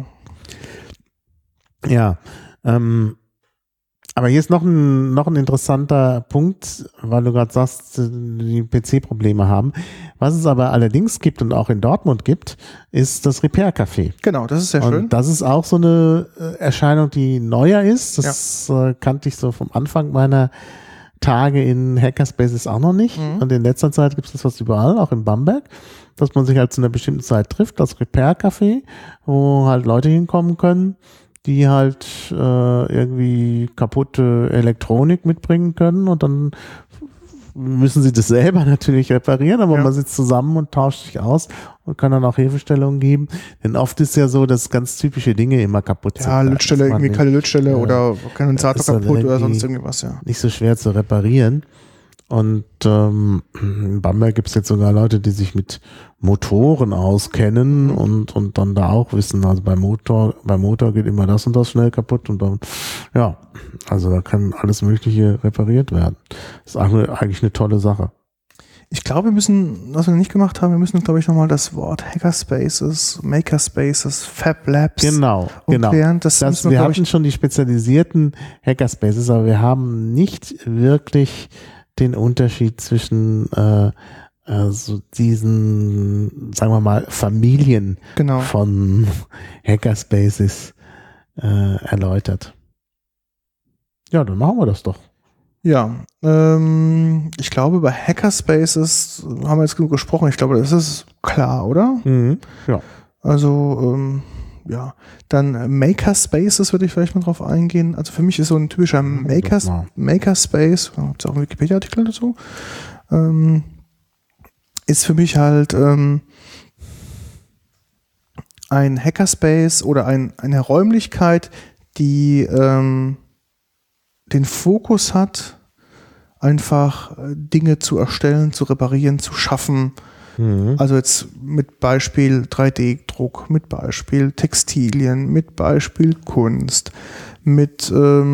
Ja, aber hier ist noch ein interessanter Punkt, weil du gerade sagst, die PC-Probleme haben. Was es aber allerdings gibt und auch in Dortmund gibt, ist das Repair-Café. Genau, das ist sehr schön. Und das ist auch so eine Erscheinung, die neuer ist. Das kannte ich so vom Anfang meiner Tage in Hackerspaces auch noch nicht. Und in letzter Zeit gibt es das fast überall, auch in Bamberg, dass man sich halt zu einer bestimmten Zeit trifft, das Repair-Café, wo halt Leute hinkommen können, die halt irgendwie kaputte Elektronik mitbringen können und dann müssen sie das selber natürlich reparieren, aber man sitzt zusammen und tauscht sich aus und kann dann auch Hilfestellungen geben. Denn oft ist ja so, dass ganz typische Dinge immer kaputt sind. Ja, Lötstelle, irgendwie keine Lötstelle oder Kondensator kaputt oder sonst irgendwas, nicht so schwer zu reparieren. Und in Bamberg gibt es jetzt sogar Leute, die sich mit Motoren auskennen und dann da auch wissen, also beim Motor geht immer das und das schnell kaputt und dann, also da kann alles Mögliche repariert werden. Das ist eigentlich eine tolle Sache. Ich glaube, was wir nicht gemacht haben, wir müssen, glaube ich, nochmal das Wort Hackerspaces, Makerspaces, Fab Labs umklären. Wir hatten schon die spezialisierten Hackerspaces, aber wir haben nicht wirklich den Unterschied zwischen so diesen, sagen wir mal, Familien von Hackerspaces erläutert. Ja, dann machen wir das doch. Ja, ich glaube, über Hackerspaces haben wir jetzt genug gesprochen. Ich glaube, das ist klar, oder? Ja. Also, dann Makerspaces würde ich vielleicht mal drauf eingehen. Also für mich ist so ein typischer Makerspace, gibt es auch einen Wikipedia-Artikel dazu, ist für mich halt ein Hackerspace oder eine Räumlichkeit, die den Fokus hat, einfach Dinge zu erstellen, zu reparieren, zu schaffen. Also jetzt mit Beispiel 3D-Druck, mit Beispiel Textilien, mit Beispiel Kunst, mit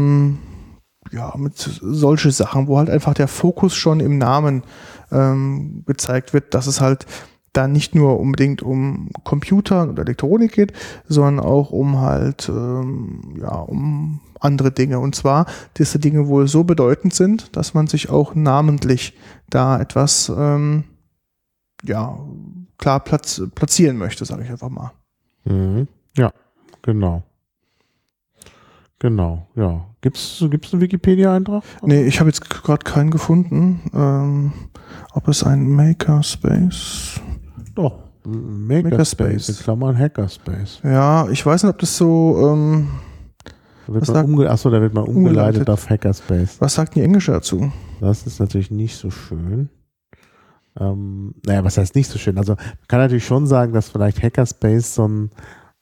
solche Sachen, wo halt einfach der Fokus schon im Namen gezeigt wird, dass es halt da nicht nur unbedingt um Computer und Elektronik geht, sondern auch um halt um andere Dinge. Und zwar, diese Dinge wohl so bedeutend sind, dass man sich auch namentlich da etwas klar platzieren möchte, sage ich einfach mal. Ja, genau. Genau, ja. Gibt's einen Wikipedia-Eintrag? Nee, ich habe jetzt gerade keinen gefunden. Ob es ein Makerspace... Doch, Makerspace, in Klammern Hackerspace. Ja, ich weiß nicht, ob das so... da wird man umgeleitet auf Hackerspace. Was sagt die Englische dazu? Das ist natürlich nicht so schön. Was heißt nicht so schön? Also man kann natürlich schon sagen, dass vielleicht Hackerspace so ein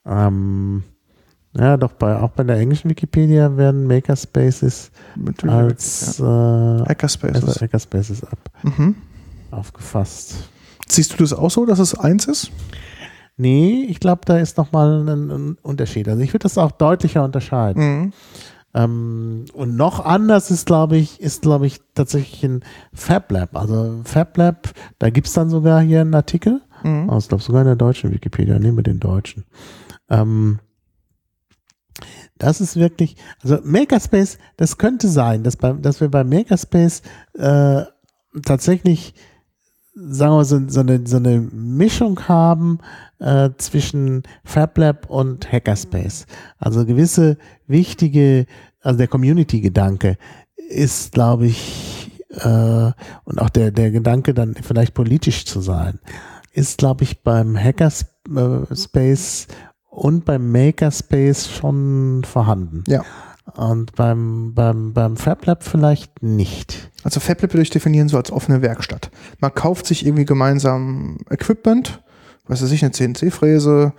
auch bei der englischen Wikipedia werden Makerspaces als Hackerspaces aufgefasst. Siehst du das auch so, dass es eins ist? Nee, ich glaube, da ist nochmal ein Unterschied. Also ich würde das auch deutlicher unterscheiden. Und noch anders ist, glaube ich, tatsächlich ein Fab Lab. Also Fab Lab, da gibt es dann sogar hier einen Artikel. Also ich glaube sogar in der deutschen Wikipedia, nehmen wir den deutschen. Das ist wirklich, also Makerspace, das könnte sein, dass wir bei Makerspace tatsächlich, sagen wir so eine Mischung haben zwischen FabLab und Hackerspace. Also gewisse wichtige, also der Community-Gedanke ist, glaube ich, und auch der Gedanke dann vielleicht politisch zu sein, ist, glaube ich, beim Hackerspace und beim Makerspace schon vorhanden. Ja. Und beim FabLab vielleicht nicht. Also FabLab würde ich definieren so als offene Werkstatt. Man kauft sich irgendwie gemeinsam Equipment, was weiß ich, eine CNC-Fräse,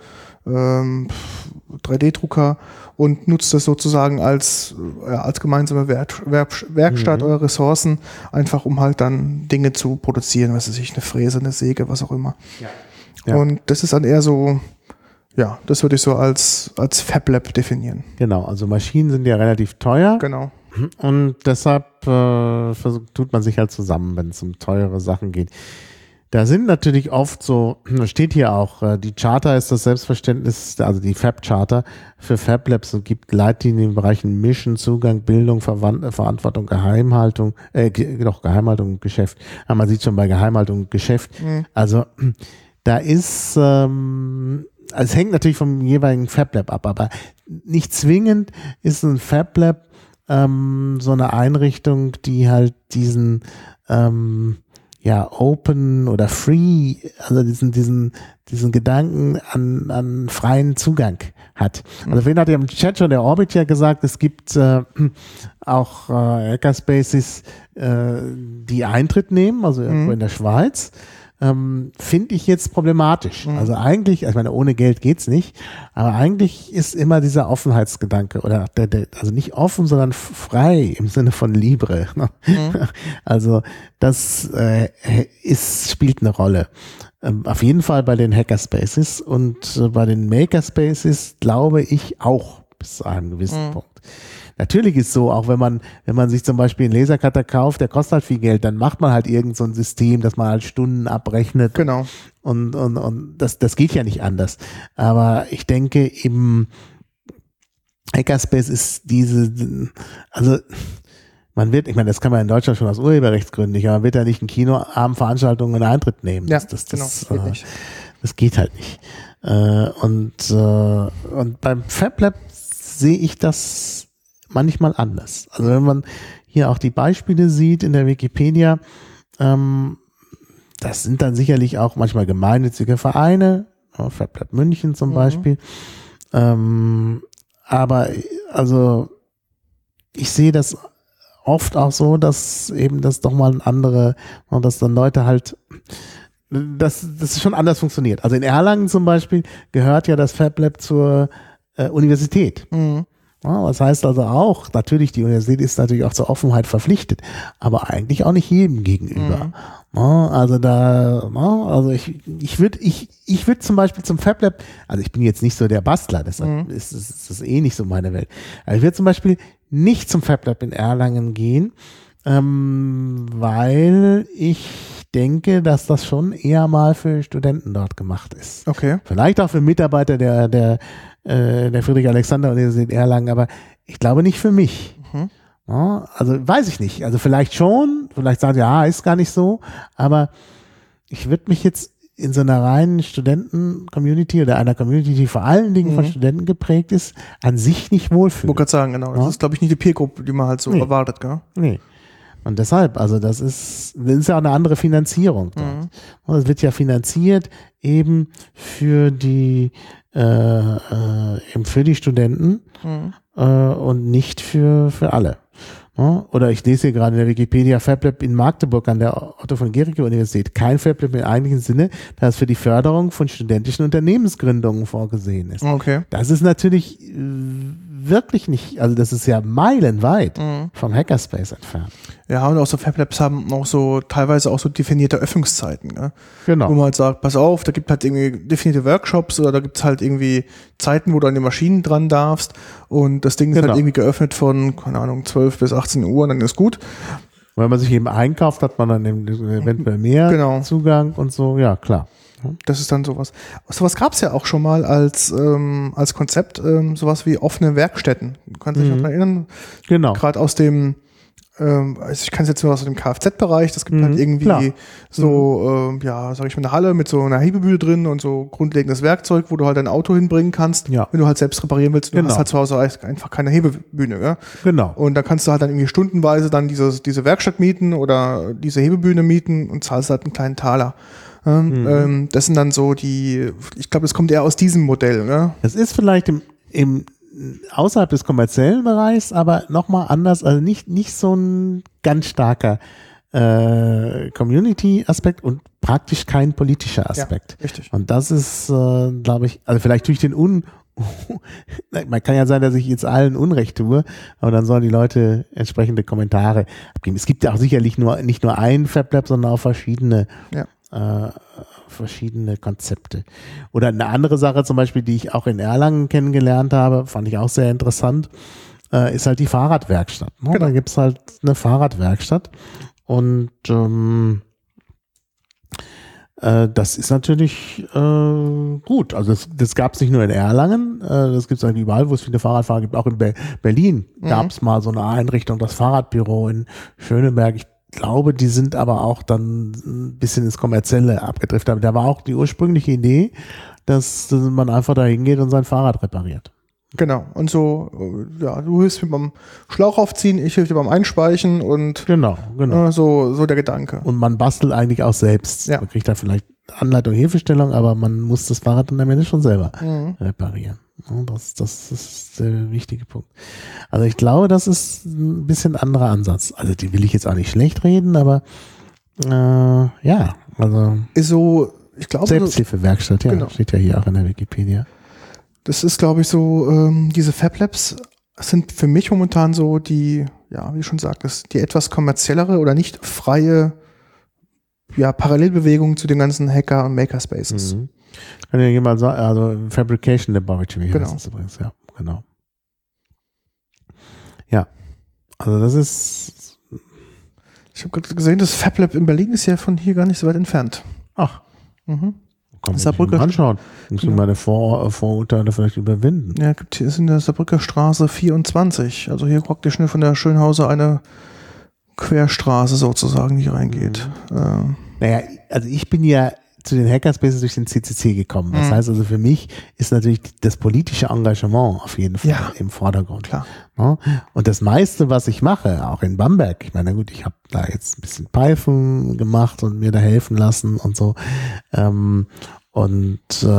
3D-Drucker und nutzt das sozusagen als gemeinsame Werkstatt oder Ressourcen, einfach um halt dann Dinge zu produzieren, was weiß ich, eine Fräse, eine Säge, was auch immer. Ja. Und das ist dann eher so, ja, das würde ich so als FabLab definieren. Genau, also Maschinen sind ja relativ teuer. Genau. Und deshalb tut man sich halt zusammen, wenn es um teure Sachen geht. Da sind natürlich oft so, steht hier auch, die Charta ist das Selbstverständnis, also die Fab-Charta für Fab-Labs und gibt Leitlinien in den Bereichen Mission, Zugang, Bildung, Verantwortung, Geheimhaltung, Geheimhaltung und Geschäft. Aber man sieht schon bei Geheimhaltung und Geschäft. Also da ist, also es hängt natürlich vom jeweiligen Fab-Lab ab, aber nicht zwingend ist ein Fab-Lab so eine Einrichtung, die halt diesen Open oder Free, also diesen Gedanken an freien Zugang hat. Also vorhin hat ja im Chat schon der Orbit ja gesagt, es gibt auch Hackerspaces, die Eintritt nehmen, also irgendwo in der Schweiz. Finde ich jetzt problematisch. Also eigentlich, ich meine, ohne Geld geht's nicht, aber eigentlich ist immer dieser Offenheitsgedanke oder also nicht offen, sondern frei im Sinne von Libre. Also das spielt eine Rolle. Auf jeden Fall bei den Hackerspaces und bei den Makerspaces glaube ich auch bis zu einem gewissen Punkt. Natürlich ist so, auch wenn man sich zum Beispiel einen Lasercutter kauft, der kostet halt viel Geld, dann macht man halt irgend so ein System, dass man halt Stunden abrechnet. Genau. Und das geht ja nicht anders. Aber ich denke eben, Hackerspace ist also ich meine, das kann man in Deutschland schon aus Urheberrechtsgründen nicht, aber man wird ja nicht ein Kinoabendveranstaltung einen Eintritt nehmen. Ja, das geht halt nicht. Und beim FabLab sehe ich das manchmal anders. Also wenn man hier auch die Beispiele sieht in der Wikipedia, das sind dann sicherlich auch manchmal gemeinnützige Vereine, FabLab München zum Beispiel. Aber also ich sehe das oft auch so, dass eben das doch mal dass dann Leute halt, dass das schon anders funktioniert. Also in Erlangen zum Beispiel gehört ja das FabLab zur Universität. Ja, das heißt also auch, natürlich, die Universität ist natürlich auch zur Offenheit verpflichtet, aber eigentlich auch nicht jedem gegenüber. Ja, also ich würde zum Beispiel zum FabLab, also ich bin jetzt nicht so der Bastler, deshalb ist das eh nicht so meine Welt. Aber ich würde zum Beispiel nicht zum FabLab in Erlangen gehen, weil ich denke, dass das schon eher mal für Studenten dort gemacht ist. Okay. Vielleicht auch für Mitarbeiter der Friedrich-Alexander-Universität Erlangen, aber ich glaube nicht für mich. Ja, also weiß ich nicht. Also vielleicht schon, vielleicht sagen ja, ist gar nicht so, aber ich würde mich jetzt in so einer reinen Studenten-Community oder einer Community, die vor allen Dingen von Studenten geprägt ist, an sich nicht wohlfühlen. Ich wollte gerade sagen, genau. Das ist, glaube ich, nicht die Peer-Gruppe, die man halt so erwartet, gell? Nee. Und deshalb, also das ist ja auch eine andere Finanzierung dort. Und es wird ja finanziert eben für die Studenten und nicht für alle. Ja, oder ich lese hier gerade in der Wikipedia FabLab in Magdeburg an der Otto von Guericke Universität. Kein FabLab im eigentlichen Sinne, das für die Förderung von studentischen Unternehmensgründungen vorgesehen ist. Okay. Das ist natürlich wirklich nicht, also das ist ja meilenweit vom Hackerspace entfernt. Ja, und auch so FabLabs haben auch so teilweise auch so definierte Öffnungszeiten, ne? Genau. Wo man halt sagt, pass auf, da gibt halt irgendwie definierte Workshops oder da gibt es halt irgendwie Zeiten, wo du an die Maschinen dran darfst und das Ding ist halt irgendwie geöffnet von, keine Ahnung, 12 bis 18 Uhr und dann ist gut. Wenn man sich eben einkauft, hat man dann eventuell mehr Zugang und so, ja klar. Das ist dann sowas. Sowas gab es ja auch schon mal als Konzept, sowas wie offene Werkstätten. Du kannst dich noch daran erinnern? Genau. Gerade aus dem, ich kann es jetzt nur aus dem Kfz-Bereich, das gibt halt irgendwie klar. so, sag ich mal, eine Halle mit so einer Hebebühne drin und so grundlegendes Werkzeug, wo du halt dein Auto hinbringen kannst, wenn du halt selbst reparieren willst. Du hast halt zu Hause einfach keine Hebebühne. Ja? Genau. Und da kannst du halt dann irgendwie stundenweise dann diese Werkstatt mieten oder diese Hebebühne mieten und zahlst halt einen kleinen Taler. Das sind dann so ich glaube, das kommt eher aus diesem Modell. Ne? Das ist vielleicht im außerhalb des kommerziellen Bereichs, aber nochmal anders, also nicht so ein ganz starker Community-Aspekt und praktisch kein politischer Aspekt. Ja, richtig. Und das ist, glaube ich, also vielleicht durch den man kann ja sein, dass ich jetzt allen Unrecht tue, aber dann sollen die Leute entsprechende Kommentare abgeben. Es gibt ja auch sicherlich nicht nur einen FabLab, sondern auch verschiedene Konzepte. Oder eine andere Sache zum Beispiel, die ich auch in Erlangen kennengelernt habe, fand ich auch sehr interessant, ist halt die Fahrradwerkstatt. Ne? Genau. Da gibt es halt eine Fahrradwerkstatt und das ist natürlich gut. Also das gab es nicht nur in Erlangen, das gibt es eigentlich überall, wo es viele Fahrradfahrer gibt. Auch in Berlin gab es mal so eine Einrichtung, das Fahrradbüro in Schöneberg. Ich glaube, die sind aber auch dann ein bisschen ins Kommerzielle abgedriftet. Aber da war auch die ursprüngliche Idee, dass man einfach da hingeht und sein Fahrrad repariert. Genau. Und so, du hilfst mir beim Schlauch aufziehen, ich helfe dir beim Einspeichen und Genau. So der Gedanke. Und man bastelt eigentlich auch selbst. Ja. Man kriegt da vielleicht Anleitung, Hilfestellung, aber man muss das Fahrrad dann am Ende schon selber reparieren. Das ist der wichtige Punkt. Also ich glaube, das ist ein bisschen anderer Ansatz. Also die will ich jetzt auch nicht schlecht reden, aber also ist so, ich glaube, Selbsthilfewerkstatt, genau. Steht ja hier auch in der Wikipedia. Das ist, glaube ich, so, diese FabLabs sind für mich momentan so die, wie du schon sagtest, die etwas kommerziellere oder nicht freie Parallelbewegung zu den ganzen Hacker- und Makerspaces. Kann ja jemand sagen, also Fabrication Laboratory heißt das übrigens, genau. Ja, also das ist. Ich habe gerade gesehen, das FabLab in Berlin ist ja von hier gar nicht so weit entfernt. Ach. Mhm. Kann man sich anschauen. Muss man meine Vorurteile vielleicht überwinden. Ja, ist in der Saarbrücker Straße 24. Also hier praktisch von der Schönhauser eine Querstraße sozusagen, die reingeht. Naja, also ich bin ja zu den Hackerspaces durch den CCC gekommen. Das heißt also, für mich ist natürlich das politische Engagement auf jeden Fall im Vordergrund. Klar. Ja? Und das meiste, was ich mache, auch in Bamberg, ich meine, gut, ich habe da jetzt ein bisschen Python gemacht und mir da helfen lassen und so. Und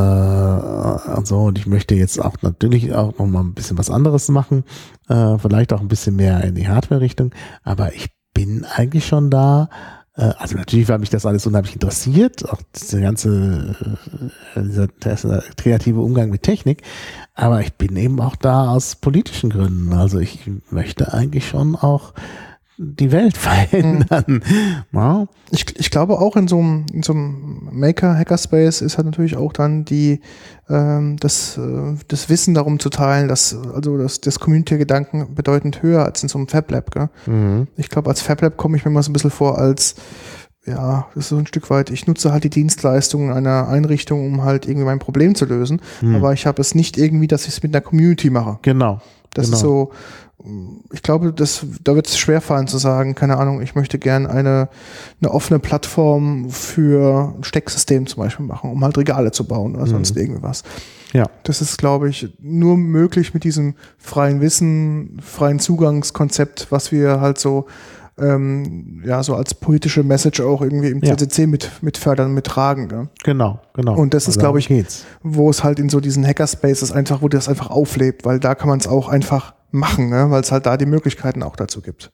ich möchte jetzt auch natürlich auch noch mal ein bisschen was anderes machen, vielleicht auch ein bisschen mehr in die Hardware-Richtung, aber ich bin eigentlich schon da. Also natürlich, weil mich das alles unheimlich interessiert, auch dieser kreative Umgang mit Technik, aber ich bin eben auch da aus politischen Gründen. Also ich möchte eigentlich schon auch die Welt verändern. Ja. Ich glaube auch in so einem Maker-Hackerspace ist halt natürlich auch dann das Wissen darum zu teilen, dass das Community-Gedanken bedeutend höher als in so einem FabLab. Gell? Ich glaube, als FabLab komme ich mir mal so ein bisschen vor als, das ist so ein Stück weit, ich nutze halt die Dienstleistungen einer Einrichtung, um halt irgendwie mein Problem zu lösen, aber ich habe es nicht irgendwie, dass ich es mit einer Community mache. Genau. Das ist so, ich glaube, da wird es schwerfallen zu sagen, keine Ahnung, ich möchte gern eine offene Plattform für ein Stecksystem zum Beispiel machen, um halt Regale zu bauen oder sonst irgendwas. Ja. Das ist, glaube ich, nur möglich mit diesem freien Wissen, freien Zugangskonzept, was wir halt so so als politische Message auch irgendwie im CCC mit fördern, mit tragen. Gell? Genau. Und das ist, glaube ich, wo es halt in so diesen Hackerspaces wo das einfach auflebt, weil da kann man es auch einfach machen, ne? Weil es halt da die Möglichkeiten auch dazu gibt.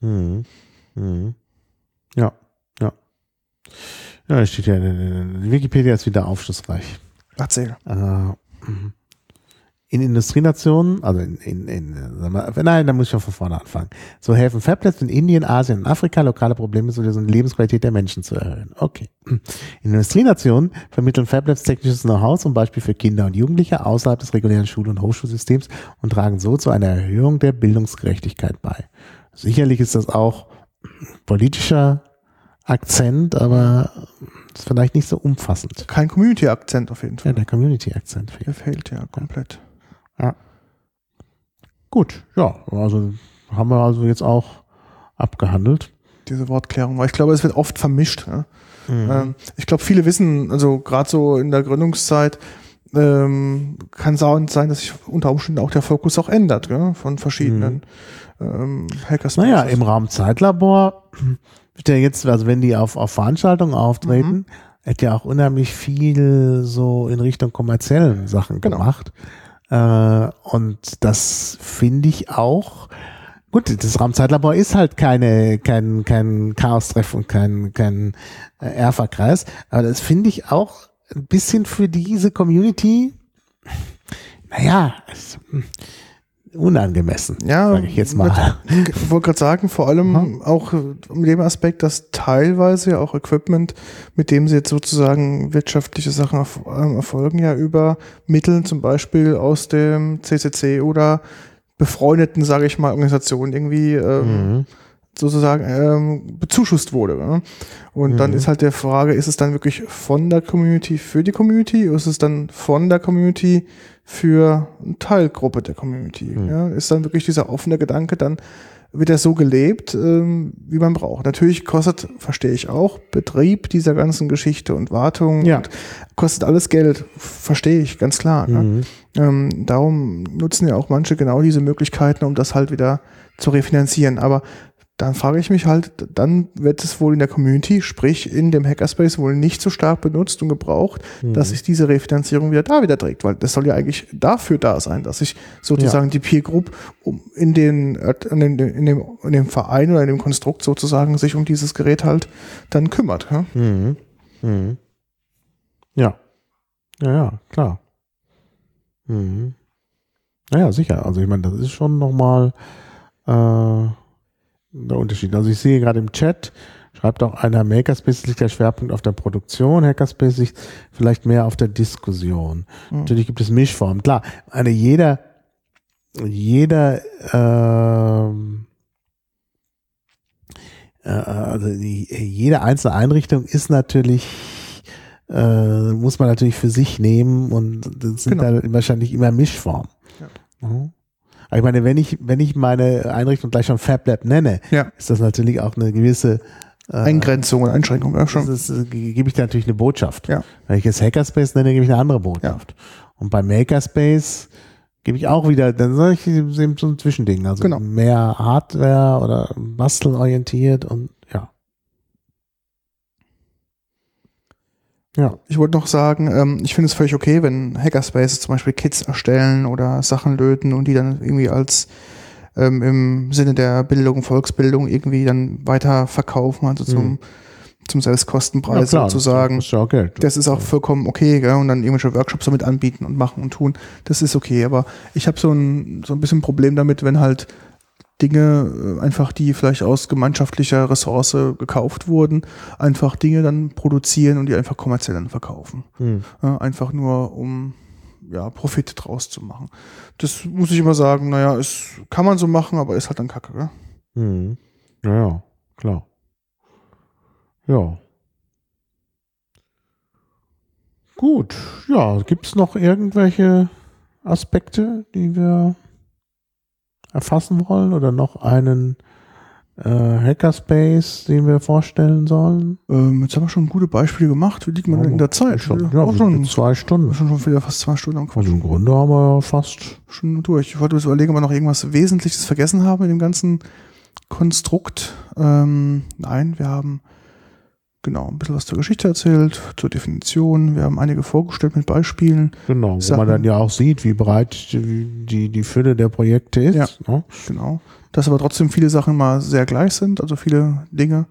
Ja, steht ja, Wikipedia ist wieder aufschlussreich. Erzähl. In Industrienationen, also da muss ich schon von vorne anfangen. So helfen FabLabs in Indien, Asien und Afrika, lokale Probleme zu lösen und die Lebensqualität der Menschen zu erhöhen. Okay. In Industrienationen vermitteln FabLabs technisches Know-how, zum Beispiel für Kinder und Jugendliche, außerhalb des regulären Schul- und Hochschulsystems und tragen so zu einer Erhöhung der Bildungsgerechtigkeit bei. Sicherlich ist das auch politischer Akzent, aber ist vielleicht nicht so umfassend. Kein Community-Akzent auf jeden Fall. Ja, der Community-Akzent Der fehlt ja komplett. Ja. Gut, ja, also haben wir also jetzt auch abgehandelt. Diese Wortklärung, weil ich glaube, es wird oft vermischt. Ne? Ich glaube, viele wissen, also gerade so in der Gründungszeit, kann es auch sein, dass sich unter Umständen auch der Fokus auch ändert, gell? Von verschiedenen Hackerspaces. Naja, im Raum Zeitlabor wird ja jetzt, also wenn die auf Veranstaltungen auftreten, hat ja auch unheimlich viel so in Richtung kommerziellen Sachen gemacht. Und das finde ich auch gut. Das Raumzeitlabor ist halt kein Chaos-Treff und kein Erfa-Kreis, aber das finde ich auch ein bisschen für diese Community, naja, unangemessen, sage ich jetzt mal. Ich wollte gerade sagen, vor allem auch mit dem Aspekt, dass teilweise ja auch Equipment, mit dem sie jetzt sozusagen wirtschaftliche Sachen erfolgen, ja über Mittel zum Beispiel aus dem CCC oder befreundeten, sage ich mal, Organisationen irgendwie sozusagen bezuschusst wurde. Ne? Und dann ist halt die Frage, ist es dann wirklich von der Community für die Community oder ist es dann von der Community für eine Teilgruppe der Community? Ja? Ist dann wirklich dieser offene Gedanke, dann wird er so gelebt, wie man braucht. Natürlich kostet, verstehe ich auch, Betrieb dieser ganzen Geschichte und Wartung und kostet alles Geld, verstehe ich, ganz klar. Ne? Darum nutzen ja auch manche genau diese Möglichkeiten, um das halt wieder zu refinanzieren. Aber dann frage ich mich halt, dann wird es wohl in der Community, sprich in dem Hackerspace, wohl nicht so stark benutzt und gebraucht, dass sich diese Refinanzierung wieder trägt, weil das soll ja eigentlich dafür da sein, dass sich sozusagen die Peer Group in dem Verein oder in dem Konstrukt sozusagen sich um dieses Gerät halt dann kümmert. Ja, klar. Naja, sicher. Also ich meine, das ist schon nochmal der Unterschied. Also ich sehe gerade im Chat, schreibt auch einer, Makerspace liegt der Schwerpunkt auf der Produktion, Hackerspace liegt vielleicht mehr auf der Diskussion. Natürlich gibt es Mischformen. Klar, jede einzelne Einrichtung ist natürlich muss man natürlich für sich nehmen und das sind dann wahrscheinlich immer Mischformen. Aber ich meine, wenn ich meine Einrichtung gleich schon FabLab nenne, ist das natürlich auch eine gewisse Eingrenzung und Einschränkung. Ja, schon. Gebe ich da natürlich eine Botschaft. Ja. Wenn ich jetzt Hackerspace nenne, gebe ich eine andere Botschaft. Und bei Makerspace gebe ich auch wieder, dann sage ich eben so ein Zwischending. Also mehr Hardware oder bastelorientiert und ja. Ich wollte noch sagen, ich finde es völlig okay, wenn Hackerspaces zum Beispiel Kits erstellen oder Sachen löten und die dann irgendwie als im Sinne der Bildung, Volksbildung irgendwie dann weiter verkaufen, also zum Selbstkostenpreis sozusagen. Das ist ja auch Geld. Das ist auch vollkommen okay, gell? Und dann irgendwelche Workshops damit anbieten und machen und tun. Das ist okay, aber ich habe so ein bisschen Problem damit, wenn halt Dinge einfach, die vielleicht aus gemeinschaftlicher Ressource gekauft wurden, einfach Dinge dann produzieren und die einfach kommerziell dann verkaufen. Einfach nur, um Profit draus zu machen. Das muss ich immer sagen, kann man so machen, aber ist halt dann Kacke. Gell? Ja, klar. Ja. Gut, gibt es noch irgendwelche Aspekte, die wir erfassen wollen oder noch einen Hackerspace, den wir vorstellen sollen? Jetzt haben wir schon gute Beispiele gemacht. Wie liegt man denn in der Zeit? Schon 2 Stunden. Schon wieder fast 2 Stunden. Also im Grunde haben wir ja fast schon durch. Ich wollte überlegen, ob wir noch irgendwas Wesentliches vergessen haben in dem ganzen Konstrukt. Nein, wir haben ein bisschen was zur Geschichte erzählt, zur Definition. Wir haben einige vorgestellt mit Beispielen. Genau, wo man dann ja auch sieht, wie breit die Fülle der Projekte ist. Ja, genau. Dass aber trotzdem viele Sachen mal sehr gleich sind, also viele Dinge.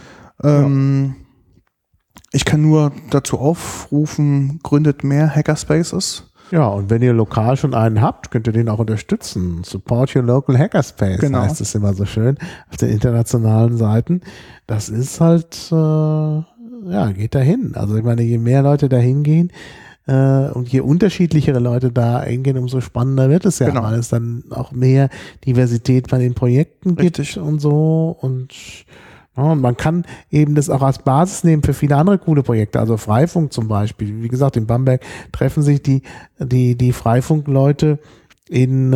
Ich kann nur dazu aufrufen, gründet mehr Hackerspaces. Ja, und wenn ihr lokal schon einen habt, könnt ihr den auch unterstützen. Support your local Hackerspace, heißt es immer so schön auf den internationalen Seiten. Das ist halt, geht dahin. Also ich meine, je mehr Leute da hingehen und je unterschiedlichere Leute da hingehen, umso spannender wird es ja, weil es dann auch mehr Diversität bei den Projekten gibt und so. Und Ja, und man kann eben das auch als Basis nehmen für viele andere coole Projekte, also Freifunk zum Beispiel. Wie gesagt, in Bamberg treffen sich die Freifunkleute im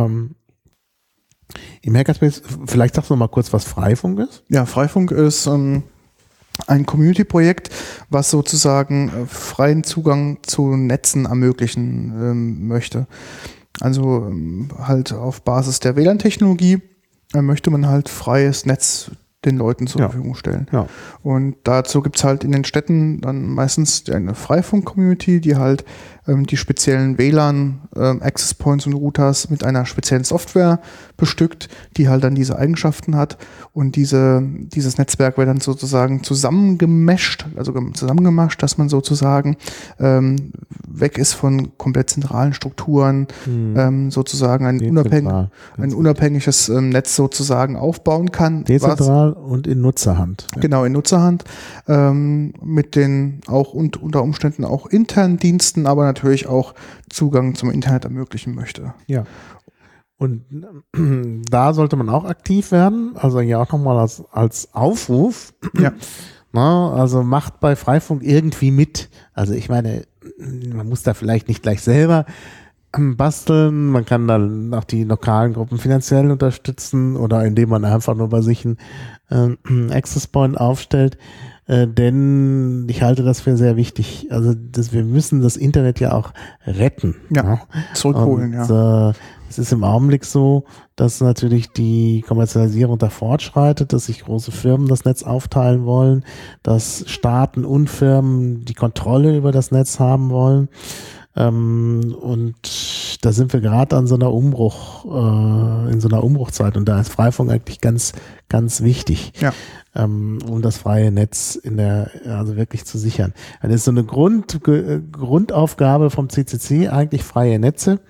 Hackerspace. Vielleicht sagst du noch mal kurz, was Freifunk ist? Ja, Freifunk ist ein Community-Projekt, was sozusagen freien Zugang zu Netzen ermöglichen möchte. Also halt auf Basis der WLAN-Technologie möchte man halt freies Netz den Leuten zur Verfügung stellen. Ja. Und dazu gibt es halt in den Städten dann meistens eine Freifunk-Community, die halt die speziellen WLAN-Access Points und Routers mit einer speziellen Software bestückt, die halt dann diese Eigenschaften hat. Und dieses Netzwerk wird dann sozusagen zusammengemasht, dass man sozusagen weg ist von komplett zentralen Strukturen, sozusagen ein unabhängiges Netz sozusagen aufbauen kann. Dezentral und in Nutzerhand. Ja. Genau, in Nutzerhand, mit den auch unter Umständen auch internen Diensten, aber natürlich auch Zugang zum Internet ermöglichen möchte. Ja. Und da sollte man auch aktiv werden, also ja auch nochmal als Aufruf. Ja. Na, also macht bei Freifunk irgendwie mit. Also ich meine, man muss da vielleicht nicht gleich selber basteln, man kann dann auch die lokalen Gruppen finanziell unterstützen oder indem man einfach nur bei sich einen Access Point aufstellt. Denn ich halte das für sehr wichtig. Also wir müssen das Internet ja auch retten. Ja, zurückholen, ja. Es ist im Augenblick so, dass natürlich die Kommerzialisierung da fortschreitet, dass sich große Firmen das Netz aufteilen wollen, dass Staaten und Firmen die Kontrolle über das Netz haben wollen. Und da sind wir gerade an so einer in so einer Umbruchzeit und da ist Freifunk eigentlich ganz, ganz wichtig, um das freie Netz also wirklich zu sichern. Das ist so eine Grundaufgabe vom CCC, eigentlich freie Netze.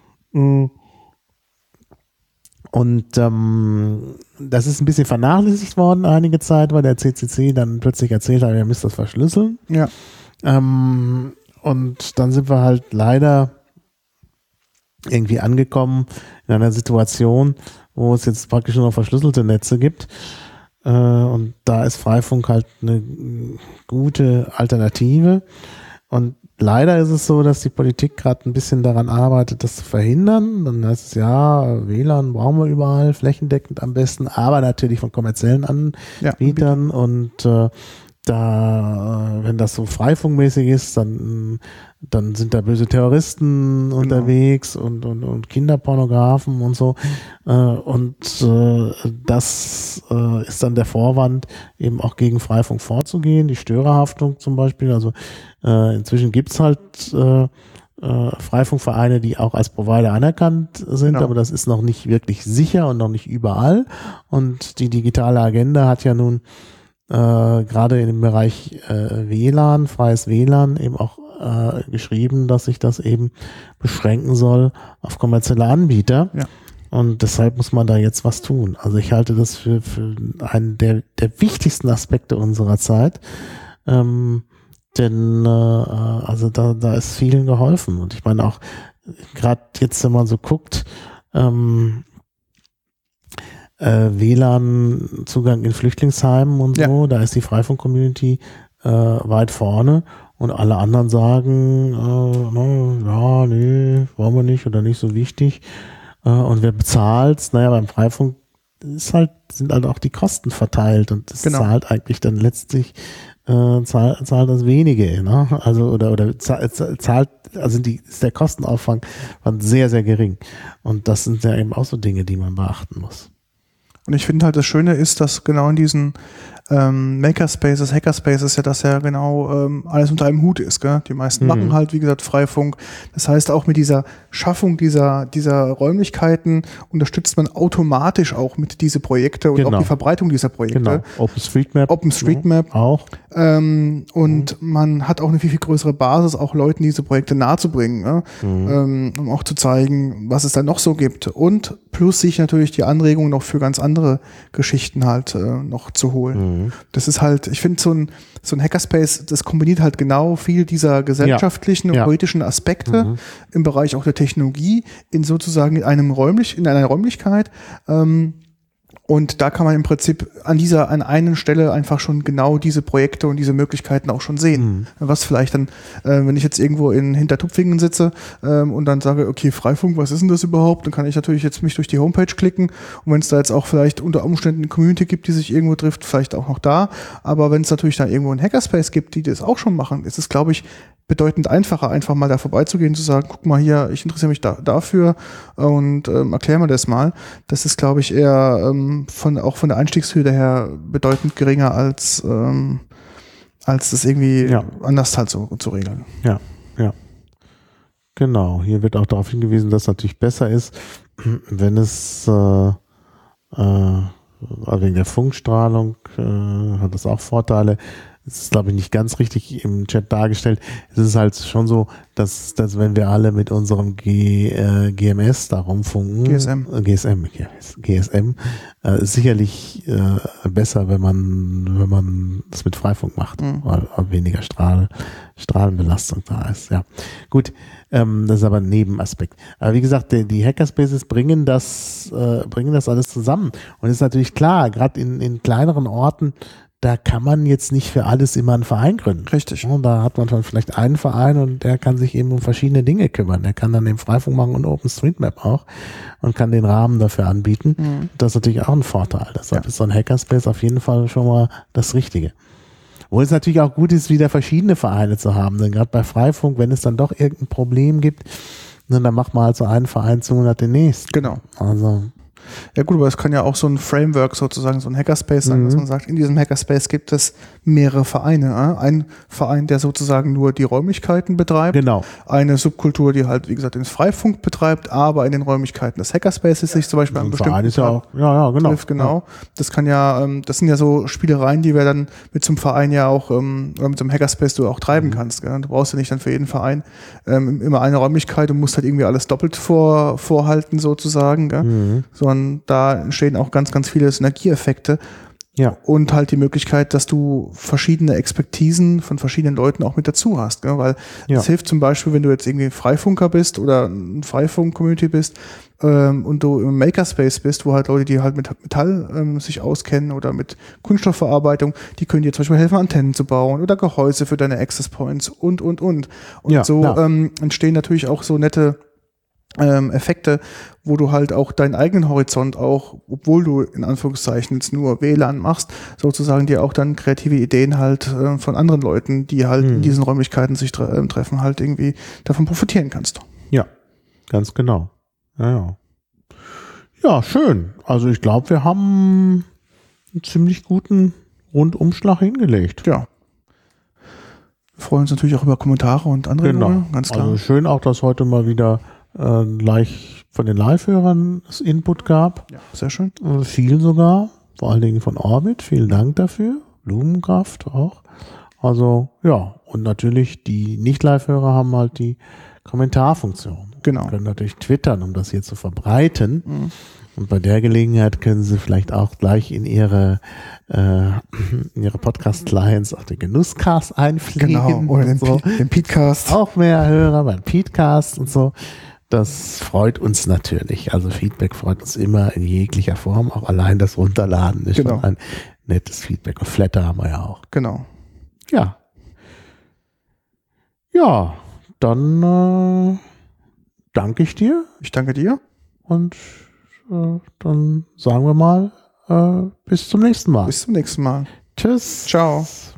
Und das ist ein bisschen vernachlässigt worden einige Zeit, weil der CCC dann plötzlich erzählt hat, er müsste das verschlüsseln. Ja. Und dann sind wir halt leider irgendwie angekommen in einer Situation, wo es jetzt praktisch nur noch verschlüsselte Netze gibt. Und da ist Freifunk halt eine gute Alternative. Und leider ist es so, dass die Politik gerade ein bisschen daran arbeitet, das zu verhindern. Dann heißt es ja, WLAN brauchen wir überall, flächendeckend am besten, aber natürlich von kommerziellen Anbietern. Und wenn das so freifunkmäßig ist, dann sind da böse Terroristen unterwegs und Kinderpornografen und so. Das ist dann der Vorwand, eben auch gegen Freifunk vorzugehen. Die Störerhaftung zum Beispiel. Also inzwischen gibt's halt Freifunkvereine, die auch als Provider anerkannt sind, aber das ist noch nicht wirklich sicher und noch nicht überall. Und die digitale Agenda hat ja nun gerade in dem Bereich WLAN, freies WLAN, eben auch geschrieben, dass sich das eben beschränken soll auf kommerzielle Anbieter. Ja. Und deshalb muss man da jetzt was tun. Also ich halte das für einen der wichtigsten Aspekte unserer Zeit. Denn also da ist vielen geholfen. Und ich meine auch, gerade jetzt, wenn man so guckt, WLAN-Zugang in Flüchtlingsheimen und so, da ist die Freifunk-Community weit vorne und alle anderen sagen, nee, wollen wir nicht oder nicht so wichtig. Und wer bezahlt's? Naja, beim Freifunk sind halt auch die Kosten verteilt und das zahlt eigentlich dann letztlich zahlt das wenige, ne? Also oder zahlt, also ist der Kostenaufwand sehr, sehr gering. Und das sind ja eben auch so Dinge, die man beachten muss. Und ich finde halt, das Schöne ist, dass genau in diesen Makerspaces, Hackerspaces das ja genau alles unter einem Hut ist. Gell? Die meisten machen halt, wie gesagt, Freifunk. Das heißt, auch mit dieser Schaffung dieser Räumlichkeiten unterstützt man automatisch auch mit diese Projekte und auch die Verbreitung dieser Projekte. Genau. OpenStreetMap auch. Und man hat auch eine viel, viel größere Basis, auch Leuten diese Projekte nahezubringen, ne? Um auch zu zeigen, was es da noch so gibt. Und plus sich natürlich die Anregung noch für ganz andere Geschichten halt noch zu holen. Das ist halt, ich finde, so ein Hackerspace, das kombiniert halt genau viel dieser gesellschaftlichen und politischen Aspekte im Bereich auch der Technologie in sozusagen in einer Räumlichkeit. Und Und da kann man im Prinzip an einer Stelle einfach schon genau diese Projekte und diese Möglichkeiten auch schon sehen. Was vielleicht dann, wenn ich jetzt irgendwo in Hintertupfingen sitze und dann sage, okay, Freifunk, was ist denn das überhaupt? Dann kann ich natürlich jetzt mich durch die Homepage klicken und wenn es da jetzt auch vielleicht unter Umständen eine Community gibt, die sich irgendwo trifft, vielleicht auch noch da. Aber wenn es natürlich da irgendwo einen Hackerspace gibt, die das auch schon machen, ist es, glaube ich, bedeutend einfacher, einfach mal da vorbeizugehen, zu sagen, guck mal hier, ich interessiere mich dafür und erklär mir das mal. Das ist, glaube ich, eher auch von der Einstiegshürde her bedeutend geringer als das irgendwie anders halt so zu regeln. Ja. Genau. Hier wird auch darauf hingewiesen, dass es natürlich besser ist, wenn es wegen der Funkstrahlung hat das auch Vorteile. Das ist, glaube ich, nicht ganz richtig im Chat dargestellt. Es ist halt schon so, dass wenn wir alle mit unserem GMS da rumfunken, GSM, ist sicherlich besser, wenn man das mit Freifunk macht, weil weniger Strahlenbelastung da ist. Ja, gut, das ist aber ein Nebenaspekt. Aber wie gesagt, die Hackerspaces bringen das alles zusammen. Und es ist natürlich klar, gerade in kleineren Orten, da kann man jetzt nicht für alles immer einen Verein gründen. Richtig. Und da hat man dann vielleicht einen Verein und der kann sich eben um verschiedene Dinge kümmern. Der kann dann den Freifunk machen und OpenStreetMap auch und kann den Rahmen dafür anbieten. Das ist natürlich auch ein Vorteil. Deshalb ist so ein Hackerspace auf jeden Fall schon mal das Richtige. Wo es natürlich auch gut ist, wieder verschiedene Vereine zu haben. Denn gerade bei Freifunk, wenn es dann doch irgendein Problem gibt, dann macht man halt so einen Verein zu und hat den nächsten. Genau. Also ja gut, aber es kann ja auch so ein Framework sozusagen, so ein Hackerspace sein, dass man sagt, in diesem Hackerspace gibt es mehrere Vereine. Ein Verein, der sozusagen nur die Räumlichkeiten betreibt. Genau. Eine Subkultur, die halt, wie gesagt, den Freifunk betreibt, aber in den Räumlichkeiten des Hackerspaces sich zum Beispiel an bestimmten Verein ist ja auch, genau. trifft. Genau. Das kann ja, das sind ja so Spielereien, die wir dann mit so einem Verein ja auch, oder mit so einem Hackerspace du auch treiben kannst. Gell? Du brauchst ja nicht dann für jeden Verein immer eine Räumlichkeit und musst halt irgendwie alles doppelt vorhalten sozusagen. Gell? Sondern da entstehen auch ganz, ganz viele Synergieeffekte. Ja. Und halt die Möglichkeit, dass du verschiedene Expertisen von verschiedenen Leuten auch mit dazu hast. Gell? Weil es hilft zum Beispiel, wenn du jetzt irgendwie Freifunker bist oder ein Freifunk-Community bist und du im Makerspace bist, wo halt Leute, die halt mit Metall sich auskennen oder mit Kunststoffverarbeitung, die können dir zum Beispiel helfen, Antennen zu bauen oder Gehäuse für deine Access Points und. Und so entstehen natürlich auch so nette Effekte, wo du halt auch deinen eigenen Horizont auch, obwohl du in Anführungszeichen jetzt nur WLAN machst, sozusagen dir auch dann kreative Ideen halt von anderen Leuten, die halt in diesen Räumlichkeiten sich treffen, halt irgendwie davon profitieren kannst. Ja, ganz genau. Ja, schön. Also ich glaube, wir haben einen ziemlich guten Rundumschlag hingelegt. Ja. Wir freuen uns natürlich auch über Kommentare und Anregungen, ganz klar. Also schön auch, dass heute mal wieder gleich von den Live-Hörern das Input gab. Ja, sehr schön. Viel sogar, vor allen Dingen von Orbit. Vielen Dank dafür. Blumenkraft auch. Also ja, und natürlich die Nicht-Live-Hörer haben halt die Kommentarfunktion. Genau. Können natürlich twittern, um das hier zu verbreiten. Und bei der Gelegenheit können Sie vielleicht auch gleich in Ihre Podcast-Clients auch den Genusscast einfliegen. Genau, oder den Peatcast. Auch mehr Hörer beim Peatcast und so. Das freut uns natürlich. Also Feedback freut uns immer in jeglicher Form. Auch allein das Runterladen ist schon ein nettes Feedback. Und Flatter haben wir ja auch. Genau. Ja. Ja, dann danke ich dir. Ich danke dir. Und dann sagen wir mal bis zum nächsten Mal. Bis zum nächsten Mal. Tschüss. Ciao.